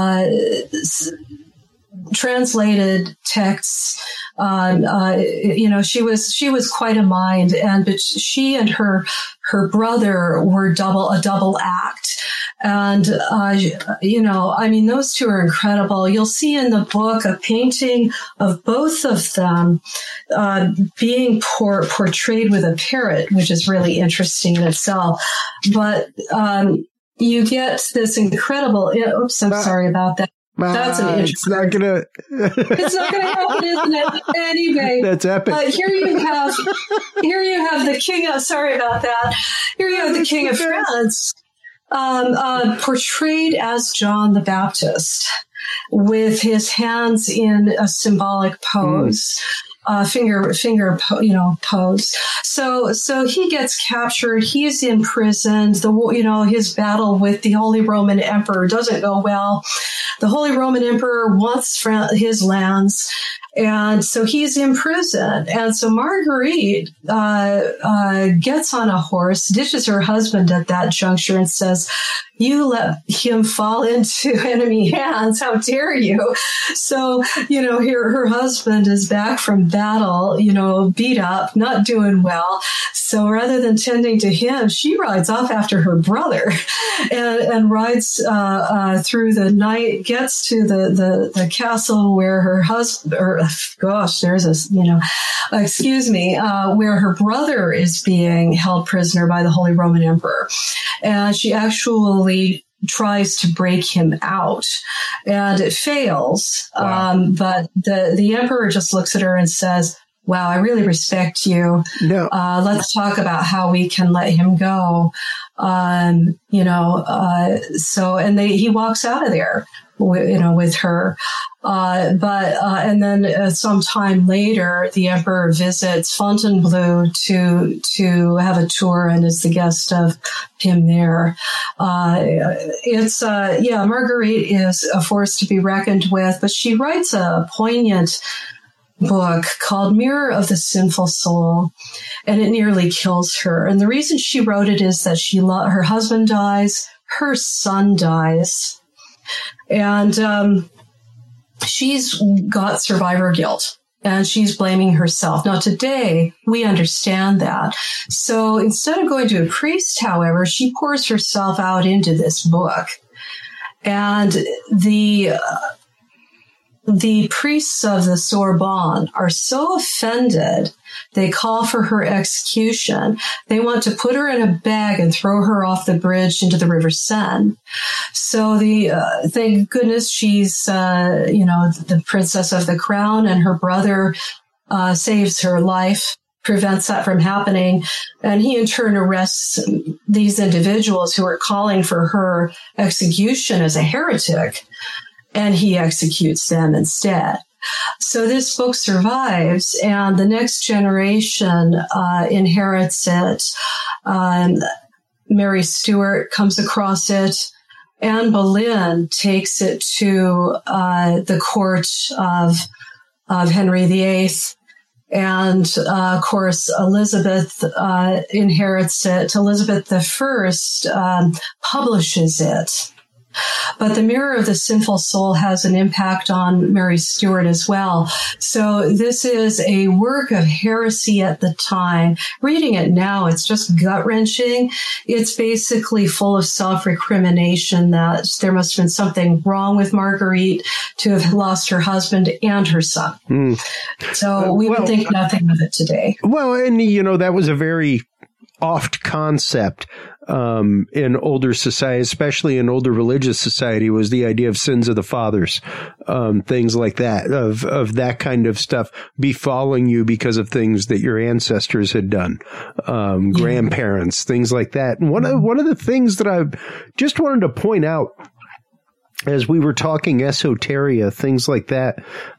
translated texts. She was quite a mind, but she and her brother were a double act. And, those two are incredible. You'll see in the book a painting of both of them, being portrayed with a parrot, which is really interesting in itself. But, you get this incredible, sorry about that. That's an intro. It's not gonna happen, isn't it? Anyway, that's epic. Here you have the king of. Sorry about that. Here you have the King of France, portrayed as John the Baptist, with his hands in a symbolic pose. Finger pose. So he gets captured. He's imprisoned. His battle with the Holy Roman Emperor doesn't go well. The Holy Roman Emperor wants his lands. And so he's in prison. And so Marguerite gets on a horse, ditches her husband at that juncture and says, "You let him fall into enemy hands. How dare you?" So, her husband is back from battle, beat up, not doing well. So rather than tending to him, she rides off after her brother and rides through the night, gets to the castle where her husband, where her brother is being held prisoner by the Holy Roman Emperor. And she actually tries to break him out, and it fails. Wow. But the emperor just looks at her and says, "Wow, I really respect you. No. Let's talk about how we can let him go." He walks out of there, with her. And then sometime later, the emperor visits Fontainebleau to have a tour and is the guest of him there. Marguerite is a force to be reckoned with, but she writes a poignant book called Mirror of the Sinful Soul, and it nearly kills her. And the reason she wrote it is that her husband dies, her son dies, and she's got survivor guilt. and she's blaming herself. Now, today, we understand that. So instead of going to a priest, however, she pours herself out into this book. And the priests of the Sorbonne are so offended, they call for her execution. They want to put her in a bag and throw her off the bridge into the River Seine. So thank goodness she's, the princess of the crown, and her brother saves her life, prevents that from happening. And he in turn arrests these individuals who are calling for her execution as a heretic, and he executes them instead. So this book survives, and the next generation inherits it. Mary Stuart comes across it. Anne Boleyn takes it to the court of Henry VIII. And, of course, Elizabeth inherits it. Elizabeth I publishes it. But The Mirror of the Sinful Soul has an impact on Mary Stuart as well. So this is a work of heresy at the time. Reading it now, it's just gut-wrenching. It's basically full of self-recrimination that there must have been something wrong with Marguerite to have lost her husband and her son. So we would think nothing of it today. Well, and, that was a very oft concept in older society, especially in older religious society, was the idea of sins of the fathers, things like that, of that kind of stuff befalling you because of things that your ancestors had done, grandparents, things like that. And one of the things that I just wanted to point out as we were talking esoteria, things like that,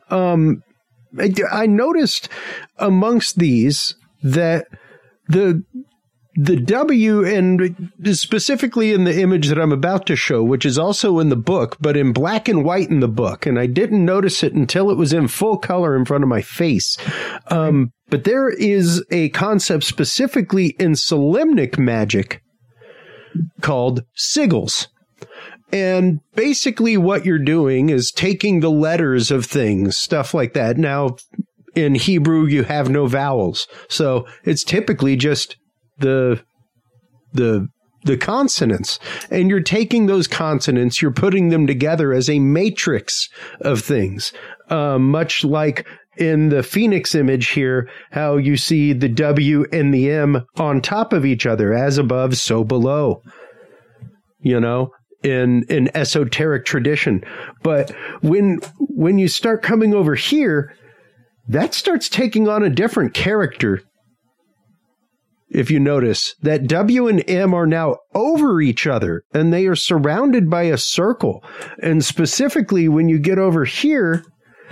I noticed amongst these that the W, and specifically in the image that I'm about to show, which is also in the book, but in black and white in the book, and I didn't notice it until it was in full color in front of my face. But there is a concept specifically in Solemnic magic called sigils. And basically what you're doing is taking the letters of things, stuff like that. Now, in Hebrew, you have no vowels, so it's typically just the consonants, and you're taking those consonants, you're putting them together as a matrix of things, much like in the Phoenix image here, how you see the W and the M on top of each other, as above, so below, in esoteric tradition. But when you start coming over here, that starts taking on a different character. If you notice that W and M are now over each other, and they are surrounded by a circle. And specifically, when you get over here,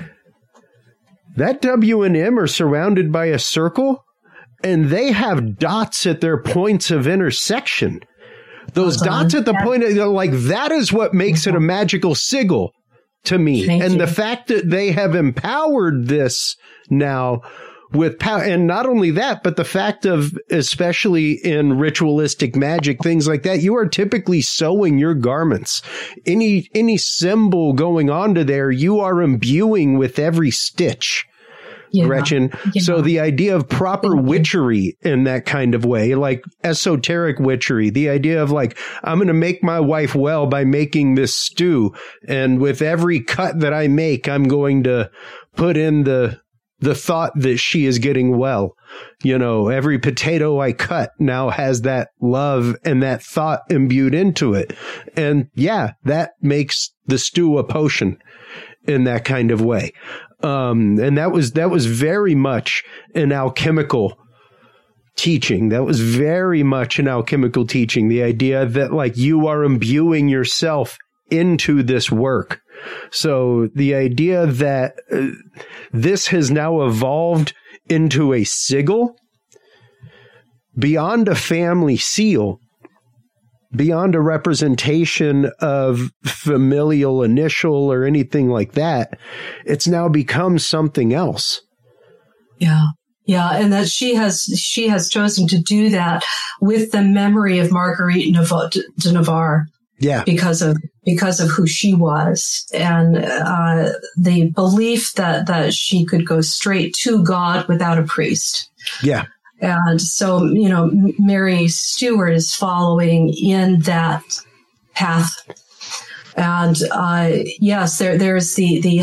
that W and M are surrounded by a circle, and they have dots at their points of intersection. Those dots at the point, that is what makes it a magical sigil to me. The fact that they have empowered this now with power, and not only that, but the fact of, especially in ritualistic magic, things like that, you are typically sewing your garments. Any symbol going onto there, you are imbuing with every stitch. Gretchen. So the idea of proper witchery in that kind of way, like esoteric witchery, the idea of I'm going to make my wife well by making this stew. And with every cut that I make, I'm going to put in the thought that she is getting well. Every potato I cut now has that love and that thought imbued into it. And that makes the stew a potion in that kind of way. And that was very much an alchemical teaching. That was very much an alchemical teaching. The idea that you are imbuing yourself into this work. So the idea that this has now evolved into a sigil beyond a family seal, beyond a representation of familial initial or anything like that, it's now become something else. Yeah. Yeah, and that she has chosen to do that with the memory of Marguerite de Navarre. Yeah. Because of who she was, and the belief that she could go straight to God without a priest. Yeah. And so, Mary Stuart is following in that path. And yes, there's the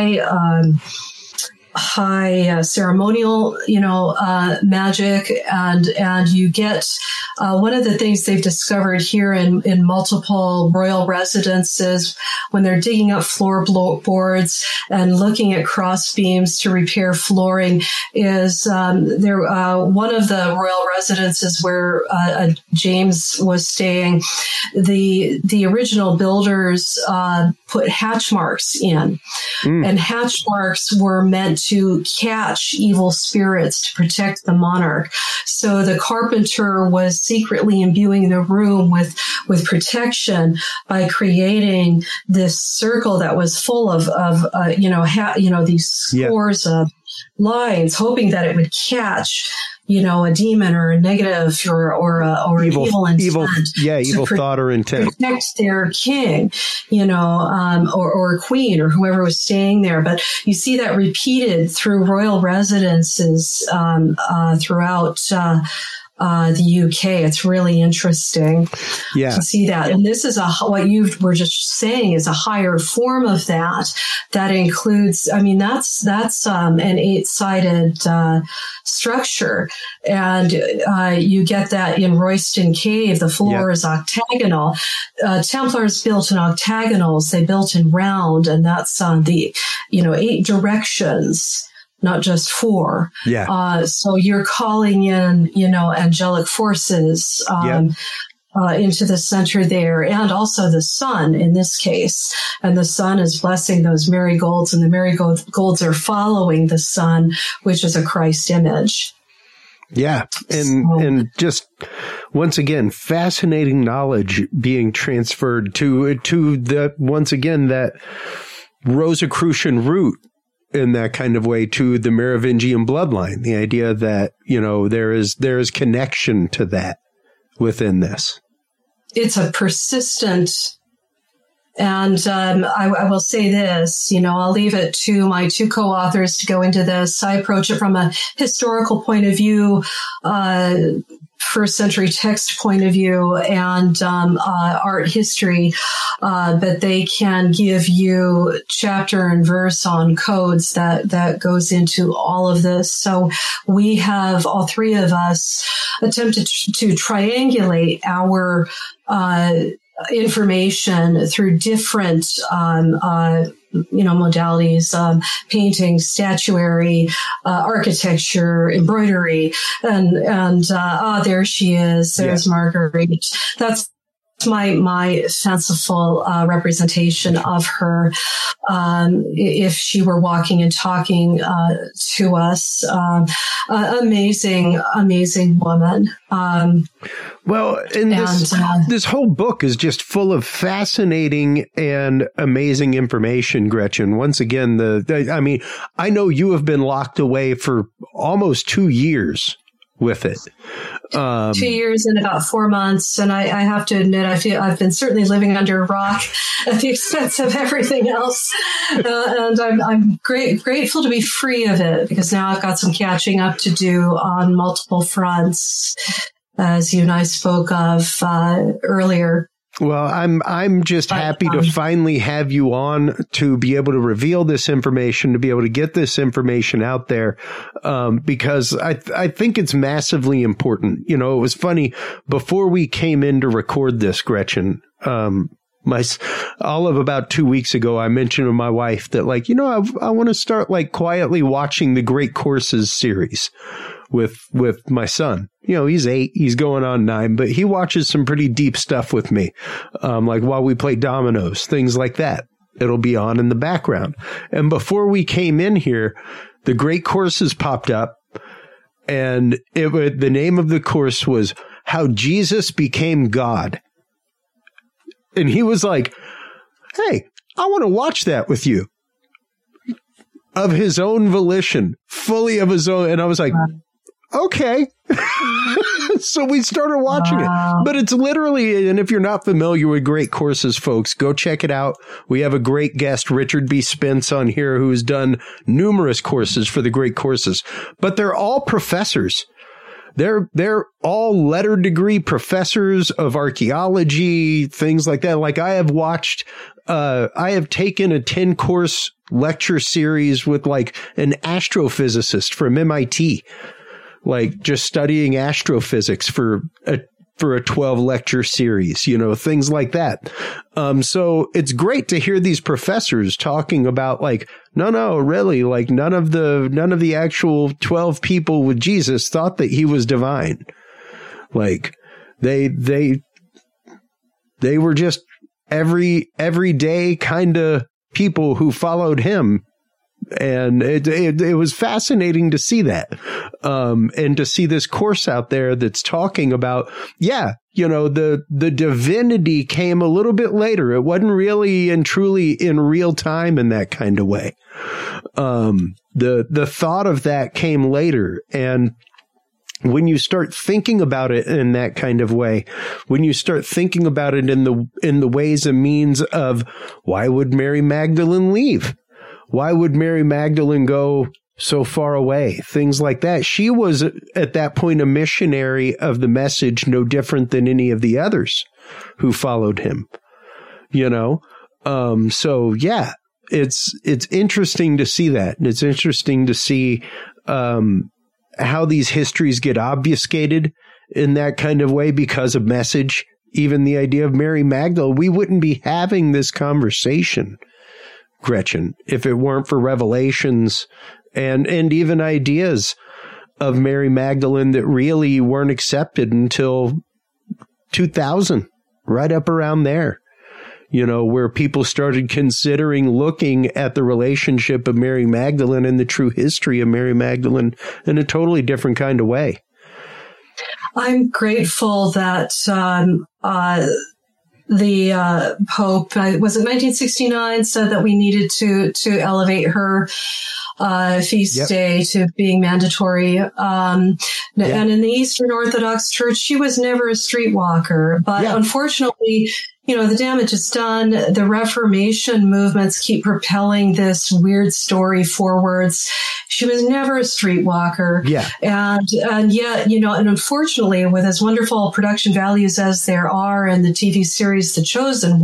high ceremonial, magic, and you get one of the things they've discovered here in multiple royal residences when they're digging up floorboards and looking at cross beams to repair flooring is one of the royal residences where James was staying. The original builders put hatch marks in, and hatch marks were meant to catch evil spirits to protect the monarch. So the carpenter was secretly imbuing the room with protection by creating this circle that was full of these scores of lines, hoping that it would catch a demon or a negative or evil intent. Evil thought or intent. Protect their king, or queen or whoever was staying there. But you see that repeated through royal residences throughout the UK. It's really interesting to see that. And this is what you were just saying is a higher form of that. That includes, that's an 8-sided structure. And you get that in Royston Cave. The floor is octagonal. Templars built in octagonals. They built in round, and that's the 8 directions. Not just 4. So you're calling in, angelic forces into the center there, and also the sun in this case. And the sun is blessing those marigolds, and the marigolds are following the sun, which is a Christ image. Yeah. And just once again, fascinating knowledge being transferred to that Rosicrucian root in that kind of way to the Merovingian bloodline. The idea that, there is connection to that within this. It's a persistent, and I will say this, I'll leave it to my 2 co-authors to go into this. I approach it from a historical point of view, first century text point of view, and art history, but they can give you chapter and verse on codes that goes into all of this. So we have, all 3 of us, attempted to triangulate our information through different modalities, painting, statuary, architecture, embroidery, and there she is. There's Marguerite. That's my fanciful representation of her. If she were walking and talking to us, amazing woman. Well, and this whole book is just full of fascinating and amazing information, Gretchen. Once again, I know you have been locked away for almost 2 years with it. 2 years and about 4 months. And I have to admit, I feel I've been certainly living under a rock at the expense of everything else. And I'm grateful to be free of it, because now I've got some catching up to do on multiple fronts, as you and I spoke of earlier. Well, I'm just happy to finally have you on to be able to reveal this information, to be able to get this information out there, because I think it's massively important. It was funny, before we came in to record this, Gretchen, all of about 2 weeks ago, I mentioned to my wife that, I want to start quietly watching the Great Courses series with my son. He's 8, he's going on 9, but he watches some pretty deep stuff with me. While we play dominoes, things like that. It'll be on in the background. And before we came in here, the Great Courses popped up, and the name of the course was How Jesus Became God. And he was like, hey, I want to watch that with you. Of his own volition, fully of his own. And I was like, okay. So we started watching it. But it's literally, and if you're not familiar with Great Courses, folks, go check it out. We have a great guest, Richard B. Spence, on here, who's done numerous courses for the Great Courses. But they're all professors. They're all lettered degree professors of archaeology, things like that. Like I have taken a 10-course lecture series with like an astrophysicist from MIT, like just studying astrophysics for a 12 lecture series, things like that. So it's great to hear these professors talking about like, no, really, like none of the actual 12 people with Jesus thought that he was divine. Like they were just everyday kind of people who followed him. And it was fascinating to see that, and to see this course out there that's talking about, the divinity came a little bit later. It wasn't really and truly in real time in that kind of way. The thought of that came later. And when you start thinking about it in that kind of way, when you start thinking about it in the ways and means of why would Mary Magdalene leave? Why would Mary Magdalene go so far away? Things like that. She was at that point a missionary of the message, no different than any of the others who followed him, So yeah, it's interesting to see that. And it's interesting to see, how these histories get obfuscated in that kind of way because of message. Even the idea of Mary Magdalene, we wouldn't be having this conversation, Gretchen, if it weren't for revelations and even ideas of Mary Magdalene that really weren't accepted until 2000, right up around there, where people started considering looking at the relationship of Mary Magdalene and the true history of Mary Magdalene in a totally different kind of way. I'm grateful that the Pope, was it 1969, said that we needed to elevate her feast day to being mandatory. And in the Eastern Orthodox Church, she was never a streetwalker. But unfortunately, the damage is done. The Reformation movements keep propelling this weird story forwards. She was never a streetwalker. Yeah. And yet, and unfortunately, with as wonderful production values as there are in the TV series, The Chosen,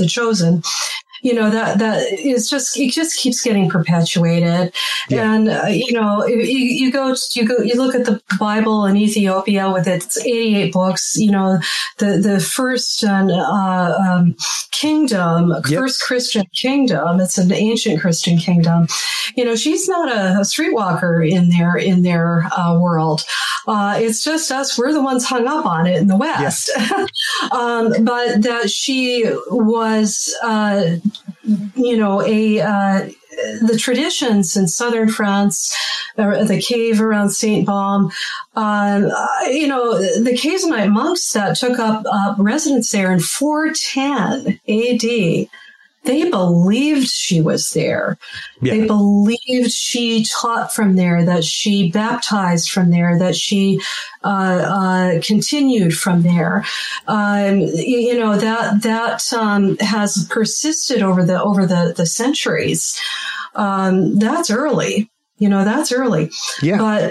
that is it just keeps getting perpetuated. Yeah. And, you look at the Bible in Ethiopia with its 88 books, the first kingdom, first Christian kingdom. It's an ancient Christian kingdom. She's not a streetwalker in their world. It's just us. We're the ones hung up on it in the West. Yeah. But that she was, the traditions in southern France, the cave around Saint Baume, the Kazanite monks that took up residence there in 410 AD, they believed she was there. Yeah. They believed she taught from there, that she baptized from there, that she continued from there. That has persisted over the centuries. That's early. That's early. Yeah. But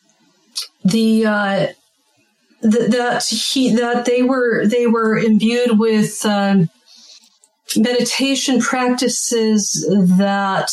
that they were imbued with meditation practices that,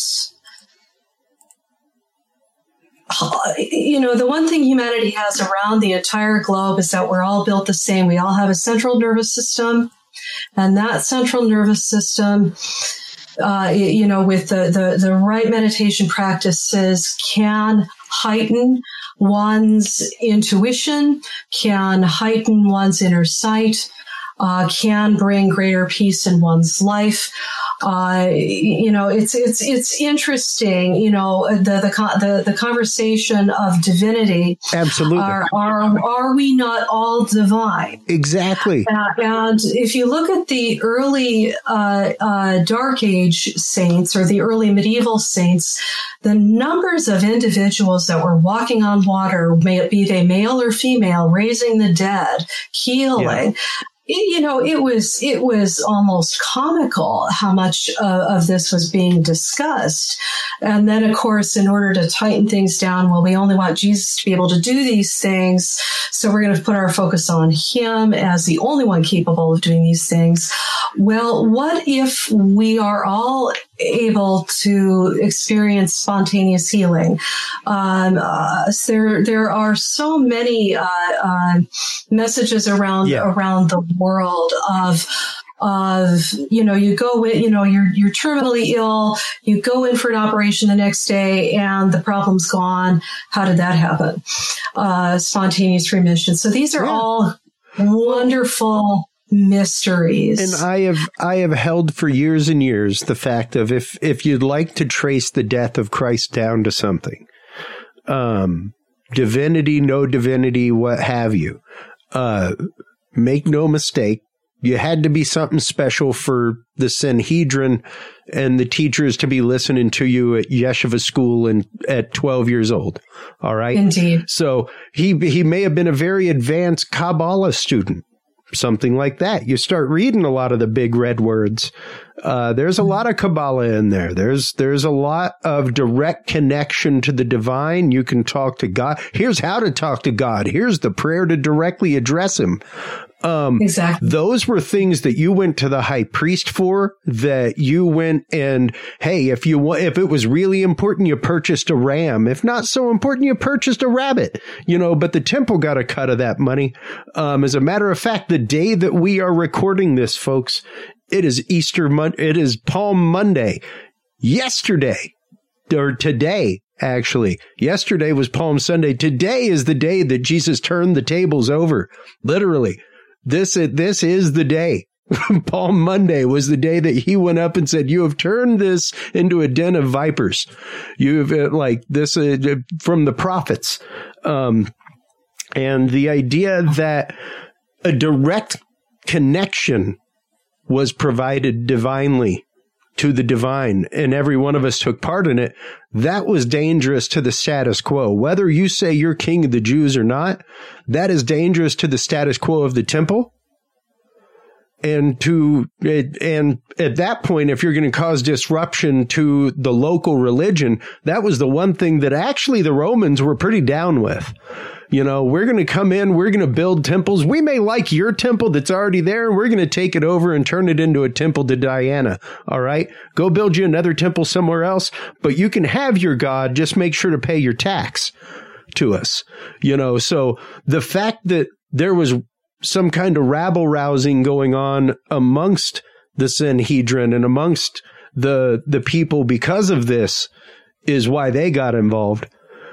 the one thing humanity has around the entire globe is that we're all built the same. We all have a central nervous system, and that central nervous system, with the right meditation practices can heighten one's intuition, can heighten one's inner sight, can bring greater peace in one's life. It's interesting, the conversation of divinity. Absolutely. Are we not all divine? Exactly. And if you look at the early Dark Age saints or the early medieval saints, the numbers of individuals that were walking on water, be they male or female, raising the dead, healing. Yeah. It was almost comical how much of this was being discussed. And then, of course, in order to tighten things down, well, we only want Jesus to be able to do these things. So we're going to put our focus on him as the only one capable of doing these things. Well, what if we are all able to experience spontaneous healing? There are so many messages around the world of you go in, you're terminally ill, you go in for an operation the next day and the problem's gone. How did that happen? Spontaneous remission. So these are all wonderful mysteries. And I have held for years and years the fact of if you'd like to trace the death of Christ down to something, divinity, no divinity, what have you, make no mistake, you had to be something special for the Sanhedrin and the teachers to be listening to you at yeshiva school at 12 years old. All right. Indeed. So he may have been a very advanced Kabbalah student, something like that. You start reading a lot of the big red words. There's a lot of Kabbalah in there. There's a lot of direct connection to the divine. You can talk to God. Here's how to talk to God. Here's the prayer to directly address him. Exactly. Those were things that you went to the high priest for, that you went and, hey, if it was really important, you purchased a ram. If not so important, you purchased a rabbit, but the temple got a cut of that money. As a matter of fact, the day that we are recording this, folks, it is it is Palm Monday. Yesterday, or today, actually, yesterday was Palm Sunday. Today is the day that Jesus turned the tables over. Literally. This is the day. Palm Monday was the day that he went up and said, you have turned this into a den of vipers. You've from the prophets. And the idea that a direct connection was provided divinely to the divine, and every one of us took part in it, that was dangerous to the status quo. Whether you say you're king of the Jews or not, that is dangerous to the status quo of the temple. And at that point, if you're going to cause disruption to the local religion, that was the one thing that actually the Romans were pretty down with. We're going to come in, we're going to build temples. We may like your temple that's already there, and we're going to take it over and turn it into a temple to Diana. All right. Go build you another temple somewhere else, but you can have your God. Just make sure to pay your tax to us. So the fact that there was some kind of rabble rousing going on amongst the Sanhedrin and amongst the people because of this is why they got involved.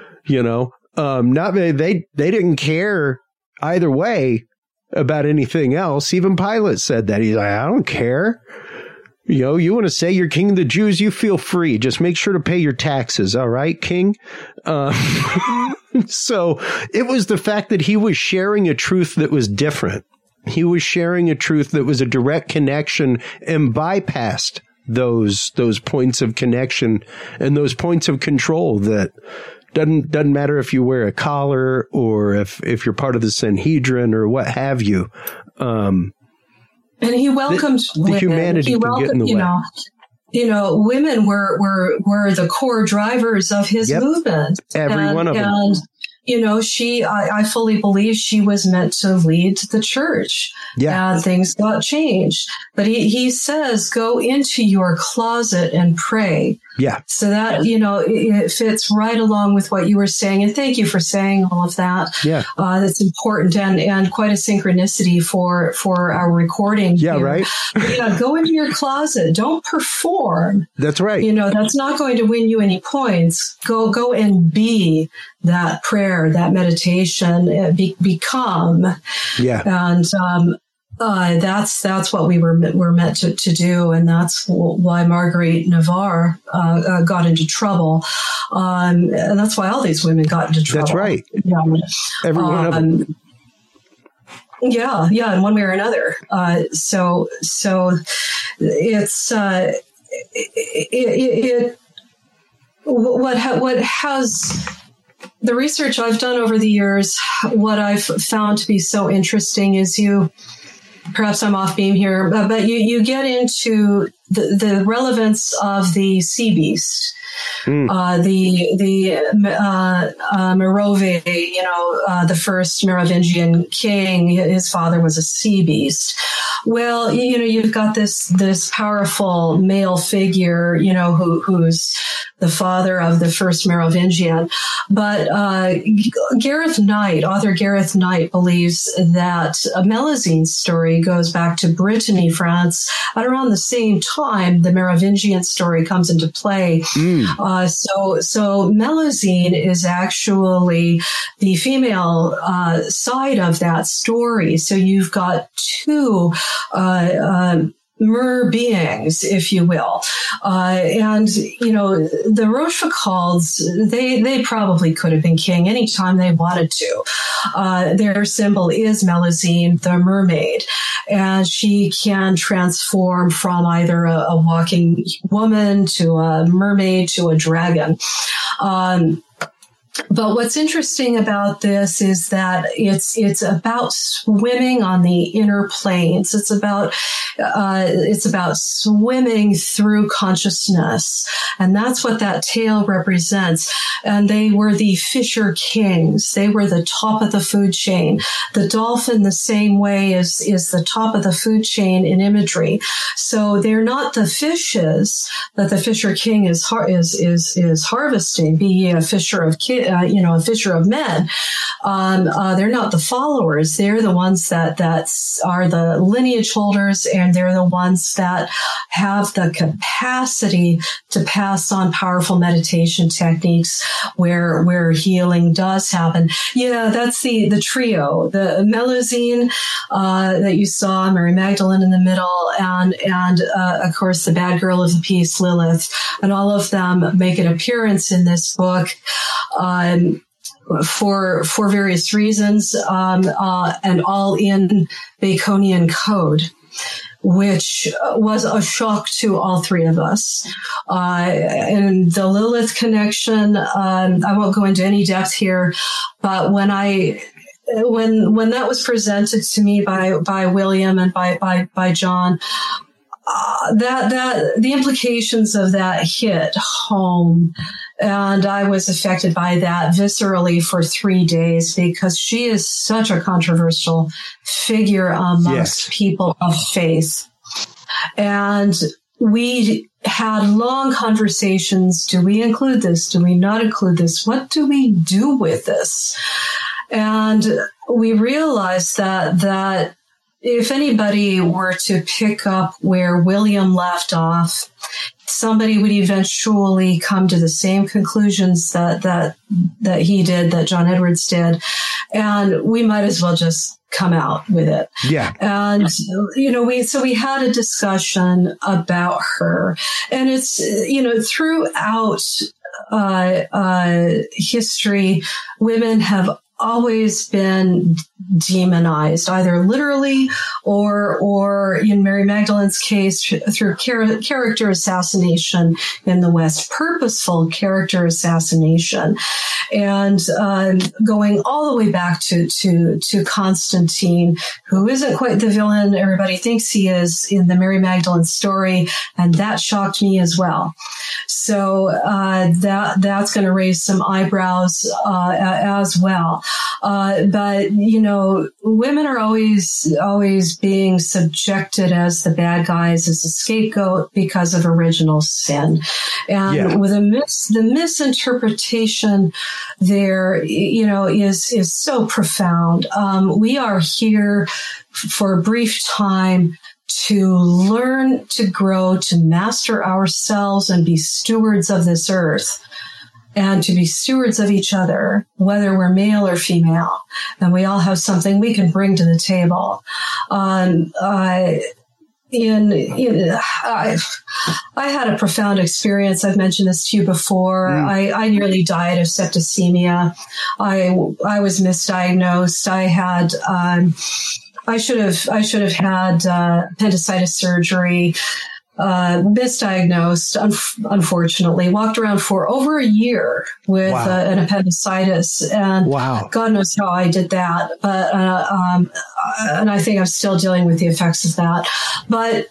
They didn't care either way about anything else. Even Pilate said that. He's like, I don't care. You want to say you're king of the Jews, you feel free. Just make sure to pay your taxes. All right, king? So it was the fact that he was sharing a truth that was different. He was sharing a truth that was a direct connection and bypassed those points of connection and those points of control that doesn't matter if you wear a collar or if you're part of the Sanhedrin or what have you. And he welcomed the humanity can get in the way. Women were the core drivers of his movement. Every one of them. I fully believe she was meant to lead the church. Yeah. And things got changed. But he says, go into your closet and pray. Yeah. So that, it fits right along with what you were saying. And thank you for saying all of that. Yeah. That's important and quite a synchronicity for our recording. Yeah, here. right. Go into your closet. Don't perform. That's right. That's not going to win you any points. Go and be that prayer, that meditation, become. Yeah. And, that's what we were meant to do, and that's why Marguerite Navarre got into trouble, and that's why all these women got into trouble. That's right. Yeah. Every one of them. Yeah, in one way or another. So it's what has the research I've done over the years. What I've found to be so interesting is perhaps I'm off beam here, but you get into the relevance of the sea beast. The Merove, the first Merovingian king, his father was a sea beast. Well, you've got this powerful male figure, who's the father of the first Merovingian. But author Gareth Knight believes that Melusine's story goes back to Brittany, France. At around the same time, the Merovingian story comes into play. So Melusine is actually the female side of that story. So you've got two mer beings, if you will. And the Rochefoucalds, they probably could have been king anytime they wanted to. Their symbol is Melusine, the mermaid. And she can transform from either a walking woman to a mermaid to a dragon. But what's interesting about this is that it's about swimming on the inner planes. It's about swimming through consciousness, and that's what that tale represents. And they were the fisher kings. They were the top of the food chain. The dolphin, the same way, is the top of the food chain in imagery. So they're not the fishes that the fisher king is harvesting. Be ye a fisher of a fisher of men. They're not the followers. They're the ones that are the lineage holders, and they're the ones that have the capacity to pass on powerful meditation techniques where healing does happen. Yeah, that's the trio, the Melusine that you saw, Mary Magdalene in the middle, and of course the bad girl of the piece, Lilith, and all of them make an appearance in this book. For various reasons, and all in Baconian code, which was a shock to all three of us. And the Lilith connection, I won't go into any depth here, but when that was presented to me by William and by John, that the implications of that hit home, and I was affected by that viscerally for 3 days, because she is such a controversial figure amongst people of faith. And we had long conversations. Do we include this? Do we not include this? What do we do with this? And we realized that if anybody were to pick up where William left off, somebody would eventually come to the same conclusions that he did, that John Edwards did, and we might as well just come out with it. Yeah. And we had a discussion about her, and it's throughout history, women have always been demonized, either literally or in Mary Magdalene's case, through character assassination in the West, purposeful character assassination. And going all the way back to Constantine, who isn't quite the villain everybody thinks he is in the Mary Magdalene story, and that shocked me as well. So that's going to raise some eyebrows as well. But women are always being subjected as the bad guys, as a scapegoat because of original sin, and with the misinterpretation there, is so profound. We are here for a brief time to learn, to grow, to master ourselves and be stewards of this earth. and to be stewards of each other, whether we're male or female, and we all have something we can bring to the table. I had a profound experience. I've mentioned this to you before. I nearly died of septicemia. I was misdiagnosed. I had, I should have had appendicitis surgery. Misdiagnosed, unfortunately, walked around for over a year with an appendicitis, and God knows how I did that. But and I think I'm still dealing with the effects of that. But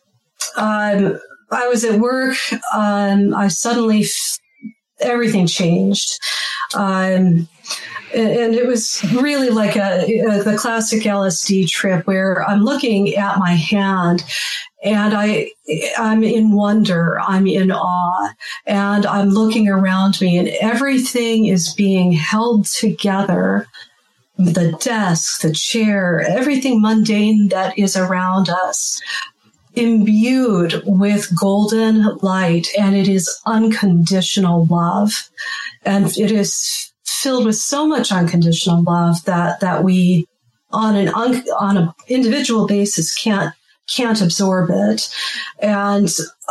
I was at work. I suddenly everything changed. And it was really like the classic LSD trip where I'm looking at my hand and I'm in wonder, I'm in awe, and I'm looking around me and everything is being held together. The desk, the chair, everything mundane that is around us, imbued with golden light, and it is unconditional love. And it is filled with so much unconditional love that we, on an individual basis, can't absorb it. And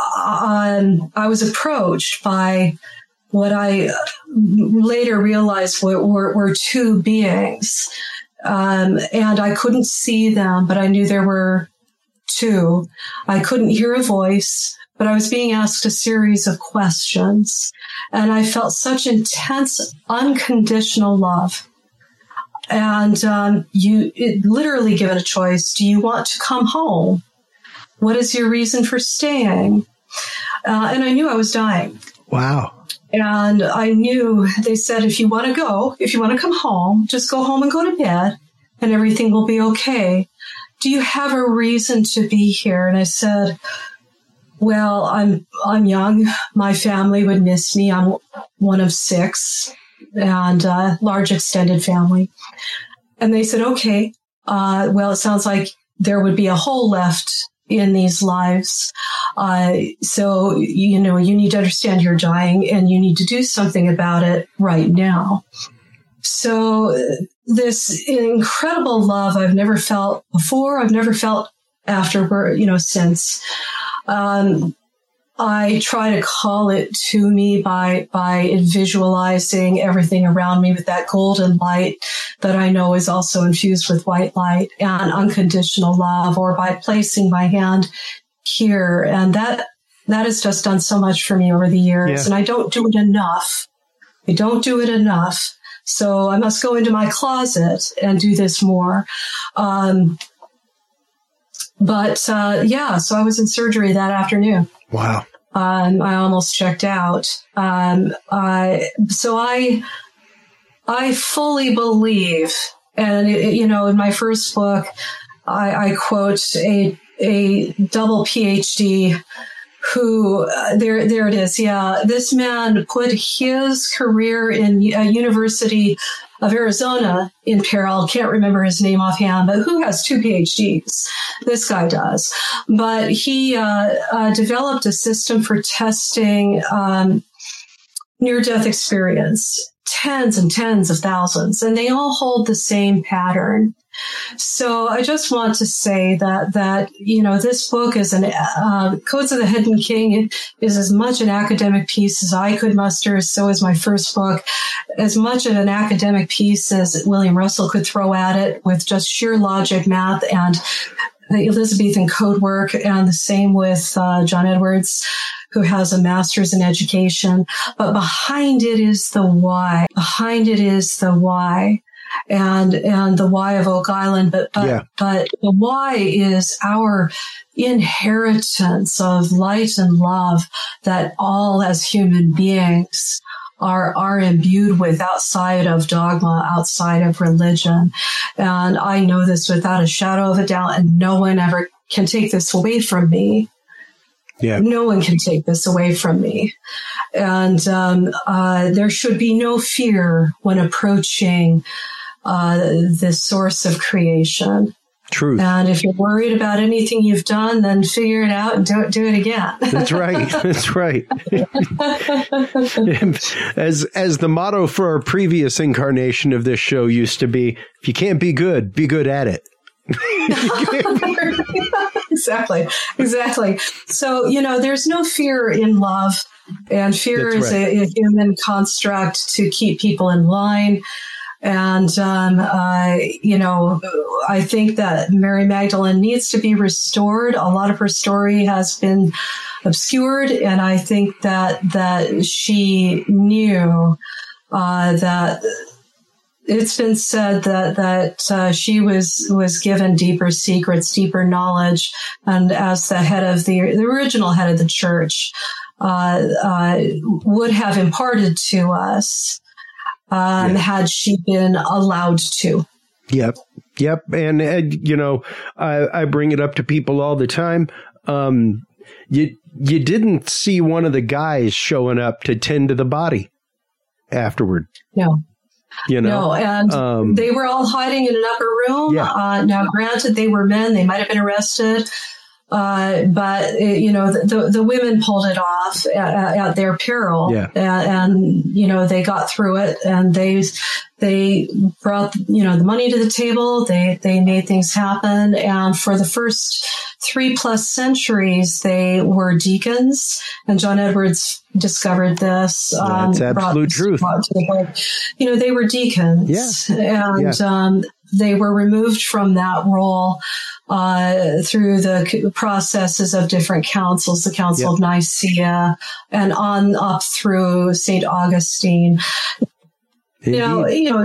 I was approached by what I later realized were two beings. And I couldn't see them, but I knew there were two. I couldn't hear a voice, but I was being asked a series of questions. And I felt such intense, unconditional love. And literally given a choice, do you want to come home? What is your reason for staying? And I knew I was dying. Wow. And I knew, they said, if you want to come home, just go home and go to bed and everything will be okay. Do you have a reason to be here? And I said, well, I'm young. My family would miss me. I'm one of 6 and a large extended family. And they said, okay, well, it sounds like there would be a hole left in these lives. So, you need to understand you're dying and you need to do something about it right now. So this incredible love I've never felt before, I've never felt afterward, since. I try to call it to me by visualizing everything around me with that golden light that I know is also infused with white light and unconditional love, or by placing my hand here. And that has just done so much for me over the years. Yeah. And I don't do it enough. So I must go into my closet and do this more. So I was in surgery that afternoon. Wow. I almost checked out. So I fully believe, and in my first book, I quote a double PhD who, there it is. Yeah. This man put his career in University of Arizona in peril. Can't remember his name offhand, but who has 2 PhDs? This guy does. But he developed a system for testing near-death experience, tens and tens of thousands, and they all hold the same pattern. So I just want to say that this book is Codes of the Hidden King is as much an academic piece as I could muster. So is my first book, as much of an academic piece as William Russell could throw at it with just sheer logic, math, and the Elizabethan code work, and the same with John Edwards, who has a master's in education. But behind it is the why. And the why of Oak Island, but the why is our inheritance of light and love that all as human beings are imbued with outside of dogma, outside of religion. And I know this without a shadow of a doubt, and no one ever can take this away from me. Yeah. No one can take this away from me. And there should be no fear when approaching the source of creation. Truth. And if you're worried about anything you've done, then figure it out and do it again. That's right. That's right. As the motto for our previous incarnation of this show used to be, if you can't be good at it. Exactly. So, there's no fear in love, and fear is a human construct to keep people in line. And, I think that Mary Magdalene needs to be restored. A lot of her story has been obscured, and I think that she knew that it's been said that she was given deeper secrets, deeper knowledge, and as the head of the original head of the church, would have imparted to us. Had she been allowed to. Yep. And, I bring it up to people all the time. You didn't see one of the guys showing up to tend to the body afterward. No. No, and they were all hiding in an upper room. Yeah. Now, granted, they were men. They might have been arrested. But the women pulled it off at their peril, and they got through it, and they brought the money to the table. They made things happen, and for the first 3+ centuries, they were deacons. And John Edwards discovered this. That's absolute truth. They were deacons, and they were removed from that role through the processes of different councils, the Council of Nicaea, and on up through St. Augustine. There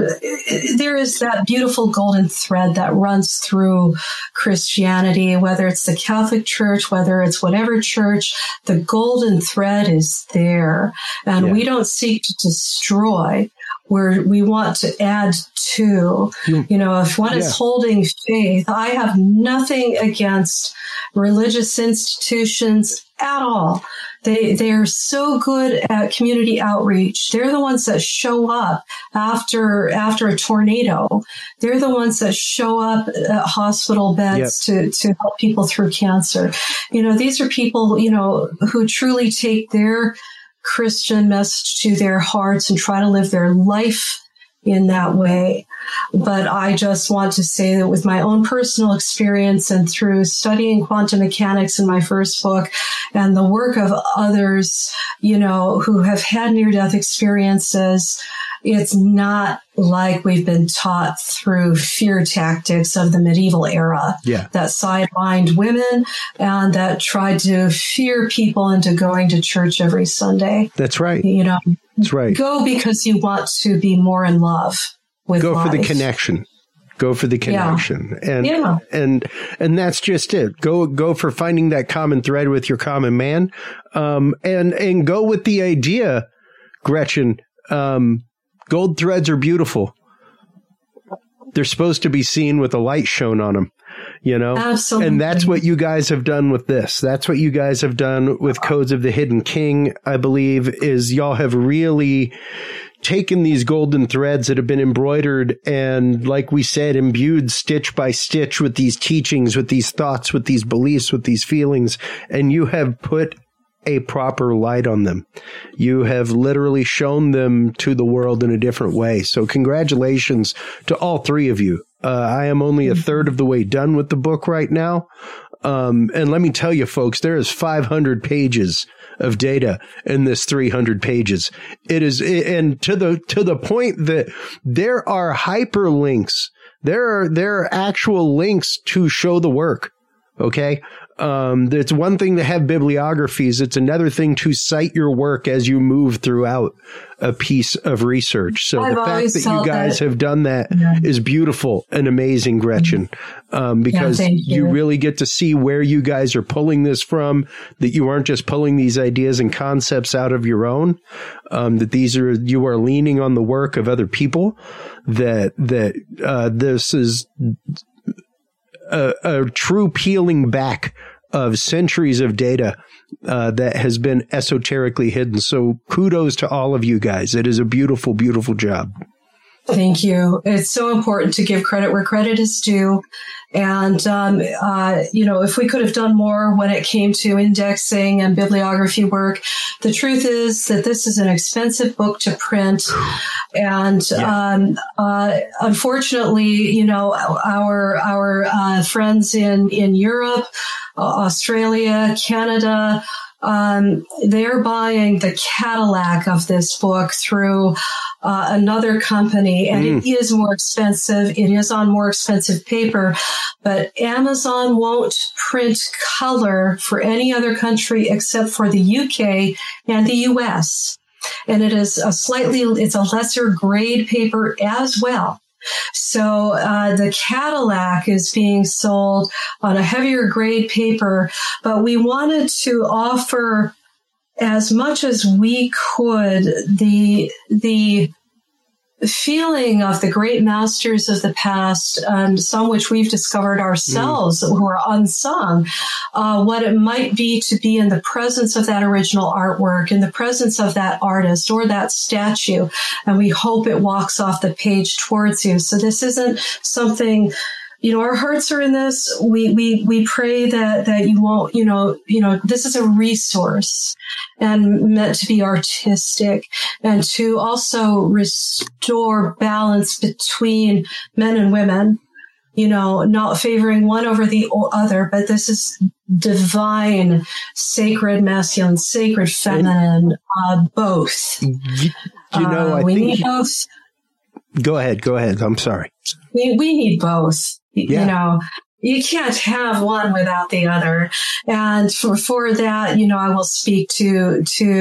is that beautiful golden thread that runs through Christianity, whether it's the Catholic Church, whether it's whatever church, the golden thread is there. And we don't seek to destroy, we want to add to. If one is holding faith, I have nothing against religious institutions at all. They are so good at community outreach. They're the ones that show up after a tornado. They're the ones that show up at hospital beds to help people through cancer. These are people, who truly take their Christian message to their hearts and try to live their life in that way. But I just want to say that with my own personal experience and through studying quantum mechanics in my first book and the work of others, who have had near-death experiences, it's not like we've been taught through fear tactics of the medieval era that sidelined women and that tried to fear people into going to church every Sunday. That's right. That's right. Go because you want to be more in love with life. For the connection. Go for the connection. And that's just it. Go for finding that common thread with your common man. And go with the idea, Gretchen, gold threads are beautiful. They're supposed to be seen with a light shown on them, Absolutely. And that's what you guys have done with this. That's what you guys have done with Codes of the Hidden King, I believe, is y'all have really taken these golden threads that have been embroidered and, like we said, imbued stitch by stitch with these teachings, with these thoughts, with these beliefs, with these feelings, and you have put a proper light on them. You have literally shown them to the world in a different way. So congratulations to all three of you. I am only a third of the way done with the book right now. And let me tell you, folks, there is 500 pages of data in this 300 pages. It is, and to the point that there are hyperlinks. There are actual links to show the work. Okay. It's one thing to have bibliographies. It's another thing to cite your work as you move throughout a piece of research. So the fact that you guys have done that is beautiful and amazing, Gretchen, because you really get to see where you guys are pulling this from, that you aren't just pulling these ideas and concepts out of your own, that you are leaning on the work of other people, that this is a true peeling back of centuries of data that has been esoterically hidden. So kudos to all of you guys. It is a beautiful, beautiful job. Thank you. It's so important to give credit where credit is due. And, if we could have done more when it came to indexing and bibliography work, the truth is that this is an expensive book to print. And, unfortunately, our friends in Europe, Australia, Canada, they're buying the Cadillac of this book through another company, and it is more expensive. It is on more expensive paper, but Amazon won't print color for any other country except for the UK and the US. And it's a lesser grade paper as well. So the Cadillac is being sold on a heavier grade paper, but we wanted to offer as much as we could the feeling of the great masters of the past, and some which we've discovered ourselves who are unsung, what it might be to be in the presence of that original artwork, in the presence of that artist or that statue. And we hope it walks off the page towards you. So this isn't something, our hearts are in this. We pray that you won't, this is a resource and meant to be artistic and to also restore balance between men and women, not favoring one over the other, but this is divine, sacred masculine, sacred feminine, both. I we think need both. Go ahead. I'm sorry. We need both. Yeah. You can't have one without the other. And for that, I will speak to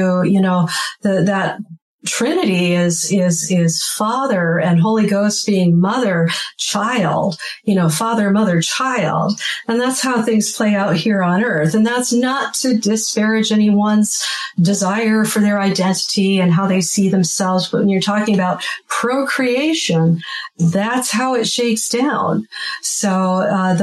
that Trinity is Father and Holy Ghost being mother, child, Father, mother, child. And that's how things play out here on earth. And that's not to disparage anyone's desire for their identity and how they see themselves. But when you're talking about procreation, that's how it shakes down. So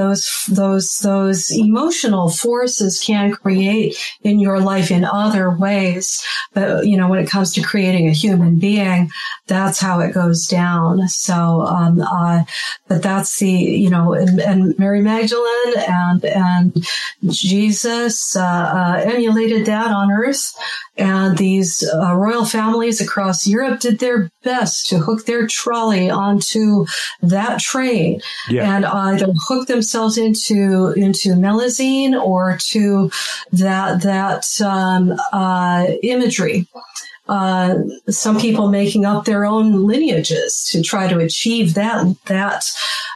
those emotional forces can create in your life in other ways. But, when it comes to creating a human being, that's how it goes down. So, but that's and Mary Magdalene and Jesus emulated that on earth. And these royal families across Europe did their best to hook their trolley onto that train and either hook themselves into Melusine or to that imagery. Some people making up their own lineages to try to achieve that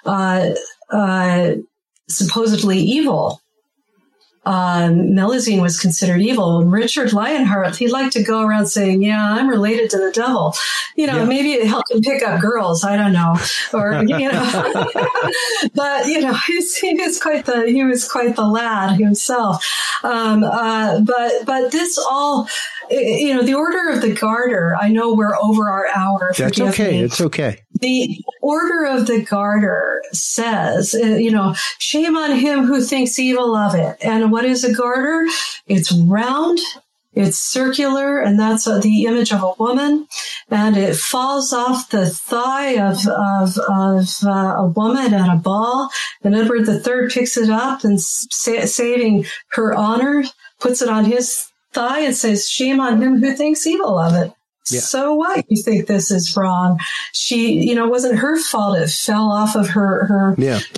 supposedly evil. Melusine was considered evil. Richard Lionheart, he liked to go around saying, I'm related to the devil. Maybe it helped him pick up girls. I don't know. Or, but, he was quite the lad himself. But this all, the Order of the Garter, I know we're over our hour. That's okay. It's okay. The Order of the Garter says, shame on him who thinks evil of it. And what is a garter? It's round, it's circular, and that's the image of a woman. And it falls off the thigh of a woman at a ball. And Edward III picks it up and saving her honor, puts it on his thigh and says, shame on him who thinks evil of it. Yeah. So what? You think this is wrong? She, wasn't her fault. It fell off of her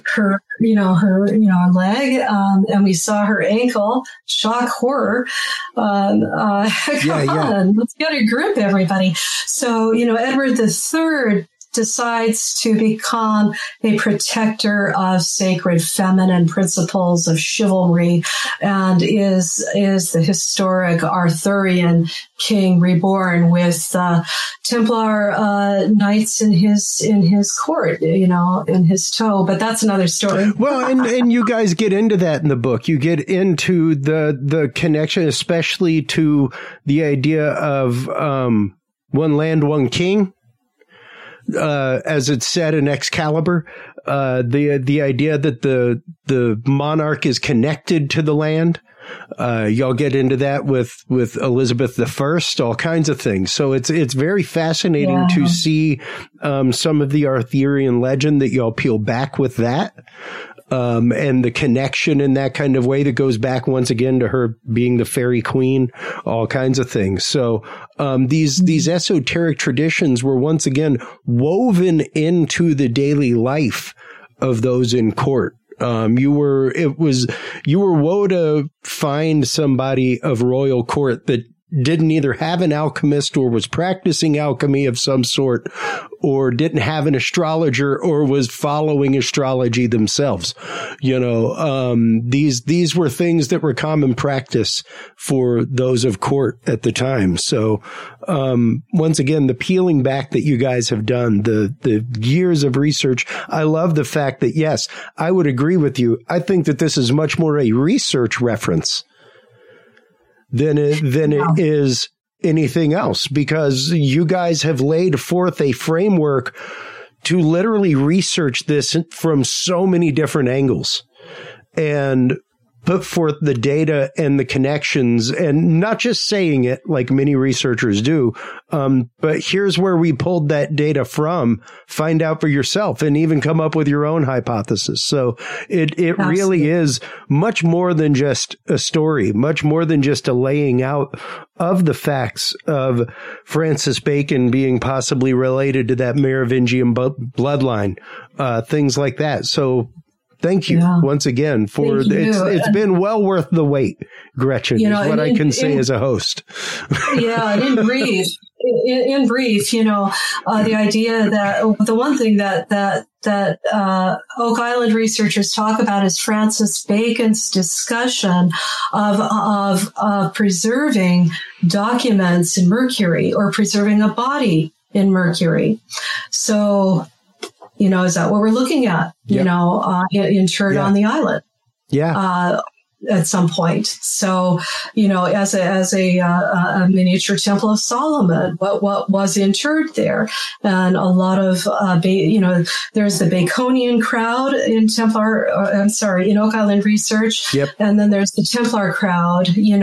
leg. And we saw her ankle. Shock, horror. Come on, let's get a grip, everybody. So, Edward III decides to become a protector of sacred feminine principles of chivalry and is the historic Arthurian king reborn with Templar knights in his court, in his tow. But that's another story. Well, and you guys get into that in the book. You get into the connection, especially to the idea of one land, one king. As it's said in Excalibur, the idea that the monarch is connected to the land, Y'all get into that with Elizabeth I, all kinds of things. So it's very fascinating to see some of the Arthurian legend that y'all peel back with that. And the connection in that kind of way that goes back once again to her being the fairy queen, all kinds of things. So, these esoteric traditions were once again woven into the daily life of those in court. You were woe to find somebody of royal court that didn't either have an alchemist or was practicing alchemy of some sort, or didn't have an astrologer or was following astrology themselves. These were things that were common practice for those of court at the time. So, once again, the peeling back that you guys have done, the years of research, I love the fact that, yes, I would agree with you. I think that this is much more a research reference than it is anything else, because you guys have laid forth a framework to literally research this from so many different angles and put forth the data and the connections, and not just saying it like many researchers do, but here's where we pulled that data from, find out for yourself, and even come up with your own hypothesis. So it really is much more than just a story, much more than just a laying out of the facts of Francis Bacon being possibly related to that Merovingian bloodline, things like that. So thank you once again for it's been well worth the wait, Gretchen, is what I can say as a host. In brief, the idea that the one thing that Oak Island researchers talk about is Francis Bacon's discussion of preserving documents in Mercury, or preserving a body in Mercury. So, is that what we're looking at? Yep. Interred on the island. Yeah. At some point. So, as a miniature Temple of Solomon, what was interred there? And a lot of, there's the Baconian crowd in in Oak Island Research. Yep. And then there's the Templar crowd,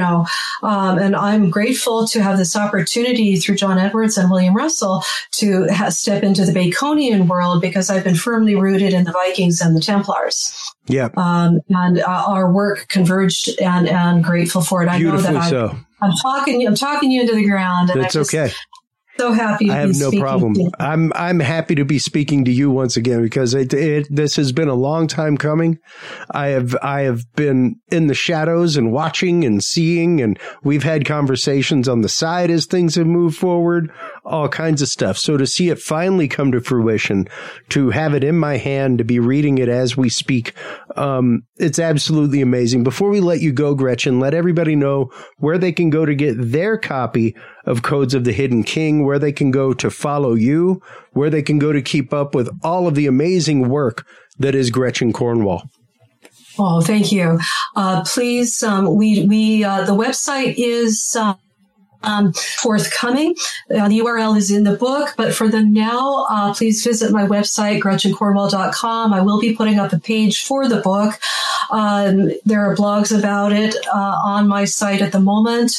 and I'm grateful to have this opportunity through John Edwards and William Russell to step into the Baconian world, because I've been firmly rooted in the Vikings and the Templars. Yeah. And our work converged, and grateful for it. I know that I'm talking you into the ground. And it's okay. So happy. I have no problem. I'm happy to be speaking to you once again, because this has been a long time coming. I have been in the shadows and watching and seeing, and we've had conversations on the side as things have moved forward, all kinds of stuff. So to see it finally come to fruition, to have it in my hand, to be reading it as we speak, it's absolutely amazing. Before we let you go, Gretchen, let everybody know where they can go to get their copy of Codes of the Hidden King, where they can go to follow you, where they can go to keep up with all of the amazing work that is Gretchen Cornwall. Oh, thank you. Please, the website is forthcoming. The URL is in the book, but for the now, please visit my website, GretchenCornwall.com. I will be putting up a page for the book. There are blogs about it on my site at the moment.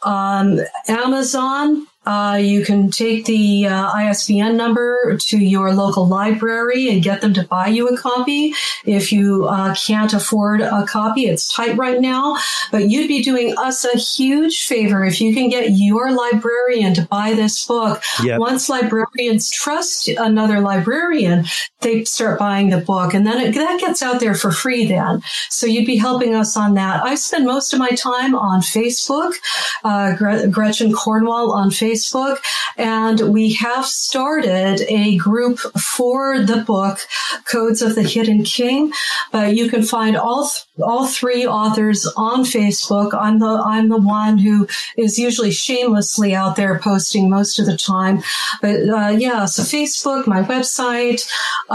Amazon. You can take the ISBN number to your local library and get them to buy you a copy. If you can't afford a copy, it's tight right now, but you'd be doing us a huge favor if you can get your librarian to buy this book. Yep. Once librarians trust another librarian, they start buying the book, and then that gets out there for free then. So you'd be helping us on that. I spend most of my time on Facebook, Gretchen Cornwall on Facebook. And we have started a group for the book, Codes of the Hidden King. You can find all three authors on Facebook. I'm the one who is usually shamelessly out there posting most of the time. But so Facebook, my website,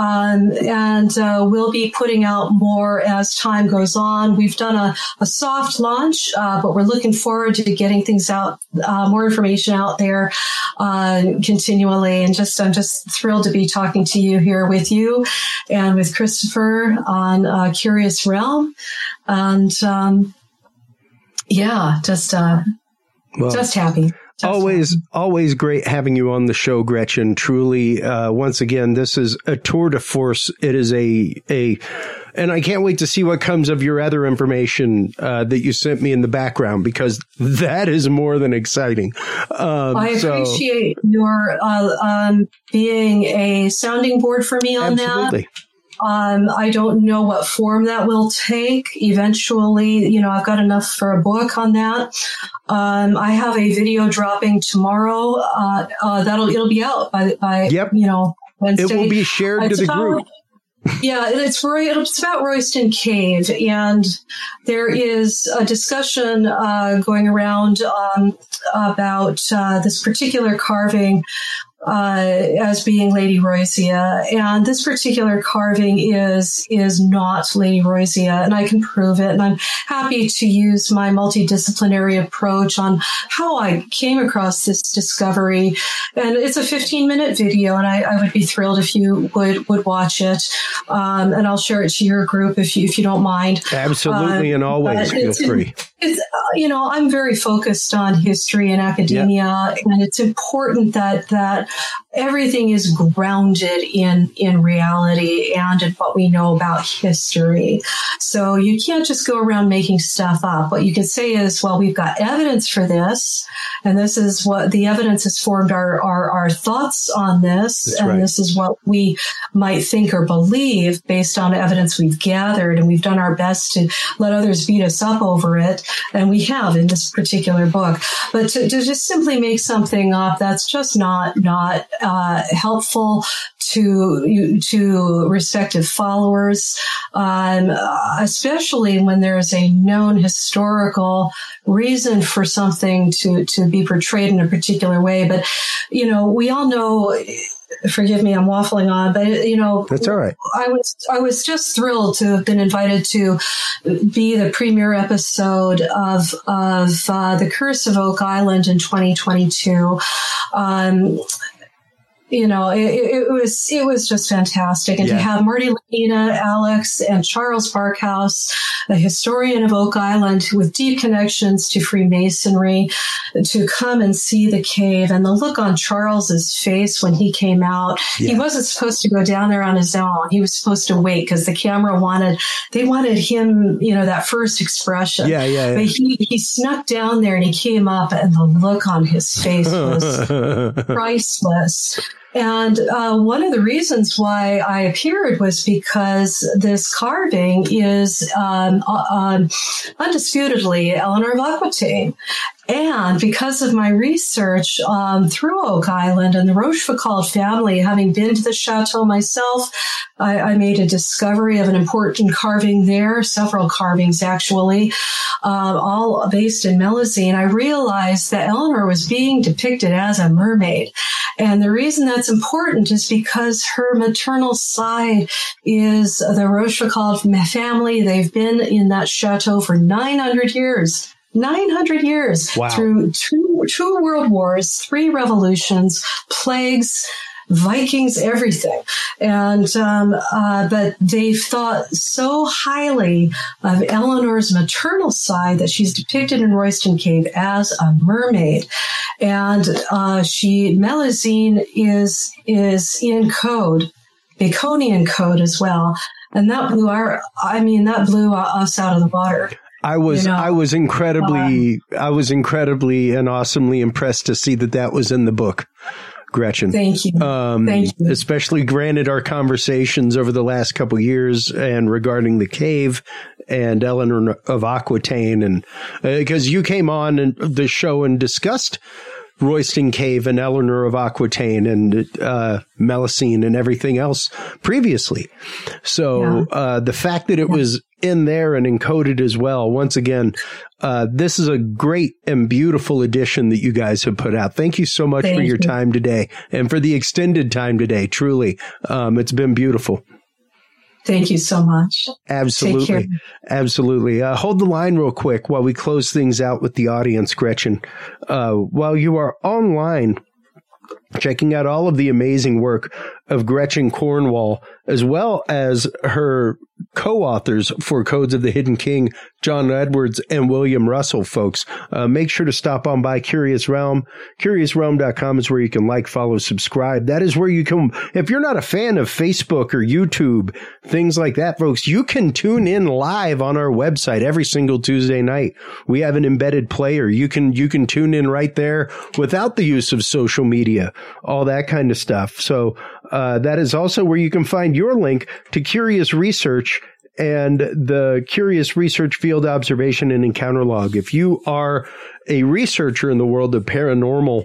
and we'll be putting out more as time goes on. We've done a soft launch, but we're looking forward to getting things out, more information out there continually. And I'm just thrilled to be talking to you here with you and with Christopher on Curious Realm. And yeah, just happy. Always great having you on the show, Gretchen. Truly, once again, this is a tour de force. It is and I can't wait to see what comes of your other information that you sent me in the background, because that is more than exciting. I appreciate your being a sounding board for me on absolutely. that. I don't know what form that will take. Eventually, I've got enough for a book on that. I have a video dropping tomorrow. It'll be out by Wednesday. It will be shared to the group. Yeah, it's about Royston Cave, and there is a discussion going around about this particular carving as being Lady Roysia, and this particular carving is not Lady Roysia, and I can prove it. And I'm happy to use my multidisciplinary approach on how I came across this discovery. And it's a 15-minute video, and I would be thrilled if you would watch it. And I'll share it to your group if you don't mind. Absolutely, and always feel free. It's I'm very focused on history and academia, and it's important that everything is grounded in reality and in what we know about history. So you can't just go around making stuff up. What you can say is, well, we've got evidence for this, and this is what the evidence has formed our thoughts on this. That's and right. This is what we might think or believe based on evidence we've gathered, and we've done our best to let others beat us up over it. And we have in this particular book. But to just simply make something up, that's just not helpful to respective followers, especially when there's a known historical reason for something to be portrayed in a particular way. But, we all know. Forgive me, I'm waffling on, but that's all right. I was just thrilled to have been invited to be the premiere episode of The Curse of Oak Island in 2022. It was just fantastic. And to have Marty Lena, Alex, and Charles Barkhouse, a historian of Oak Island with deep connections to Freemasonry, to come and see the cave, and the look on Charles's face when he came out. He wasn't supposed to go down there on his own. He was supposed to wait because the camera wanted him, that first expression. Yeah. But he snuck down there and he came up, and the look on his face was priceless. And one of the reasons why I appeared was because this carving is undisputedly Eleanor of Aquitaine. And because of my research through Oak Island and the Rochefoucauld family, having been to the chateau myself, I made a discovery of an important carving there, several carvings actually, all based in Melusine. I realized that Eleanor was being depicted as a mermaid. And the reason that's important is because her maternal side is the Rochefoucauld family. They've been in that chateau for 900 years. 900 years. Wow. Through two world wars, 3 revolutions, plagues, Vikings, everything. And, but they've thought so highly of Eleanor's maternal side that she's depicted in Royston Cave as a mermaid. And, Melusine is in code, Baconian code as well. And that blew us out of the water. I was incredibly and awesomely impressed to see that was in the book, Gretchen. Thank you. Thank you. Especially granted our conversations over the last couple of years and regarding the cave and Eleanor of Aquitaine, and because you came on the show and discussed Royston Cave and Eleanor of Aquitaine and Melusine and everything else previously. So the fact that it was in there and encoded as well, once again, this is a great and beautiful edition that you guys have put out. Thank you so much for your time today and for the extended time today. Truly, it's been beautiful. Thank you so much. Absolutely. Absolutely. Hold the line real quick while we close things out with the audience, Gretchen. While you are online, checking out all of the amazing work of Gretchen Cornwall, as well as her co-authors for Codes of the Hidden King, John Edwards and William Russell, folks. Make sure to stop on by Curious Realm. CuriousRealm.com is where you can like, follow, subscribe. That is where you can, if you're not a fan of Facebook or YouTube, things like that, folks, you can tune in live on our website every single Tuesday night. We have an embedded player. You can tune in right there without the use of social media, all that kind of stuff. So that is also where you can find your link to Curious Research and the Curious Research Field Observation and Encounter Log. If you are a researcher in the world of paranormal,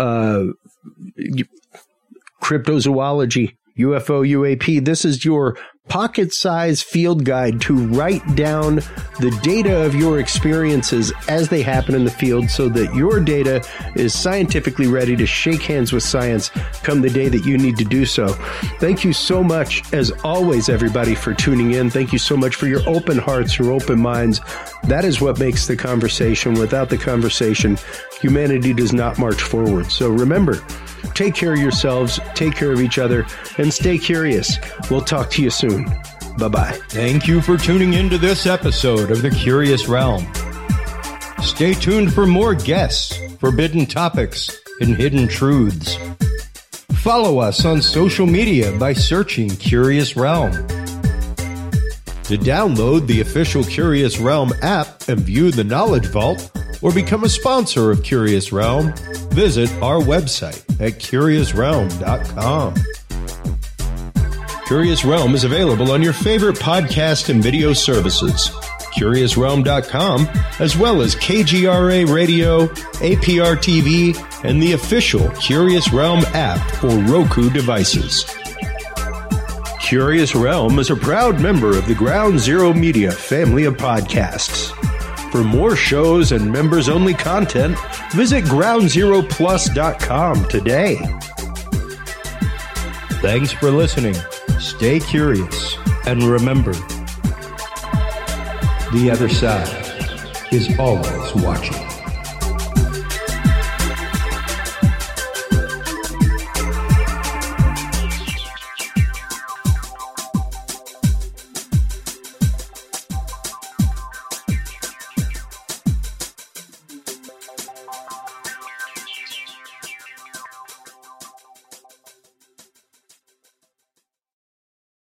cryptozoology, UFO, UAP, this is your pocket-sized field guide to write down the data of your experiences as they happen in the field so that your data is scientifically ready to shake hands with science come the day that you need to do so. Thank you so much, as always, everybody, for tuning in. Thank you so much for your open hearts, your open minds. That is what makes the conversation. Without the conversation, humanity does not march forward. So remember, take care of yourselves, take care of each other, and stay curious. We'll talk to you soon. Bye-bye. Thank you for tuning into this episode of The Curious Realm. Stay tuned for more guests, forbidden topics, and hidden truths. Follow us on social media by searching Curious Realm. To download the official Curious Realm app and view the Knowledge Vault, or become a sponsor of Curious Realm, visit our website at CuriousRealm.com. Curious Realm is available on your favorite podcast and video services, CuriousRealm.com, as well as KGRA Radio, APR TV, and the official Curious Realm app for Roku devices. Curious Realm is a proud member of the Ground Zero Media family of podcasts. For more shows and members-only content, visit GroundZeroPlus.com today. Thanks for listening. Stay curious. And remember, the other side is always watching.